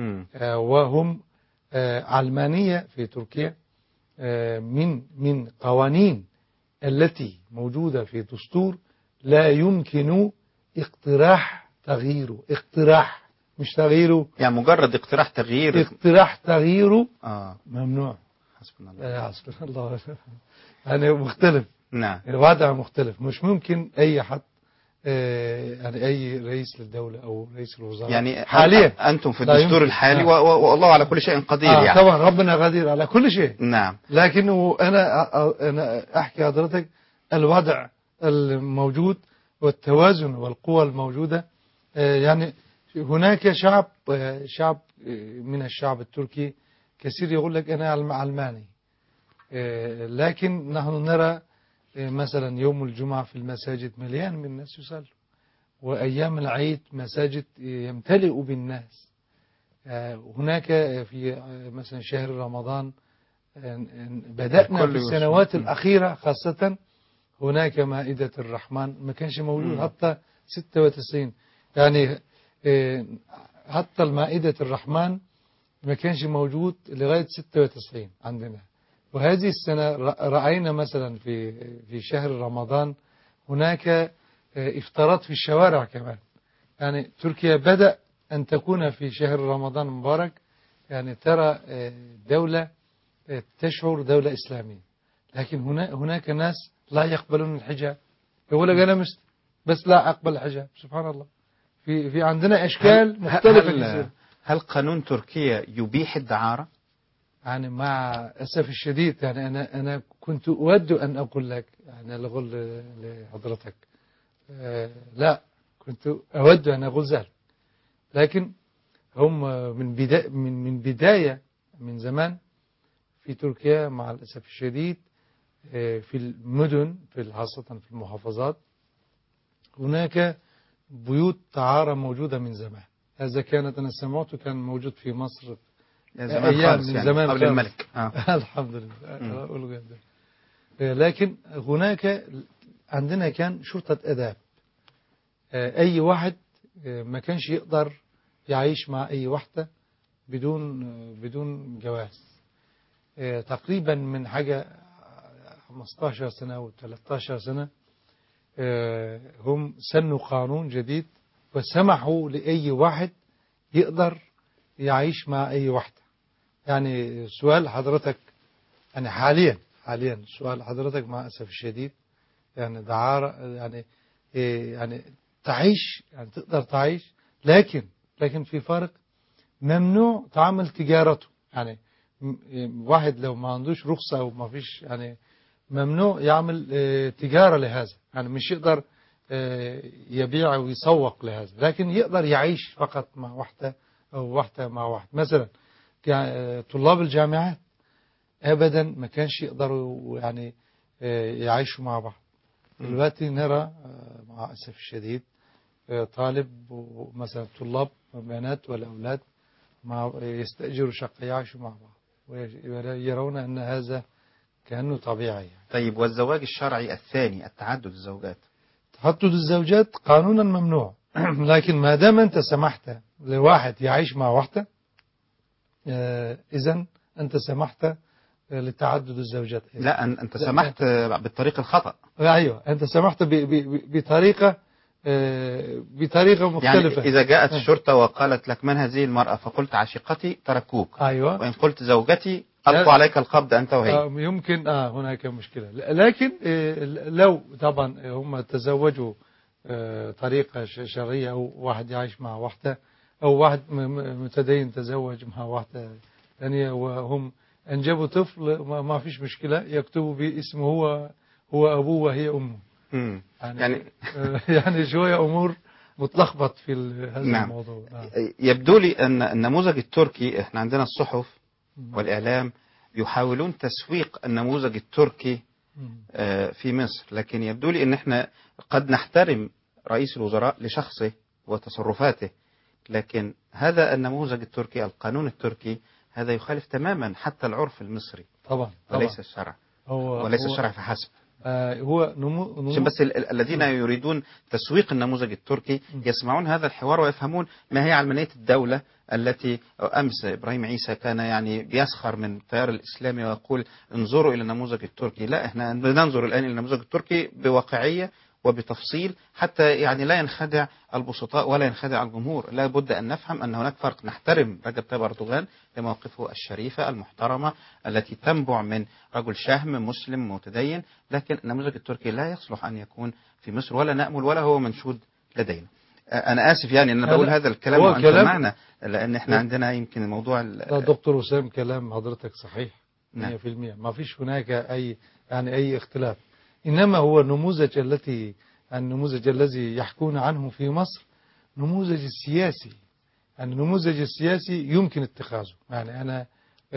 وهم علمانية في تركيا من من قوانين التي موجودة في دستور لا يمكن اقتراح تغييره، اقتراح مش تغييره، يعني مجرد اقتراح تغيير، اقتراح تغييره آه. ممنوع. حسبنا الله حسبنا الله يعني مختلف. نعم. الوضع مختلف، مش ممكن أي حد يعني أي رئيس للدولة أو رئيس الوزراء يعني حاليا أنتم في الدستور الحالي آه. والله على كل شيء قدير. آه يعني طبعا ربنا قدير على كل شيء. نعم. لكنه أنا أنا أحكي حضرتك الوضع الموجود والتوازن والقوى الموجودة. يعني هناك شعب شعب من الشعب التركي كثير يقول لك أنا علماني، لكن نحن نرى مثلا يوم الجمعة في المساجد مليان من الناس يصلوا، وأيام العيد مساجد يمتلئ بالناس. هناك في مثلا شهر رمضان بدأنا في السنوات الأخيرة خاصة هناك مائدة الرحمن ما كانش موجود حتى ستة وتسعين، يعني حتى المائدة الرحمن ما كانش موجود لغاية ستة وتسعين عندنا. وهذه السنة رأينا مثلا في في شهر رمضان هناك إفطارات في الشوارع كمان. يعني تركيا بدأ أن تكون في شهر رمضان المبارك يعني ترى دولة تشعر دولة إسلامية. لكن هنا هناك ناس لا يقبلون الحجاب، يقول لك أنا مسلم بس لا أقبل الحجاب. سبحان الله، في في عندنا أشكال مختلفة هل, كثير. هل قانون تركيا يبيح الدعارة؟ يعني مع الأسف الشديد، يعني أنا أنا كنت أود أن أقول لك، يعني أقول لحضرتك آه لا، كنت أود أن أقول ذلك، لكن هم من بداية من من بداية من زمان في تركيا مع الأسف الشديد آه في المدن، في خاصة في المحافظات، هناك بيوت دعارة موجودة من زمان. هذا كانت أنا سمعته كان موجود في مصر أيام من يعني زمان قبل الملك. آه. الحمد لله. لكن هناك عندنا كان شرطة أداب، أي واحد ما كانش يقدر يعيش مع أي واحدة بدون بدون جواز. تقريبا من حاجة خمسة عشر سنة أو ثلاثة عشر سنة هم سنوا قانون جديد وسمحوا لأي واحد يقدر يعيش مع أي واحدة. يعني سؤال حضرتك، يعني حاليا حاليا سؤال حضرتك مع الأسف الشديد، يعني دعارة يعني يعني تعيش، يعني تقدر تعيش، لكن لكن في فرق، ممنوع تعمل تجارته. يعني واحد لو ما عندوش رخصة أو ما فيش، يعني ممنوع يعمل تجارة لهذا، يعني مش يقدر يبيع ويسوق لهذا، لكن يقدر يعيش فقط مع واحدة أو واحدة مع واحد. مثلا طلاب الجامعات أبدا ما كانش يقدروا يعني يعيشوا مع بعض. دلوقتي نرى مع الأسف الشديد طالب مثلا طلاب بنات ولا أولاد مع يستأجروا شقة يعيشوا مع بعض ويرون أن هذا كأنه طبيعي. طيب، والزواج الشرعي الثاني، التعدد الزوجات؟ تعدد الزوجات قانونا ممنوع لكن ما دام أنت سمحت لواحد يعيش مع واحدة، إذن أنت سمحت لتعدد الزوجات. لا، أنت سمحت بالطريق الخطأ. أيوة، أنت سمحت بطريقة بطريقة مختلفة. يعني إذا جاءت الشرطة وقالت لك من هذه المرأة فقلت عشيقتي تركوك. أيوة. وإن قلت زوجتي ألقوا عليك القبض أنت وهي. يمكن آه هناك مشكلة، لكن لو طبعا هم تزوجوا طريقة شرعية، أو واحد يعيش مع واحدة، أو واحد متدين تزوج مع واحدة ثانية وهم أنجبوا طفل، ما فيش مشكلة، يكتبوا باسمه هو هو أبوه وهي أمه. يعني يعني, يعني شوية أمور متلخبط في هذا نعم. الموضوع. نعم. يبدو لي أن النموذج التركي، إحنا عندنا الصحف والإعلام يحاولون تسويق النموذج التركي في مصر، لكن يبدو لي أن إحنا قد نحترم رئيس الوزراء لشخصه وتصرفاته، لكن هذا النموذج التركي، القانون التركي، هذا يخالف تماما حتى العرف المصري. طبعا. وليس الشرع. هو وليس هو الشرع فحسب. آه هو نمو نمو عشان بس الذين يريدون تسويق النموذج التركي يسمعون هذا الحوار ويفهمون ما هي علمانية الدولة التي أمس إبراهيم عيسى كان يعني بيسخر من التيار الإسلامي ويقول انظروا إلى النموذج التركي. لا، احنا ننظر الآن إلى النموذج التركي بواقعية وبتفصيل حتى يعني لا ينخدع البسطاء ولا ينخدع الجمهور. لا بد أن نفهم أن هناك فرق. نحترم رجب طيب أردوغان لمواقفه الشريفة المحترمة التي تنبع من رجل شهم مسلم متدين، لكن النموذج التركي لا يصلح أن يكون في مصر ولا نأمل ولا هو منشود لدينا. أنا آسف يعني أن أنا بقول هذا الكلام وأنت معنا، لأن إحنا عندنا يمكن الموضوع. دكتور وسام، كلام حضرتك صحيح مئة في المئة، ما فيش هناك أي يعني أي اختلاف، إنما هو النموذج التي النموذج الذي يحكون عنه في مصر نموذج السياسي. يعني النموذج السياسي يمكن اتخاذه، يعني أنا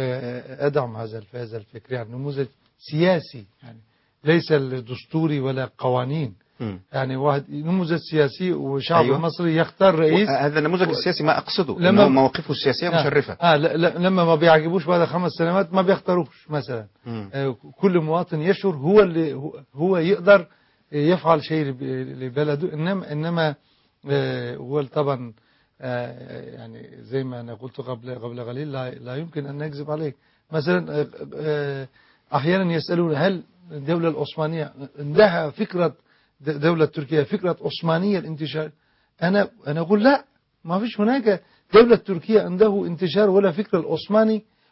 أدعم هذا هذا الفكر، يعني نموذج سياسي، يعني ليس الدستوري ولا قوانين. م. يعني واحد نموذج سياسي وشعب أيوة. المصري يختار رئيس. هذا النموذج السياسي ما أقصده لما مواقفه السياسية آه مشرفة. آه لما ما بيعجبوش بعد خمس سنوات ما بيختاروش مثلا. آه كل مواطن يشعر هو اللي هو يقدر يفعل شيء لبلده، إنما إنما آه هو طبعا آه يعني زي ما أنا قلت قبل قبل قليل، لا, لا يمكن أن نكذب عليك. مثلا آه آه أحيانا يسألون هل الدولة العثمانية عندها فكرة دولة تركيا فكرة عثمانية الانتشار؟ أنا أنا أقول لا، ما فيش هناك دولة تركيا عنده انتشار ولا فكر العثماني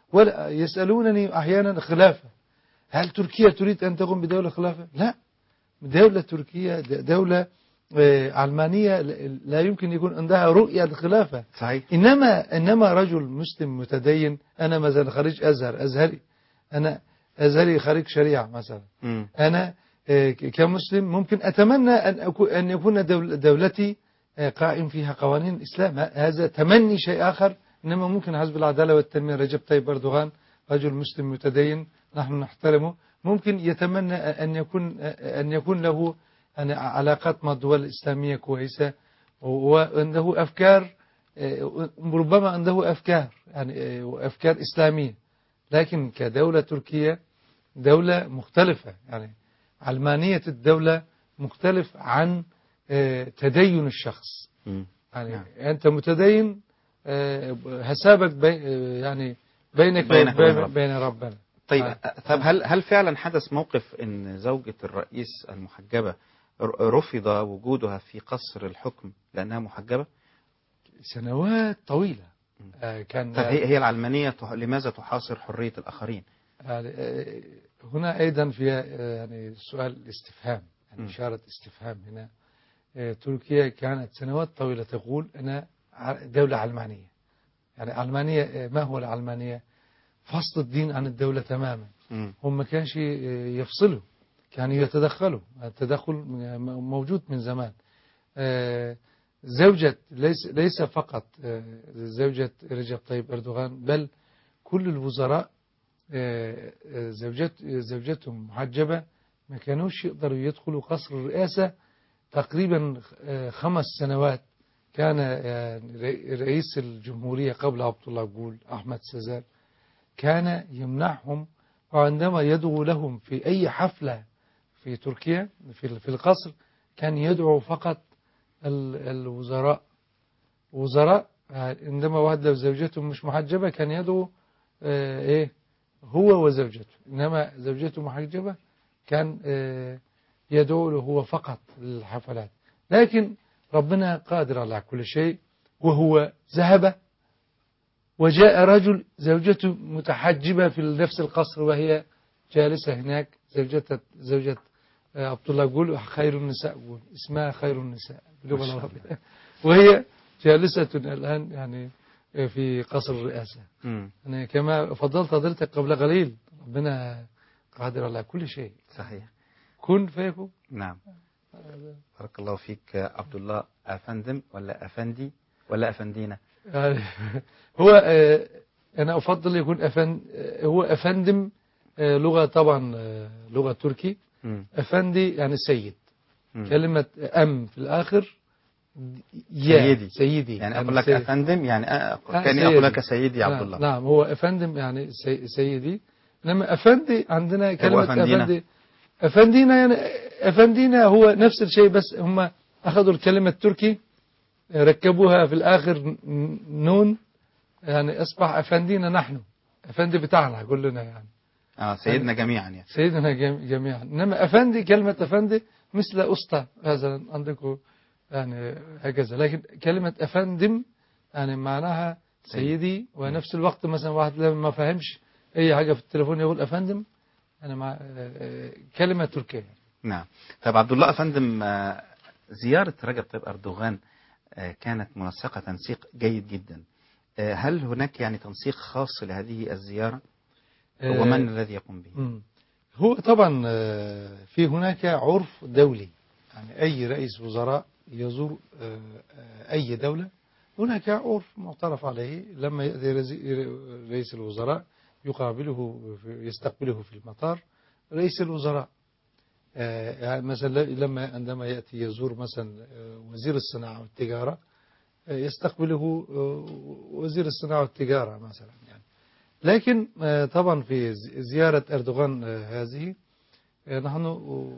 ولا يسألونني أحيانا خلافة، هل تركيا تريد أن تقوم بدولة خلافة؟ لا، دولة تركيا دولة علمانية لا يمكن يكون عندها رؤية الخلافة. صحيح. إنما إنما رجل مسلم متدين، أنا مثلا خريج أزهر أزهري، أنا أزهري خريج شريعة مثلا، م. أنا كمسلم ممكن أتمنى أن أكون أن يكون دول دولتي قائم فيها قوانين الإسلام، هذا تمني شيء آخر. إنما ممكن حزب العدالة والتنمية رجب طيب أردوغان رجل مسلم متدين نحن نحترمه، ممكن يتمنى أن يكون أن يكون له يعني علاقات مع الدول الإسلامية كويسة، وعنده أفكار، ربما عنده أفكار يعني أفكار إسلامية، لكن كدولة تركيا دولة مختلفة، يعني علمانية الدولة مختلف عن تدين الشخص. يعني نعم. أنت متدين حسابك بي يعني بينك وبين بين ربنا. طيب آه. طب هل هل فعلا حدث موقف ان زوجة الرئيس المحجبة رفض وجودها في قصر الحكم لأنها محجبة؟ سنوات طويلة. آه كان طب هي هي العلمانية لماذا تحاصر حرية الآخرين؟ يعني آه هنا أيضا في يعني سؤال استفهام، يعني م. إشارة استفهام هنا. آه تركيا كانت سنوات طويلة تقول أنا دولة علمانية. يعني علمانية، ما هو العلمانية؟ فصل الدين عن الدولة تماما. م. هم ما كانش يفصلوا، كانوا يتدخلوا، التدخل موجود من زمان. زوجة ليس ليس فقط زوجة رجب طيب أردوغان، بل كل الوزراء زوجت زوجتهم محجبة ما كانوش يقدروا يدخلوا قصر الرئاسة تقريبا خمس سنوات. كان رئيس الجمهورية قبل عبد الله جول أحمد سزال كان يمنعهم، وعندما يدعو لهم في أي حفلة في تركيا في في القصر كان يدعو فقط الوزراء وزراء. عندما واحد لو زوجته مش محجبة كان يدعو اه ايه هو وزوجته، انما زوجته محجبة كان اه يدعو له هو فقط للحفلات. لكن ربنا قادر على كل شيء، وهو ذهب وجاء رجل زوجته متحجبة في نفس القصر وهي جالسة هناك، زوجة زوجة عبد الله جول خير النساء جول، اسمها خير النساء باللغة العربية، وهي جالسة الآن يعني في قصر الرئاسة. يعني كما فضلت حضرتك قبل قليل، ربنا قادر على كل شيء. صحيح. كن فيكون. نعم. بارك الله فيك. عبد الله أفندم ولا أفندي ولا أفندينا؟ هو أنا أفضل يكون أفند، هو أفندم لغة طبعا لغة تركي. م. أفندي يعني سيد. م. كلمة أم في الآخر سيدي. سيدي يعني أقول لك سيدي. أفندم يعني كأني أقول لك سيدي عبد الله. نعم هو أفندم يعني سيدي. إنما أفندي عندنا كلمة أفندينا. أفندي أفندينا يعني أفندينا هو نفس الشيء، بس هم أخذوا الكلمة التركي ركبوها في الآخر نون، يعني أصبح أفندينا نحن، أفندي بتاعنا كلنا يعني. آه سيدنا جميعا يعني. سيدنا جميعا. إنما أفندي كلمة أفندي مثل أسطى مثلا عندكم يعني هكذا، لكن كلمة أفندم يعني معناها سيدي. ونفس الوقت مثلا واحد لما ما فهمش أي حاجة في التليفون يقول أفندم، أنا مع كلمة تركية. نعم. طب عبد الله أفندم، زيارة رجب طيب أردوغان كانت منسقة تنسيق جيد جدا. هل هناك يعني تنسيق خاص لهذه الزيارة؟ ومن الذي يقوم به؟ هو طبعا في هناك عرف دولي، يعني أي رئيس وزراء يزور أي دولة هناك عرف معترف عليه. لما يأتي رئيس الوزراء يقابله يستقبله في المطار رئيس الوزراء. يعني مثلا لما عندما يأتي يزور مثلا وزير الصناعة والتجارة يستقبله وزير الصناعة والتجارة مثلا يعني. لكن طبعا في زيارة أردوغان هذه نحن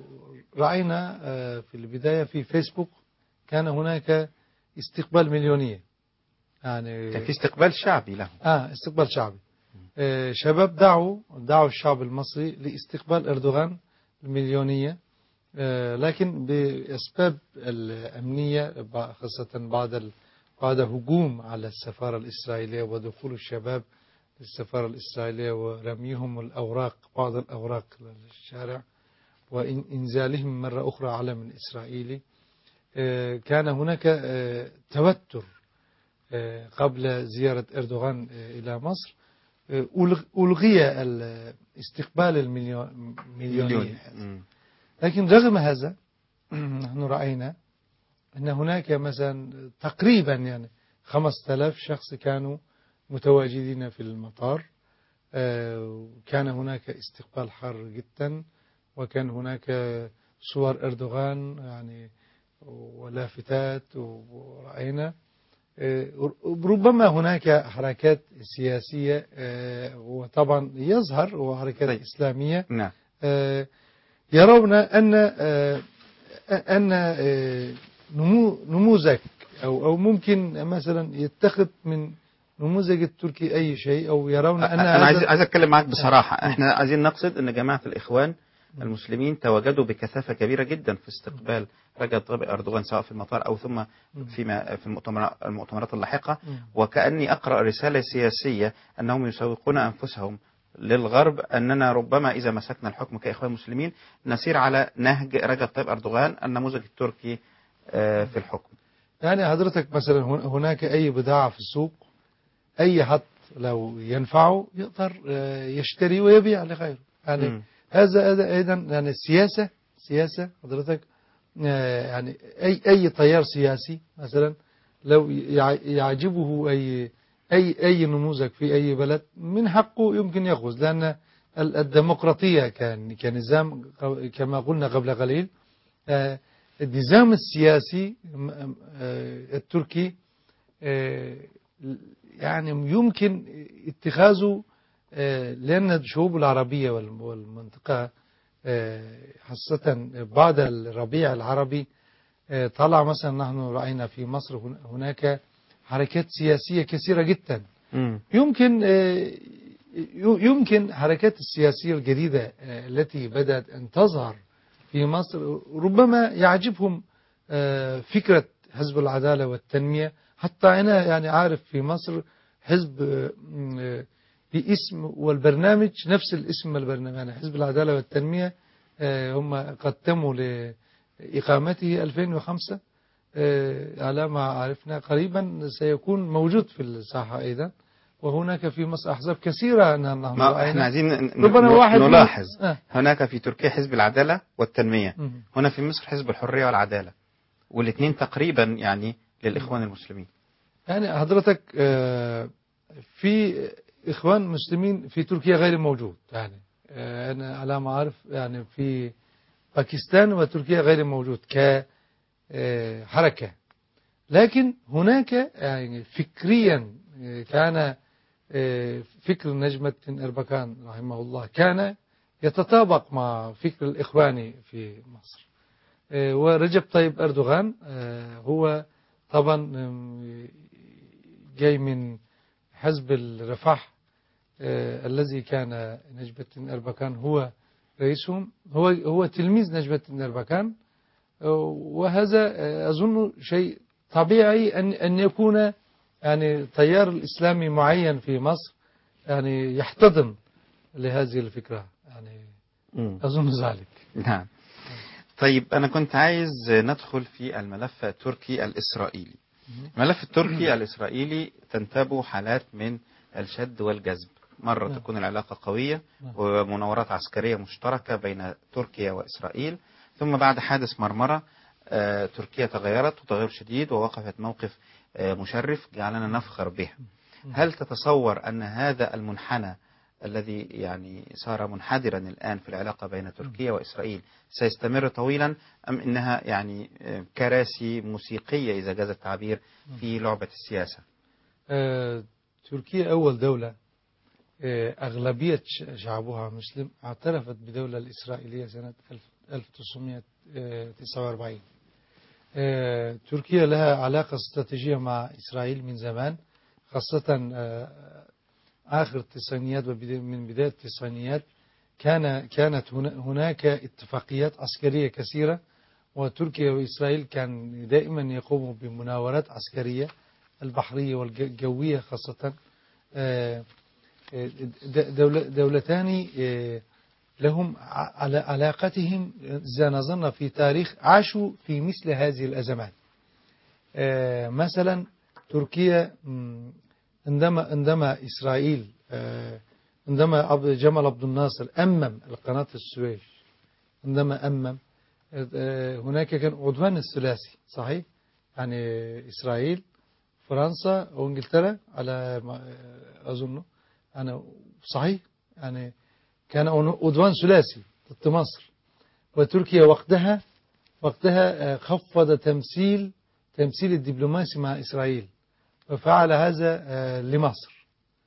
رأينا في البداية في فيسبوك كان هناك استقبال مليونية، يعني كان في استقبال شعبي له. آه استقبال شعبي. آه شباب دعوا دعوا الشعب المصري لاستقبال أردوغان المليونية، آه لكن بأسباب الأمنية خاصة بعد بعد هجوم على السفارة الإسرائيلية ودخول الشباب للسفارة الإسرائيلية ورميهم الأوراق بعض الأوراق للشارع وإنزالهم مرة أخرى علم إسرائيلي. كان هناك توتر قبل زيارة أردوغان إلى مصر، ألغي استقبال المليونية، لكن رغم هذا نحن رأينا أن هناك مثلا تقريبا يعني خمسة آلاف شخص كانوا متواجدين في المطار. كان هناك استقبال حار جدا، وكان هناك صور أردوغان يعني ولافتات، ورأينا ربما هناك حركات سياسية وطبعا يظهر وحركات إسلامية يرون أن أن نموذج أو أو ممكن مثلا يتخذ من نموذج التركي أي شيء، أو يرون أن أنا عايز عايز أتكلم معك بصراحة. إحنا عايزين نقصد أن جماعة الإخوان المسلمين تواجدوا بكثافة كبيرة جدا في استقبال رجب طيب أردوغان سواء في المطار أو ثم فيما في المؤتمرات المؤتمرات اللاحقة، وكأني أقرأ رسالة سياسية أنهم يسوقون أنفسهم للغرب أننا ربما إذا مسكنا الحكم كإخوان مسلمين نسير على نهج رجب طيب أردوغان النموذج التركي في الحكم. يعني حضرتك مثلا هناك أي بضاعة في السوق، أي حد لو ينفعه يقدر يشتري ويبيع لغيره. يعني م. هذا هذا أيضا يعني السياسة سياسة حضرتك يعني أي أي تيار سياسي مثلا لو يعجبه أي أي أي نموذج في أي بلد من حقه يمكن يأخذ، لأن الديمقراطية كان كنظام كما قلنا قبل قليل النظام السياسي التركي يعني يمكن اتخاذه، لأن الشعوب العربية والمنطقة خاصة بعد الربيع العربي طلع مثلا نحن رأينا في مصر هناك حركات سياسية كثيرة جدا. يمكن يمكن حركات السياسية الجديدة التي بدأت أن تظهر في مصر ربما يعجبهم فكرة حزب العدالة والتنمية. حتى أنا يعني عارف في مصر حزب باسم والبرنامج نفس الاسم البرنامج، يعني حزب العدالة والتنمية هم قدموا لإقامته ألفين وخمسة على ما عرفنا قريبا سيكون موجود في الساحة أيضا. وهناك في مصر أحزاب كثيرة. ما احنا عايزين نلاحظ آه. هناك في تركيا حزب العدالة والتنمية، م- هنا في مصر حزب الحرية والعدالة، والاثنين تقريبا يعني للإخوان المسلمين. يعني حضرتك في إخوان مسلمين في تركيا غير موجود، يعني أنا على ما أعرف يعني في باكستان وتركيا غير موجود كحركة، لكن هناك يعني فكريا كان فكر نجمة أربكان رحمه الله كان يتطابق مع فكر الإخواني في مصر. ورجب طيب أردوغان هو طبعا جاي من حزب الرفاح الذي كان نجمة أربكان هو رئيسهم، هو هو تلميذ نجمة أربكان، وهذا أظن شيء طبيعي أن أن يكون يعني تيار الإسلامي معين في مصر يعني يحتضن لهذه الفكرة، يعني م. أظن ذلك. نعم. طيب أنا كنت عايز ندخل في الملف التركي الإسرائيلي. الملف التركي الإسرائيلي تنتابه حالات من الشد والجذب، مرة تكون العلاقة قوية ومناورات عسكرية مشتركة بين تركيا وإسرائيل، ثم بعد حادث مرمرة تركيا تغيرت وتغير شديد ووقفت موقف مشرف جعلنا نفخر به. هل تتصور أن هذا المنحنى الذي يعني صار منحدرا الآن في العلاقة بين تركيا وإسرائيل سيستمر طويلا، أم إنها يعني كراسي موسيقية إذا جاز التعبير في لعبة السياسة؟ آه، تركيا أول دولة آه، أغلبية شعبها مسلم اعترفت بدولة الإسرائيلية سنة ألف وتسعمائة وتسعة وأربعين. آه، تركيا لها علاقة استراتيجية مع إسرائيل من زمان، خاصة آه، آخر التسعينيات ومن بداية التسعينيات كان كانت هناك اتفاقيات عسكرية كثيرة، وتركيا وإسرائيل كان دائما يقوموا بمناورات عسكرية البحرية والجوية خاصة. دولة دولتان لهم على علاقتهم إذا نظرنا في تاريخ عاشوا في مثل هذه الأزمات. مثلا تركيا عندما عندما إسرائيل عندما جمال عبد الناصر أمم القناة السويس، عندما أمم هناك كان عدوان الثلاثي صحيح، يعني إسرائيل فرنسا وإنجلترا على أظن أنا صحيح، يعني كان عدوان ثلاثي ضد مصر، وتركيا وقتها وقتها خفض تمثيل تمثيل الدبلوماسي مع إسرائيل وفعل هذا لمصر.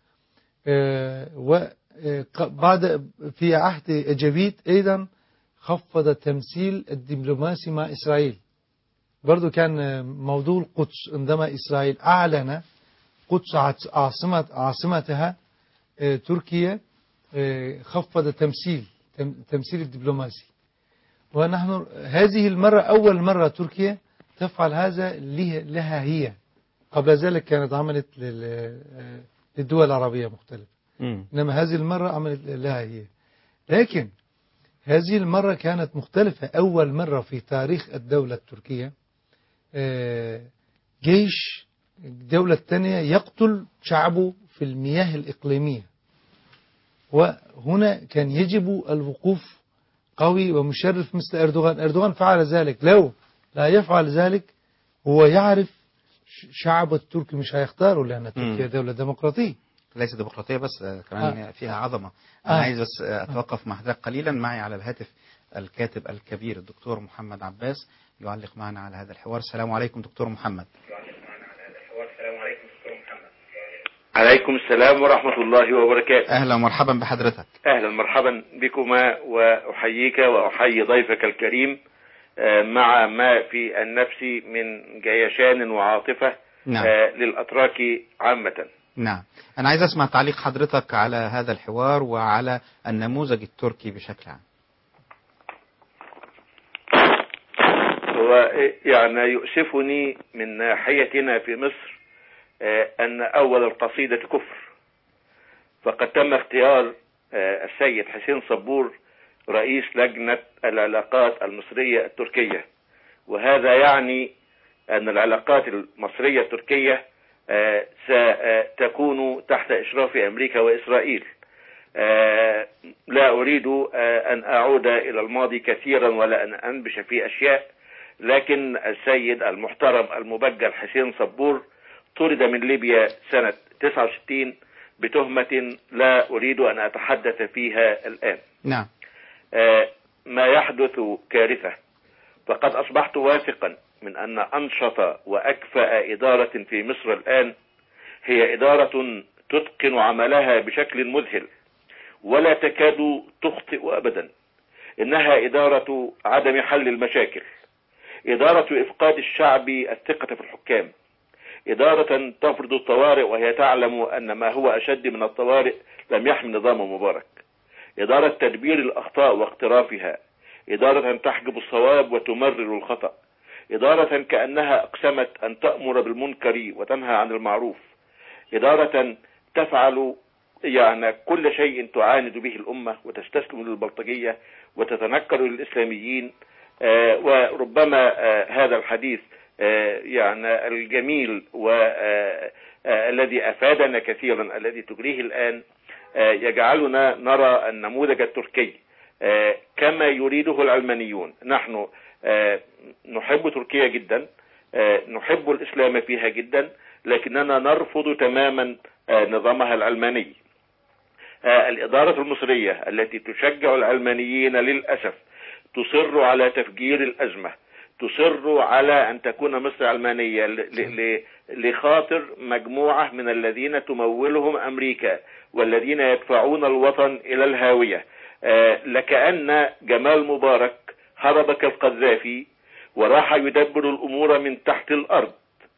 وبعد في عهد جبيت أيضا خفض التمثيل الدبلوماسي مع إسرائيل. برضو كان موضوع القدس عندما إسرائيل أعلن قدس عاصمة عاصمتها تركيا خفض تمثيل تمثيل الدبلوماسي. ونحن هذه المرة أول مرة تركيا تفعل هذا لها هي، قبل ذلك كانت عملت للدول العربية مختلفة، إنما هذه المرة عملت لها هي. لكن هذه المرة كانت مختلفة، أول مرة في تاريخ الدولة التركية جيش دولة تانية يقتل شعبه في المياه الإقليمية. وهنا كان يجب الوقوف قوي ومشرف مثل أردوغان. أردوغان فعل ذلك، لو لا يفعل ذلك هو يعرف شعب التركي مش هيختاروا، لأن تركيا دولة ديمقراطية، ليس ديمقراطية بس كمان آه. فيها عظمة. أنا آه. عايز بس أتوقف مع حضرتك قليلا. معي على الهاتف الكاتب الكبير الدكتور محمد عباس يعلق معنا على هذا الحوار. السلام عليكم دكتور محمد. عليكم السلام ورحمة الله وبركاته. أهلا ومرحبا بحضرتك. أهلا مرحبا بكما، وأحييك وأحيي ضيفك الكريم مع ما في النفس من جيشان وعاطفة نعم. للأتراك عامة. نعم، أنا عايز أسمع تعليق حضرتك على هذا الحوار وعلى النموذج التركي بشكل عام. هو يعني يؤسفني من ناحيتنا في مصر أن أول القصيدة كفر، فقد تم اختيار السيد حسين صبور رئيس لجنة العلاقات المصرية التركية، وهذا يعني أن العلاقات المصرية التركية ستكون تحت إشراف أمريكا وإسرائيل. لا أريد أن أعود إلى الماضي كثيرا ولا أن أنبش في أشياء، لكن السيد المحترم المبجل حسين صبور طرد من ليبيا سنة تسعة وستين بتهمة لا أريد أن أتحدث فيها الآن. نعم. ما يحدث كارثة، فقد أصبحت واثقا من أن أنشط وأكفأ إدارة في مصر الآن هي إدارة تتقن عملها بشكل مذهل ولا تكاد تخطئ أبدا. إنها إدارة عدم حل المشاكل، إدارة إفقاد الشعب الثقة في الحكام، إدارة تفرض الطوارئ وهي تعلم أن ما هو أشد من الطوارئ لم يحمي نظام مبارك، إدارة تدبير الأخطاء واقترافها، إدارة تحجب الصواب وتمرر الخطأ، إدارة كأنها أقسمت أن تأمر بالمنكر وتنهى عن المعروف، إدارة تفعل يعني كل شيء تعاند به الأمة وتستسلم للبلطجية وتتنكر للإسلاميين. آه وربما آه هذا الحديث آه يعني الجميل والذي أفادنا كثيرا الذي تجريه الآن آه يجعلنا نرى النموذج التركي آه كما يريده العلمانيون. نحن آه نحب تركيا جدا، آه نحب الإسلام فيها جدا، لكننا نرفض تماما آه نظامها العلماني. آه الإدارة المصرية التي تشجع العلمانيين للأسف تصر على تفجير الأزمة، تصر على أن تكون مصر علمانية لخاطر مجموعة من الذين تمولهم أمريكا والذين يدفعون الوطن إلى الهاوية. آه لكأن جمال مبارك هرب كالقذافي وراح يدبر الأمور من تحت الأرض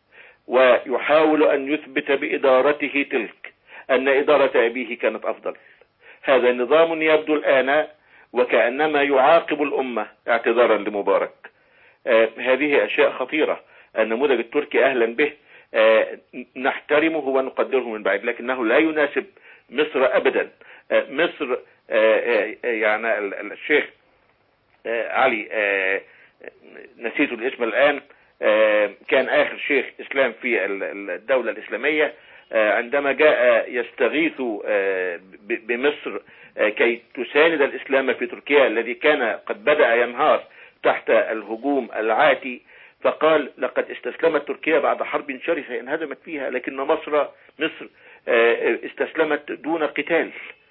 ويحاول أن يثبت بإدارته تلك أن إدارة أبيه كانت أفضل. هذا نظام يبدو الآن وكأنما يعاقب الأمة اعتذارا لمبارك. آه هذه أشياء خطيرة. النموذج التركي أهلا به، آه نحترمه ونقدره من بعيد، لكنه لا يناسب مصر أبدا. مصر يعني الشيخ علي نسيت الاسم الآن، كان آخر شيخ إسلام في الدولة الإسلامية، عندما جاء يستغيث بمصر كي تساند الإسلام في تركيا الذي كان قد بدأ ينهار تحت الهجوم العاتي، فقال لقد استسلمت تركيا بعد حرب شرسة انهزمت فيها، لكن مصر مصر استسلمت دون قتال.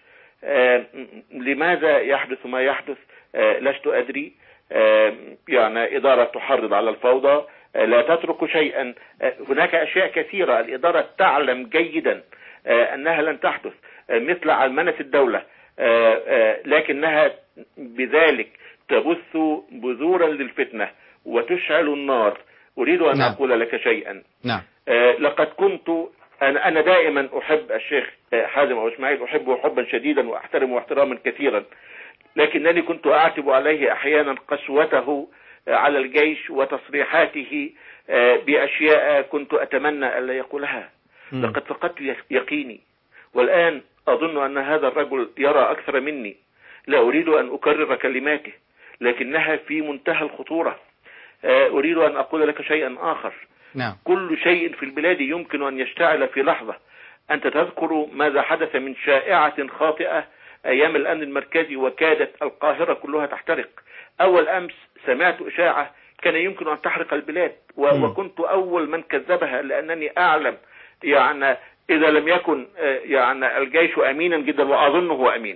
لماذا يحدث ما يحدث؟ لست أدري. يعني إدارة تحرض على الفوضى، لا تترك شيئا. هناك أشياء كثيرة الإدارة تعلم جيدا أنها لن تحدث، مثل علمنة الدولة، لكنها بذلك تبث بذورا للفتنة وتشعل النار. أريد أن نعم. أقول لك شيئا. نعم. لقد كنت أنا أنا دائما أحب الشيخ حازم أو إسماعيل، أحبه حبا شديدا وأحترمه احتراما كثيرا، لكنني كنت أعتب عليه أحيانا قسوته على الجيش وتصريحاته بأشياء كنت أتمنى ألا يقولها. م. لقد فقدت يقيني، والآن أظن أن هذا الرجل يرى أكثر مني. لا أريد أن أكرر كلماته، لكنها في منتهى الخطورة. أريد أن أقول لك شيئا آخر. نعم. كل شيء في البلاد يمكن أن يشتعل في لحظة. أنت تذكر ماذا حدث من شائعة خاطئة أيام الأمن المركزي وكادت القاهرة كلها تحترق. أول أمس سمعت إشاعة كان يمكن أن تحرق البلاد، وكنت أول من كذبها، لأنني أعلم يعني إذا لم يكن يعني الجيش أمينا جدا، وأظنه أمين،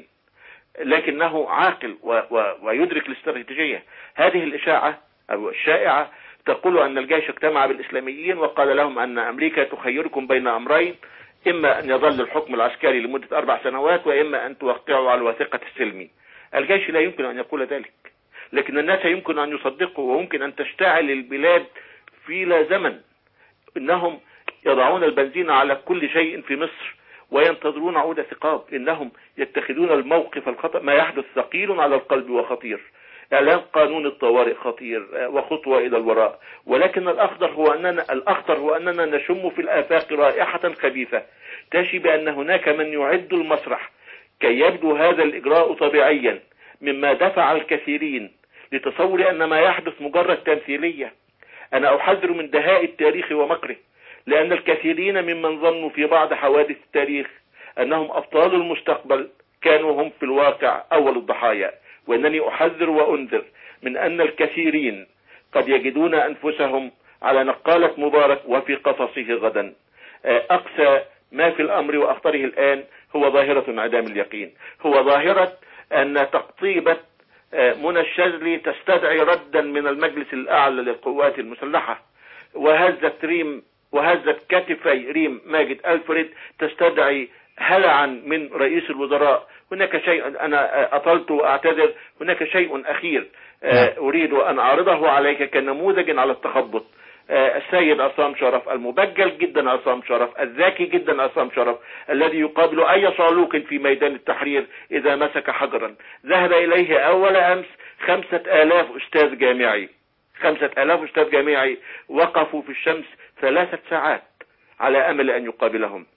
لكنه عاقل ويدرك الاستراتيجية. هذه الإشاعة أو الشائعة تقول أن الجيش اجتمع بالإسلاميين وقال لهم أن أمريكا تخيركم بين أمرين، إما أن يظل الحكم العسكري لمدة أربع سنوات، وإما أن توقعوا على الوثيقة السلمي. الجيش لا يمكن أن يقول ذلك، لكن الناس يمكن أن يصدقوا، وممكن أن تشتعل البلاد في لا زمن. إنهم يضعون البنزين على كل شيء في مصر وينتظرون عود ثقاب. إنهم يتخذون الموقف الخطأ. ما يحدث ثقيل على القلب وخطير. إعلان قانون الطوارئ خطير وخطوة إلى الوراء، ولكن الأخطر هو أننا الأخطر هو أننا نشم في الآفاق رائحة خبيثة تشي بأن هناك من يعد المسرح كي يبدو هذا الإجراء طبيعيا، مما دفع الكثيرين لتصور أن ما يحدث مجرد تمثيلية. أنا أحذر من دهاء التاريخ ومكره، لأن الكثيرين ممن ظنوا في بعض حوادث التاريخ أنهم أبطال المستقبل كانوا هم في الواقع أول الضحايا. وأنني أحذر وأنذر من أن الكثيرين قد يجدون أنفسهم على نقالة مبارك وفي قفصه غدا. أقسى ما في الأمر وأخطره الآن هو ظاهرة انعدام اليقين، هو ظاهرة أن تقطيبة منى الشاذلي تستدعي ردا من المجلس الأعلى للقوات المسلحة، وهزت ريم وهزت كتفي ريم ماجد ألفريد تستدعي هلعا من رئيس الوزراء. هناك شيء أنا أطلت وأعتذر، هناك شيء أخير أريد أن أعرضه عليك كنموذج على التخبط. السيد عصام شرف، المبجل جدا عصام شرف، الذكي جدا عصام شرف، الذي يقابل أي صعلوك في ميدان التحرير إذا مسك حجرا. ذهب إليه أول أمس خمسة آلاف أستاذ جامعي، خمسة آلاف أستاذ جامعي وقفوا في الشمس ثلاثة ساعات على أمل أن يقابلهم.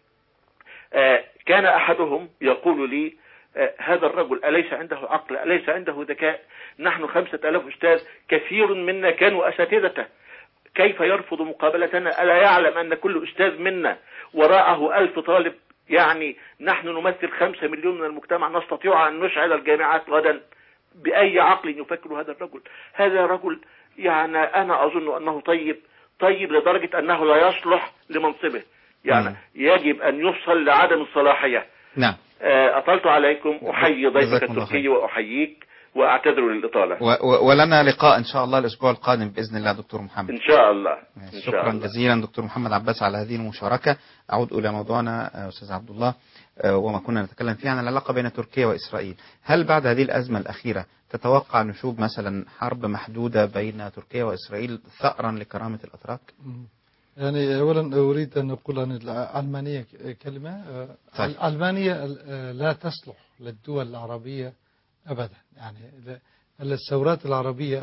كان أحدهم يقول لي هذا الرجل أليس عنده عقل، أليس عنده ذكاء؟ نحن خمسة آلاف أستاذ، كثير منا كانوا أساتذته، كيف يرفض مقابلتنا؟ ألا يعلم أن كل أستاذ منا وراءه ألف طالب؟ يعني نحن نمثل خمسة مليون من المجتمع، نستطيع أن نشعل الجامعات غدا. بأي عقل يفكر هذا الرجل؟ هذا رجل يعني أنا أظن أنه طيب طيب لدرجة أنه لا يصلح لمنصبه، يعني يجب أن يفصل لعدم الصلاحية. نعم. أطلت عليكم، أحيي ضيفك التركي وأحييك وأعتذر للإطالة. ولنا لقاء إن شاء الله الأسبوع القادم بإذن الله دكتور محمد. إن شاء الله. إن شكرا شاء الله. جزيلا دكتور محمد عباس على هذه المشاركة. أعود إلى موضوعنا أستاذ عبد الله، وما كنا نتكلم فيه عن العلاقة بين تركيا وإسرائيل. هل بعد هذه الأزمة الأخيرة تتوقع نشوب مثلا حرب محدودة بين تركيا وإسرائيل ثأرا لكرامة الأتراك؟ يعني أولا أريد أن أقول عن العلمانية كلمة. طيب. العلمانية لا تصلح للدول العربية أبدا. يعني الثورات العربية،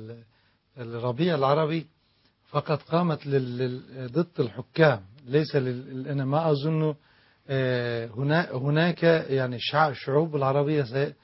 الربيع العربي فقط قامت ضد الحكام، ليس أنا ما أظن هنا هناك يعني الشعوب العربية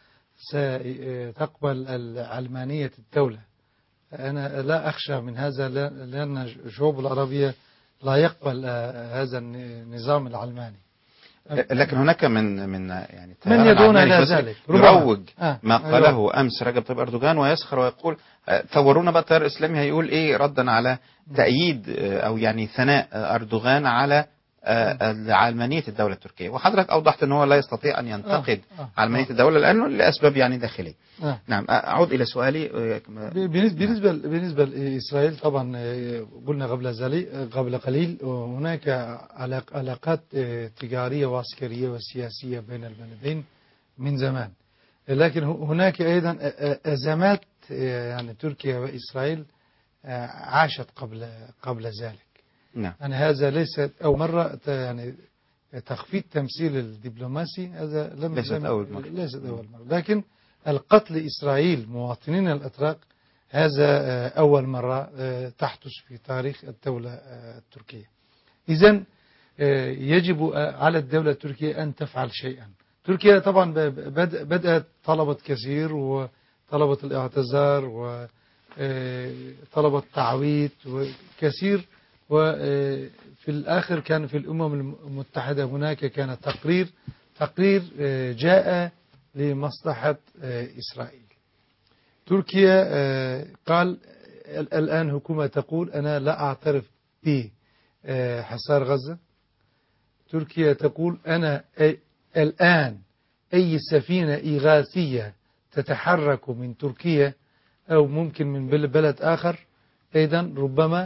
ستقبل علمانية الدولة. أنا لا أخشى من هذا لأن الشعوب العربية لا يقبل هذا النظام العلماني. لكن هناك من من يعني من يدعون إلى ذلك يروج آه. ما قاله أمس رجب طيب أردوغان ويسخر ويقول تصورونا بقى التيار الإسلامي هيقول إيه ردا على تأييد أو يعني ثناء أردوغان على علمانية الدولة التركية، وحضرتك أوضحت أن هو لا يستطيع أن ينتقد آه. آه. علمانية الدولة لأنه لأسباب يعني داخلية. آه. نعم أعود إلى سؤالي. بالنسبة بالنسبة لإسرائيل طبعا قلنا قبل ذلك قبل قليل هناك علاقات تجارية وعسكرية وسياسية بين البلدين من زمان، لكن هناك أيضا أزمات يعني تركيا وإسرائيل عاشت قبل قبل ذلك. نعم. يعني هذا ليس أول مرة يعني تخفيض تمثيل الدبلوماسي هذا لم ليست أول مرة ليست أول مرة لكن القتل إسرائيل مواطنين الأتراك هذا أول مرة تحدث في تاريخ الدولة التركية. إذن يجب على الدولة التركية أن تفعل شيئا. تركيا طبعا بدأت طلبت كثير وطلبت الاعتذار وطلبت تعويض وكثير، وفي الآخر كان في الأمم المتحدة هناك كان تقرير تقرير جاء لمصلحة إسرائيل. تركيا قال الآن حكومة تقول أنا لا أعترف بحصار غزة. تركيا تقول أنا الآن أي سفينة إغاثية تتحرك من تركيا أو ممكن من بلد آخر أيضا ربما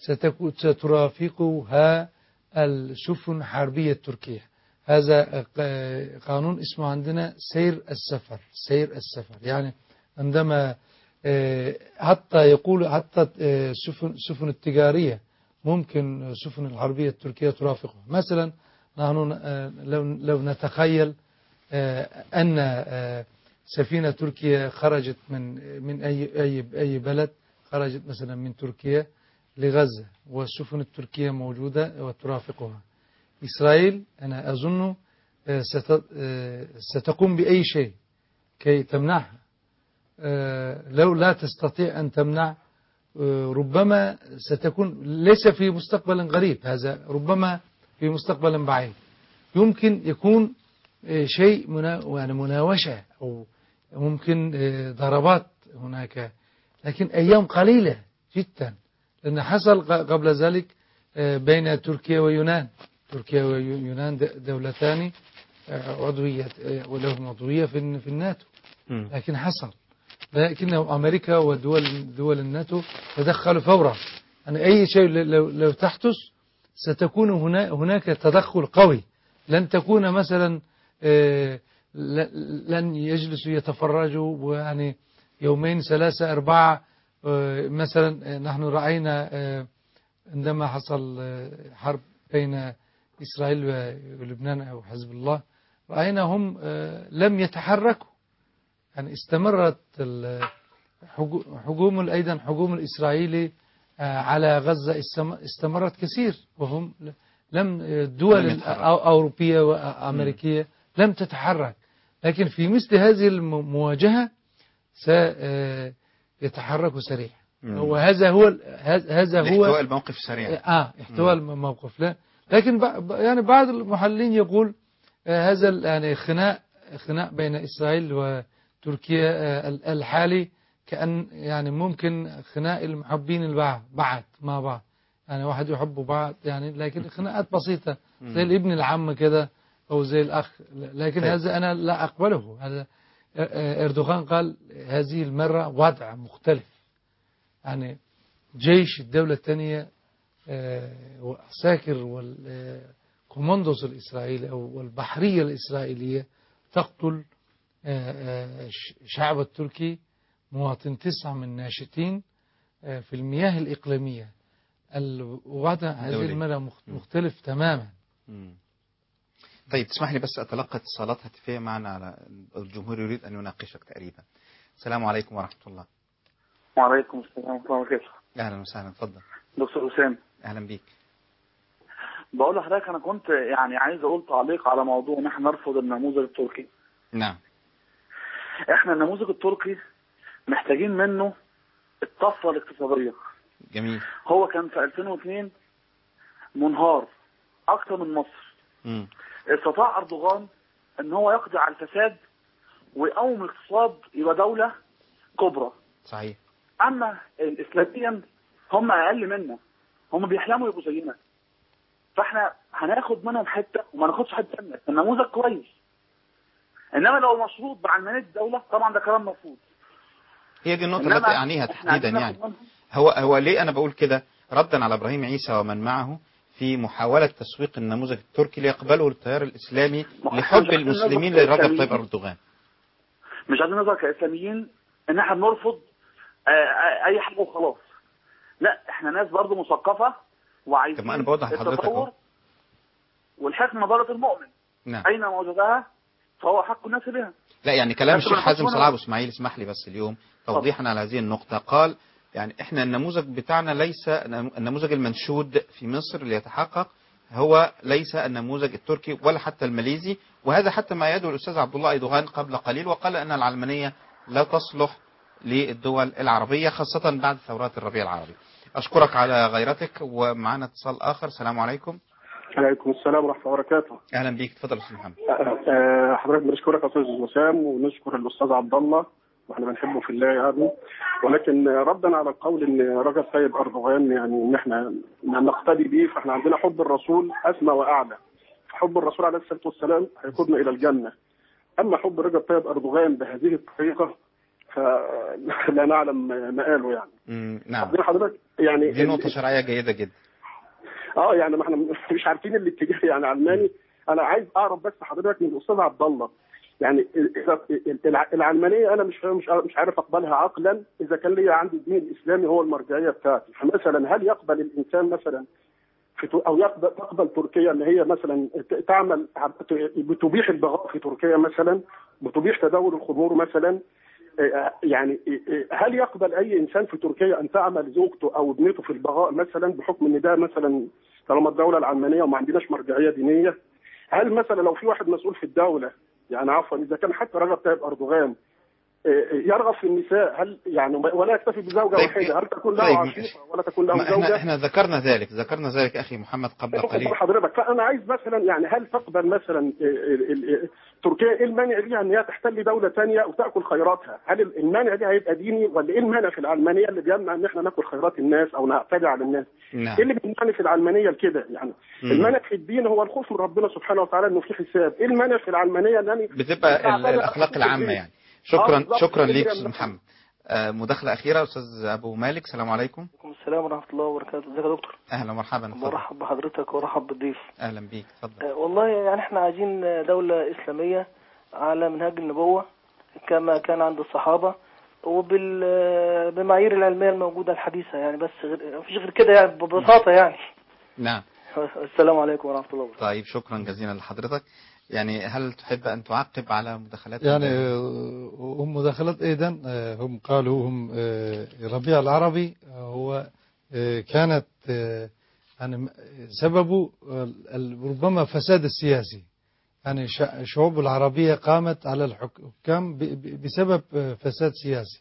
سترافقها السفن حربية تركيا. هذا قانون اسمه عندنا سير السفر. سير السفر يعني عندما حتى يقول حتى السفن سفن التجارية ممكن سفن الحربية التركية ترافقها. مثلا نحن لو لو نتخيل أن سفينة تركيا خرجت من من أي أي أي بلد، خرجت مثلا من تركيا لغزة والسفن التركية موجودة وترافقها. إسرائيل أنا أظن ستقوم بأي شيء كي تمنعها. لو لا تستطيع أن تمنع ربما ستكون ليس في مستقبل قريب، هذا ربما في مستقبل بعيد يمكن يكون شيء مناوشة أو ممكن ضربات هناك، لكن أيام قليلة جدا. لأن حصل قبل ذلك بين تركيا ويونان. تركيا ويونان دولتان عضوية ولهم عضوية في الناتو، لكن حصل لكن أمريكا ودول دول الناتو تدخلوا فورا. يعني أي شيء لو, لو تحدث ستكون هنا هناك تدخل قوي. لن تكون مثلا لن يجلسوا يتفرجوا ويعني يومين ثلاثة أربعة. مثلا نحن رأينا عندما حصل حرب بين إسرائيل ولبنان أو حزب الله، رأينا هم لم يتحركوا. يعني استمرت حجوم أيضا حجوم الإسرائيلي على غزة استمرت كثير، وهم لم الدول الأوروبية وأمريكية لم تتحرك. لكن في مثل هذه المواجهة سيتحركوا سريع. وهذا هو هذا هو احتواء الموقف سريع. اه احتواء الموقف. لا لكن يعني بعض المحللين يقول هذا يعني خناق خناق بين إسرائيل وتركيا الحالي كأن يعني ممكن خناق المحبين البعض بعض مع بعض. يعني واحد يحب بعض يعني، لكن خناقات بسيطة زي الابن العم كده أو زي الأخ. لكن طيب. هذا أنا لا أقبله. هذا أردوغان قال هذه المرة وضع مختلف. يعني جيش الدولة الثانية والعساكر والكوماندوس الإسرائيلي أو البحرية الإسرائيلية تقتل شعب التركي مواطن تسعة من ناشطين في المياه الإقليمية. الوضع هذه المرة مختلف تماما. طيب تسمح لي بس أتلقى اتصالات هاتفية معنا على الجمهور يريد أن يناقشك تقريبا. السلام عليكم ورحمة الله. وعليكم السلام ورحمة الله وبركاته. أهلا وسهلا، تفضل دكتور حسام. أهلا بيك. بقول لحضرتك انا كنت يعني عايز اقول تعليق على موضوع ان احنا نرفض النموذج التركي. نعم. احنا النموذج التركي محتاجين منه الطفره الاقتصاديه. جميل. هو كان في ألفين واثنين منهار اكثر من مصر. امم استطاع اردوغان ان هو يقضي على الفساد ويقوم الاقتصاد يبقى دوله كبرى. صحيح. اما الاسلاميا هم اقل منا، هم بيحلموا يبقوا زينا، فاحنا هناخد منهم حته وما ناخدش حته ثانيه. النموذج كويس، انما لو مشروط بعلمانيه الدوله طبعا ده كلام مرفوض. هي دي النقطه التي اعنيها تحديدا. يعني هو هو ليه انا بقول كده؟ ردا على ابراهيم عيسى ومن معه في محاوله تسويق النموذج التركي ليقبله التيار الاسلامي لحب المسلمين لرجب طيب اردوغان. مش عايزين نظهر كاسلاميين ان احنا بنرفض اي حاجه وخلاص. لا، احنا ناس برضو مثقفه وعايزين. طب ما انا بوضح لحضرتك اهو. والحكمه ضاله المؤمن. نعم. اين وجدها فهو حق الناس بها. لا يعني كلام الشيخ حازم صلاح ابو اسماعيل، اسمح لي بس اليوم توضيحا على هذه النقطه. قال يعني احنا النموذج بتاعنا ليس النموذج المنشود في مصر ليتحقق، هو ليس النموذج التركي ولا حتى الماليزي، وهذا حتى ما يدعو الاستاذ عبد الله ايدوغان قبل قليل، وقال ان العلمانيه لا تصلح للدول العربيه خاصه بعد ثورات الربيع العربي. أشكرك على غيرتك. ومعنا اتصال آخر. السلام عليكم. عليكم السلام ورحمة الله وبركاته. أهلا بيك، تفضل أستاذ محمد. حضرتك بنشكرك يا أستاذ وسام ونشكر الأستاذ عبد الله واحنا بنحبه في الله يعني، ولكن ردا على القول ان رجب طيب اردوغان يعني ان احنا نقتدي به، فاحنا عندنا حب الرسول اسمى واعلى، فحب الرسول عليه الصلاه والسلام هيقودنا الى الجنه. اما حب رجب طيب اردوغان بهذه الطريقه فلا نعلم مآله يعني. امم نعم. حضرتك يعني دي نقطه شرعيه جيده جدا. اه يعني ما احنا مش عارفين الاتجاه يعني علماني. انا عايز اعرف بس حضرتك من الاستاذ عبد الله يعني العلمانيه انا مش مش مش عارف اقبلها عقلا اذا كان لي عندي الدين الاسلامي هو المرجعيه بتاعتي. فمثلا هل يقبل الانسان مثلا في او يقبل تقبل تركيا ان هي مثلا تعمل بتبيح البغاء في تركيا مثلا، بتبيح تداول الخمور مثلا؟ يعني هل يقبل اي انسان في تركيا ان تعمل زوجته او ابنته في البغاء مثلا بحكم ان ده مثلا طالما الدوله العلمانيه وما عندناش مرجعيه دينيه؟ هل مثلا لو في واحد مسؤول في الدوله يعني عفوا اذا كان حتى رجب طيب اردوغان يرغب في النساء هل يعني ولا يكتفي بزوجه طيب واحده، هل تكون له طيب عشيقه ولا تكون له زوجه؟ احنا احنا ذكرنا ذلك ذكرنا ذلك اخي محمد قبل قليل. حضرتك فانا عايز مثلا يعني هل تقبل مثلا تركيا ايه المانع ليها ان هي تحتل دوله ثانيه وتاكل خيراتها؟ هل المانع دي هيبقى ديني ولا ايه المانع في العلمانيه اللي بيمنع ان احنا ناكل خيرات الناس او نعتدي على الناس؟ نعم. ايه اللي بيمنعني في العلمانيه لكده يعني؟ مم. المانع في الدين هو الخوف من ربنا سبحانه وتعالى انه في حساب. ايه المانع في العلمانيه انني بتبقى الاخلاق العامه يعني. شكرا شكرا ليك استاذ محمد. آه مداخله اخيره استاذ ابو مالك. السلام عليكم. وعليكم السلام ورحمه الله وبركاته. ازيك يا دكتور؟ اهلا ومرحبا. مرحب بحضرتك ورحب بالضيف. اهلا بيك اتفضل. آه والله يعني احنا عايزين دوله اسلاميه على منهاج النبوه كما كان عند الصحابه وبالمعايير العلميه الموجوده الحديثه يعني، بس غير مفيش غير كده يعني ببساطه يعني. نعم. السلام عليكم ورحمه الله وبركاته. طيب شكرا جزيلا لحضرتك. يعني هل تحب أن تعقب على مداخلات؟ يعني هم مداخلات أيضا هم قالوا هم الربيع العربي هو كانت يعني سببه ربما فساد السياسي، يعني الشعوب العربية قامت على الحكام بسبب فساد سياسي.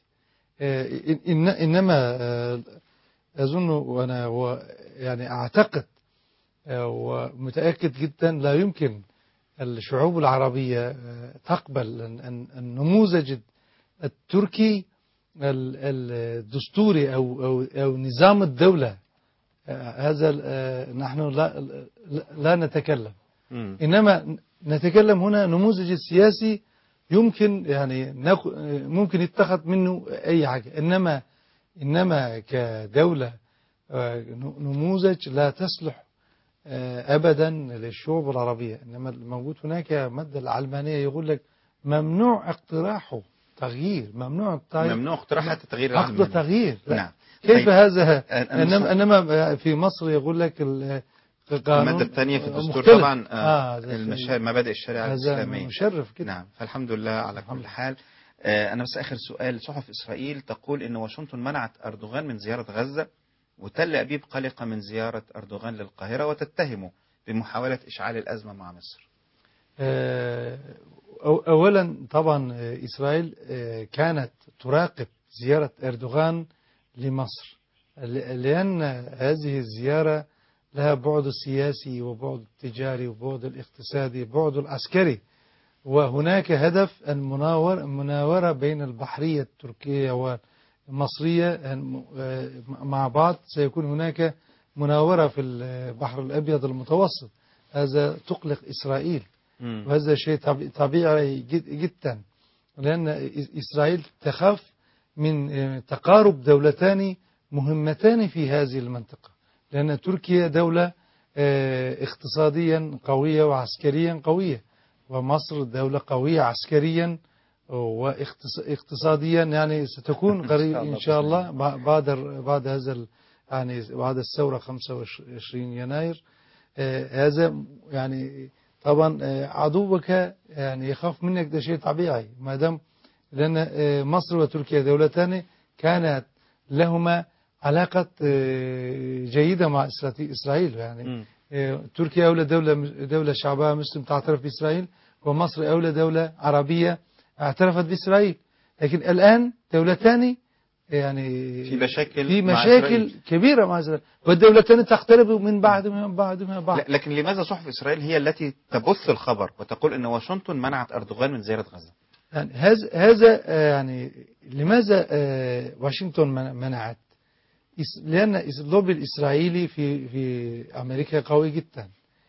إنما أظن وأنا يعني أعتقد ومتأكد جدا لا يمكن الشعوب العربية تقبل النموذج التركي الدستوري أو, أو, أو نظام الدولة. هذا نحن لا, لا نتكلم، إنما نتكلم هنا نموذج السياسي يمكن يعني ممكن يتخذ منه أي حاجة، إنما إنما كدولة نموذج لا تصلح أبدا للشعوب العربية. إنما الموجود هناك مادة العلمانية يقول لك ممنوع اقتراحه تغيير، ممنوع ممنوع اقتراح تغيير العلمانية. تغيير. نعم. كيف هذا؟ إنما, إنما في مصر يقول لك المادة الثانية في الدستور مختلف. طبعا آه مبادئ الشريعة الإسلامية. مشرف كده. نعم. فالحمد لله على كل حال. أنا بس آخر سؤال. صحف إسرائيل تقول إن واشنطن منعت أردوغان من زيارة غزة، وتل أبيب قلقة من زيارة أردوغان للقاهرة وتتهمه بمحاولة إشعال الأزمة مع مصر؟ أولا طبعا إسرائيل كانت تراقب زيارة أردوغان لمصر، لأن هذه الزيارة لها بعد سياسي وبعد تجاري وبعد الاقتصادي وبعد العسكري، وهناك هدف المناورة بين البحرية التركية والمصرية مع بعض. سيكون هناك مناورة في البحر الأبيض المتوسط، هذا تقلق إسرائيل م. وهذا شيء طبيعي جدا، لأن إسرائيل تخاف من تقارب دولتان مهمتان في هذه المنطقة، لأن تركيا دولة اقتصاديا قوية وعسكريا قوية، ومصر دولة قوية عسكريا واقتصاديا، يعني ستكون قريب إن شاء الله بعد بعد هذا يعني بعد الثورة خمسة وعشرين يناير. هذا يعني طبعا عدوك يعني يخاف منك، ده شيء طبيعي، ما دام لأن مصر وتركيا دولتان كانت لهما علاقة جيدة مع إسرائيل، يعني م. تركيا أولى دولة دولة شعبها مسلم تعترف بإسرائيل، ومصر أولى دولة عربية اعترفت بإسرائيل، لكن الآن دولتان يعني في مشاكل في مشاكل مع كبيرة مع إسرائيل، والدولتان تقترب من بعضها من بعضها بعض. لكن لماذا صحف إسرائيل هي التي تبث الخبر وتقول أن واشنطن منعت أردوغان من زيارة غزة؟ يعني هذا هذا يعني لماذا واشنطن منعت؟ لأن اللوبي الإسرائيلي في في أمريكا قوي جدا.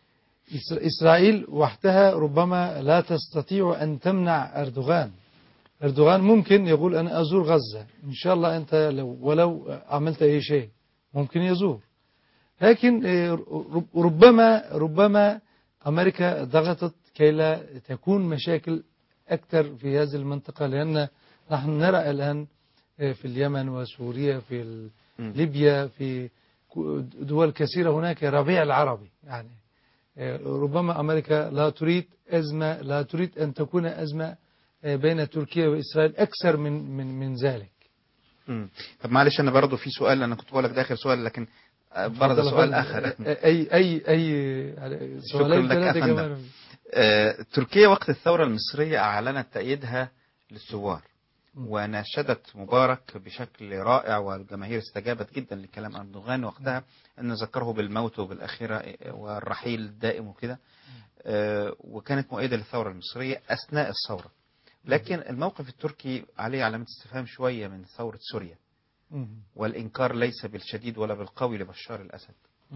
إسرائيل وحدها ربما لا تستطيع أن تمنع أردوغان. أردوغان ممكن يقول أنا أزور غزة إن شاء الله، أنت لو ولو عملت أي شيء ممكن يزور، لكن ربما ربما أمريكا ضغطت كي لا تكون مشاكل أكثر في هذه المنطقة، لأن نحن نرى الآن في اليمن وسوريا في ليبيا في دول كثيرة هناك ربيع العربي، يعني ربما أمريكا لا تريد أزمة، لا تريد أن تكون أزمة بين تركيا وإسرائيل أكثر من من من ذلك. امم طب معلش أنا برضو في سؤال، أنا كنت بقول لك ده آخر سؤال، لكن برضه سؤال آخر. أي أي أي شكرا لك أفندم. آه، تركيا وقت الثورة المصرية أعلنت تأييدها للثوار وناشدت مبارك بشكل رائع، والجماهير استجابت جدا لكلام أردوغان وقتها أن ذكره بالموت وبالأخيرة والرحيل الدائم وكده، آه، وكانت مؤيدة للثورة المصرية أثناء الثورة. لكن الموقف التركي عليه علامة استفهام شوية من ثورة سوريا، والإنكار ليس بالشديد ولا بالقوي لبشار الأسد.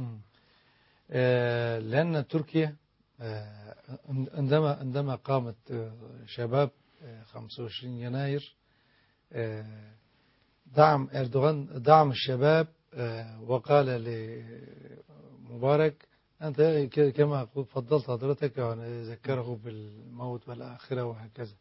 آه، لأن تركيا آه، عندما عندما قامت آه، شباب خمسة وعشرين يناير دعم أردوغان دعم الشباب، وقال لمبارك أنت كما فضلت حضرتك يعني ذكره بالموت والآخرة وهكذا.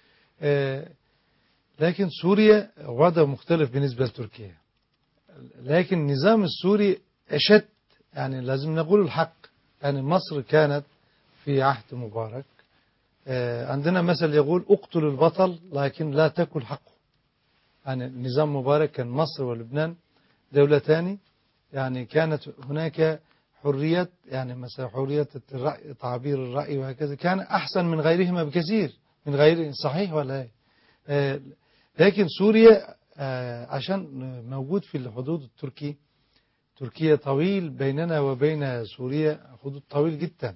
لكن سوريا وضع مختلف بالنسبة لتركيا، لكن النظام السوري أشد، يعني لازم نقول الحق. يعني مصر كانت في عهد مبارك عندنا مثل يقول اقتل البطل لكن لا تأكل حقه. يعني نظام مبارك كان مصر ولبنان دولتان، يعني كانت هناك حرية، يعني مثلا حرية الرأي تعبير الرأي وهكذا، كان أحسن من غيرهما بكثير من غير صحيح ولا آه لكن سوريا آه عشان موجود في الحدود التركي، تركيا طويل بيننا وبين سوريا حدود طويل جدا،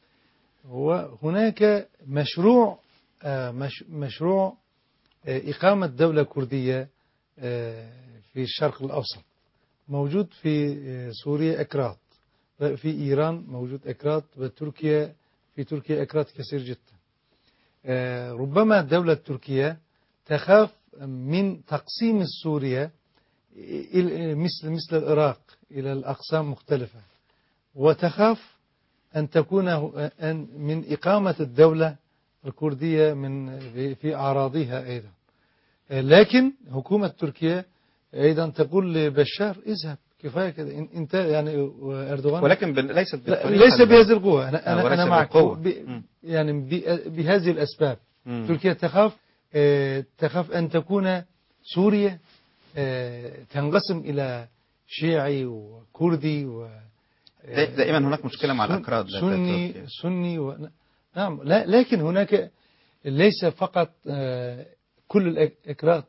وهناك مشروع آه مش مشروع آه إقامة دولة كردية آه في الشرق الأوسط، موجود في آه سوريا أكراد، في إيران موجود أكراد، وتركيا في تركيا أكراد كثير جدا. آه ربما الدولة التركية تخاف من تقسيم سوريا مثل مثل العراق إلى الأقسام مختلفة، وتخاف أن تكون أن من إقامة الدولة الكردية من في أراضيها أيضا. لكن حكومة تركيا أيضا تقول لبشار اذهب كفاية كده انت يعني أردوغان، ولكن ليست ليس بهذه القوة. أنا أنا, أنا معك يعني بهذه الأسباب. م. تركيا تخاف تخاف أن تكون سوريا تنقسم إلى شيعي وكردي، دائما هناك مشكلة مع الأكراد. سني سني و... نعم، لا لكن هناك ليس فقط كل الأكراد.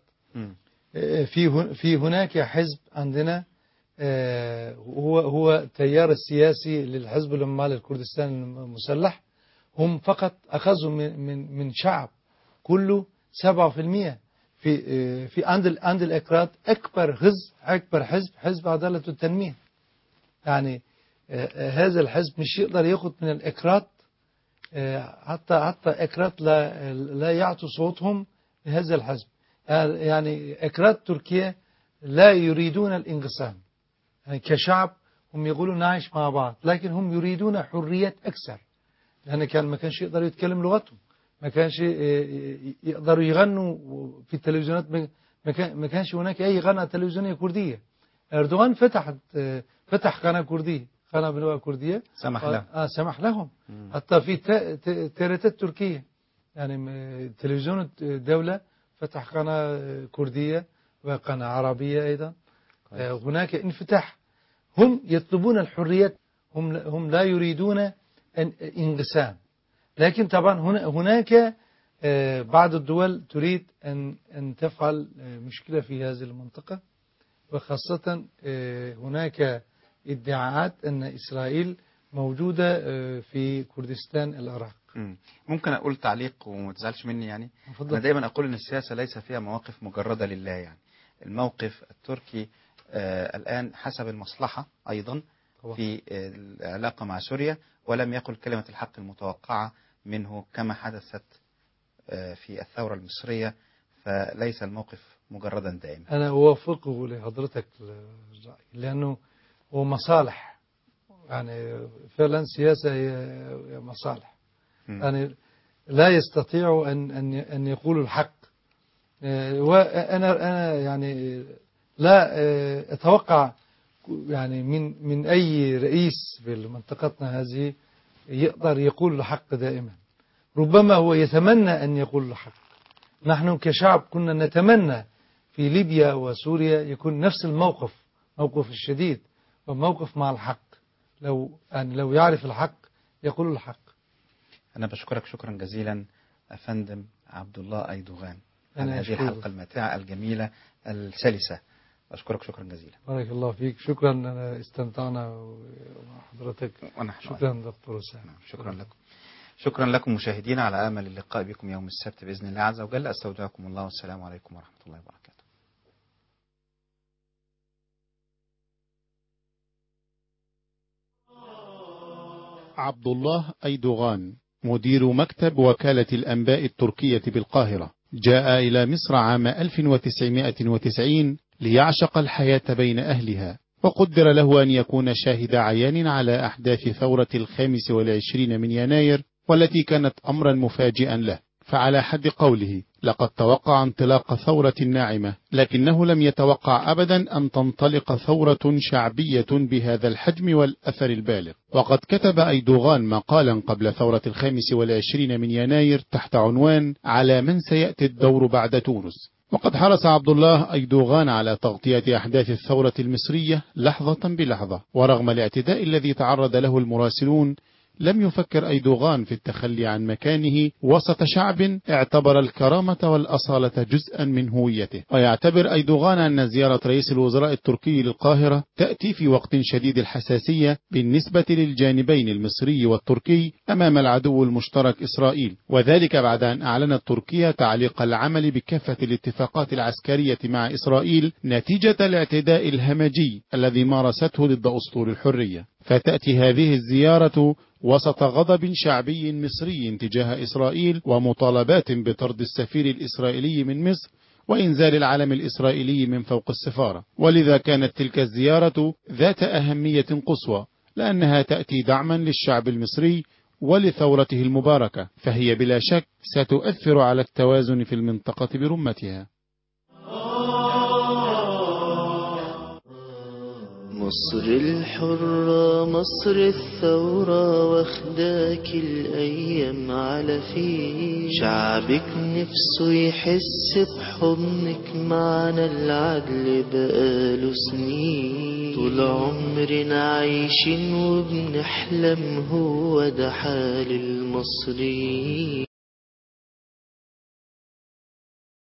في في هناك حزب عندنا هو هو التيار السياسي للحزب العمال الكردستاني المسلح، هم فقط أخذوا من من من شعب كله سبعة في المئة. في في عند عند الأكراد أكبر حزب أكبر حزب حزب عدالة والتنمية. يعني هذا الحزب مش يقدر ياخذ من الأكراد، حتى حتى أكراد لا لا يعطوا صوتهم لهذا الحزب. يعني أكراد تركيا لا يريدون الانقسام، يعني كشعب هم يقولون نعيش مع بعض، لكن هم يريدون حرية أكثر، لأن كان ما كانش يقدر يتكلم لغتهم، ما كانش يقدروا يغنوا في التلفزيونات، ما كانش هناك أي قناة تلفزيونية كردية. أردوغان فتح فتح قناة كردية، قناة بلغة كردية، سمح لهم. آه سمح لهم. مم. حتى في تيرتات تركية، يعني تلفزيون الدولة فتح قناة كردية وقناة عربية أيضا. آه هناك انفتاح. هم يطلبون الحرية، هم هم لا يريدون انقسام. لكن طبعا هنا هناك آه بعض الدول تريد أن أن تفعل آه مشكلة في هذه المنطقة، وخاصة آه هناك ادعاءات أن إسرائيل موجودة في كردستان العراق. ممكن أقول تعليق وما تزعلش مني؟ يعني أنا دايما أقول أن السياسة ليس فيها مواقف مجردة لله. يعني الموقف التركي آه الآن حسب المصلحة أيضا في العلاقة مع سوريا، ولم يقل كلمة الحق المتوقعة منه كما حدثت آه في الثورة المصرية، فليس الموقف مجردا دائما. أنا أوافقه لحضرتك، لأنه ومصالح، يعني فعلا سياسة هي مصالح. م. يعني لا يستطيع أن أن أن يقولوا الحق. وأنا أنا يعني لا أتوقع يعني من من أي رئيس في منطقتنا هذه يقدر يقول الحق دائما. ربما هو يتمنى أن يقول الحق. نحن كشعب كنا نتمنى في ليبيا وسوريا يكون نفس الموقف، موقف الشديد وموقف مع الحق. لو يعني لو يعرف الحق يقول الحق. أنا بشكرك شكرا جزيلا أفندم عبد الله أيدوغان على هذه الحلقة الماتعة الجميلة السلسة. أشكرك شكرا جزيلا. بارك الله فيك. شكرا، أنا استمتعنا مع حضرتك. شكرا دكتور أسامة. شكرا لكم. شكرا لكم مشاهدينا، على أمل اللقاء بكم يوم السبت بإذن الله عز وجل. أستودعكم الله والسلام عليكم ورحمة الله وبركاته. عبد الله أيدوغان مدير مكتب وكالة الأنباء التركية بالقاهرة جاء إلى مصر عام ألف وتسعمائة وتسعين ليعشق الحياة بين أهلها، وقدر له أن يكون شاهد عيان على أحداث ثورة الخامس والعشرين من يناير، والتي كانت أمرا مفاجئا له. فعلى حد قوله لقد توقع انطلاق ثورة ناعمة، لكنه لم يتوقع أبدا أن تنطلق ثورة شعبية بهذا الحجم والأثر البالغ. وقد كتب أيدوغان مقالا قبل ثورة الخامس والعشرين من يناير تحت عنوان على من سيأتي الدور بعد تونس. وقد حرص عبد الله أيدوغان على تغطية أحداث الثورة المصرية لحظة بلحظة، ورغم الاعتداء الذي تعرض له المراسلون لم يفكر أيدوغان في التخلي عن مكانه وسط شعب اعتبر الكرامة والأصالة جزءا من هويته. ويعتبر أيدوغان أن زيارة رئيس الوزراء التركي للقاهرة تأتي في وقت شديد الحساسية بالنسبة للجانبين المصري والتركي أمام العدو المشترك إسرائيل، وذلك بعد أن أعلنت تركيا تعليق العمل بكافة الاتفاقات العسكرية مع إسرائيل نتيجة الاعتداء الهمجي الذي مارسته ضد أسطول الحرية. فتأتي هذه الزيارة وسط غضب شعبي مصري تجاه إسرائيل ومطالبات بطرد السفير الإسرائيلي من مصر وإنزال العلم الإسرائيلي من فوق السفارة. ولذا كانت تلك الزيارة ذات أهمية قصوى، لأنها تأتي دعما للشعب المصري ولثورته المباركة، فهي بلا شك ستؤثر على التوازن في المنطقة برمتها. مصر الحرة مصر الثورة واخداك الأيام على فيه، شعبك نفسه يحس بحضنك، معنا العدل بقاله سنين، طول عمرنا عايشين وبنحلم، هو ده حال المصريين.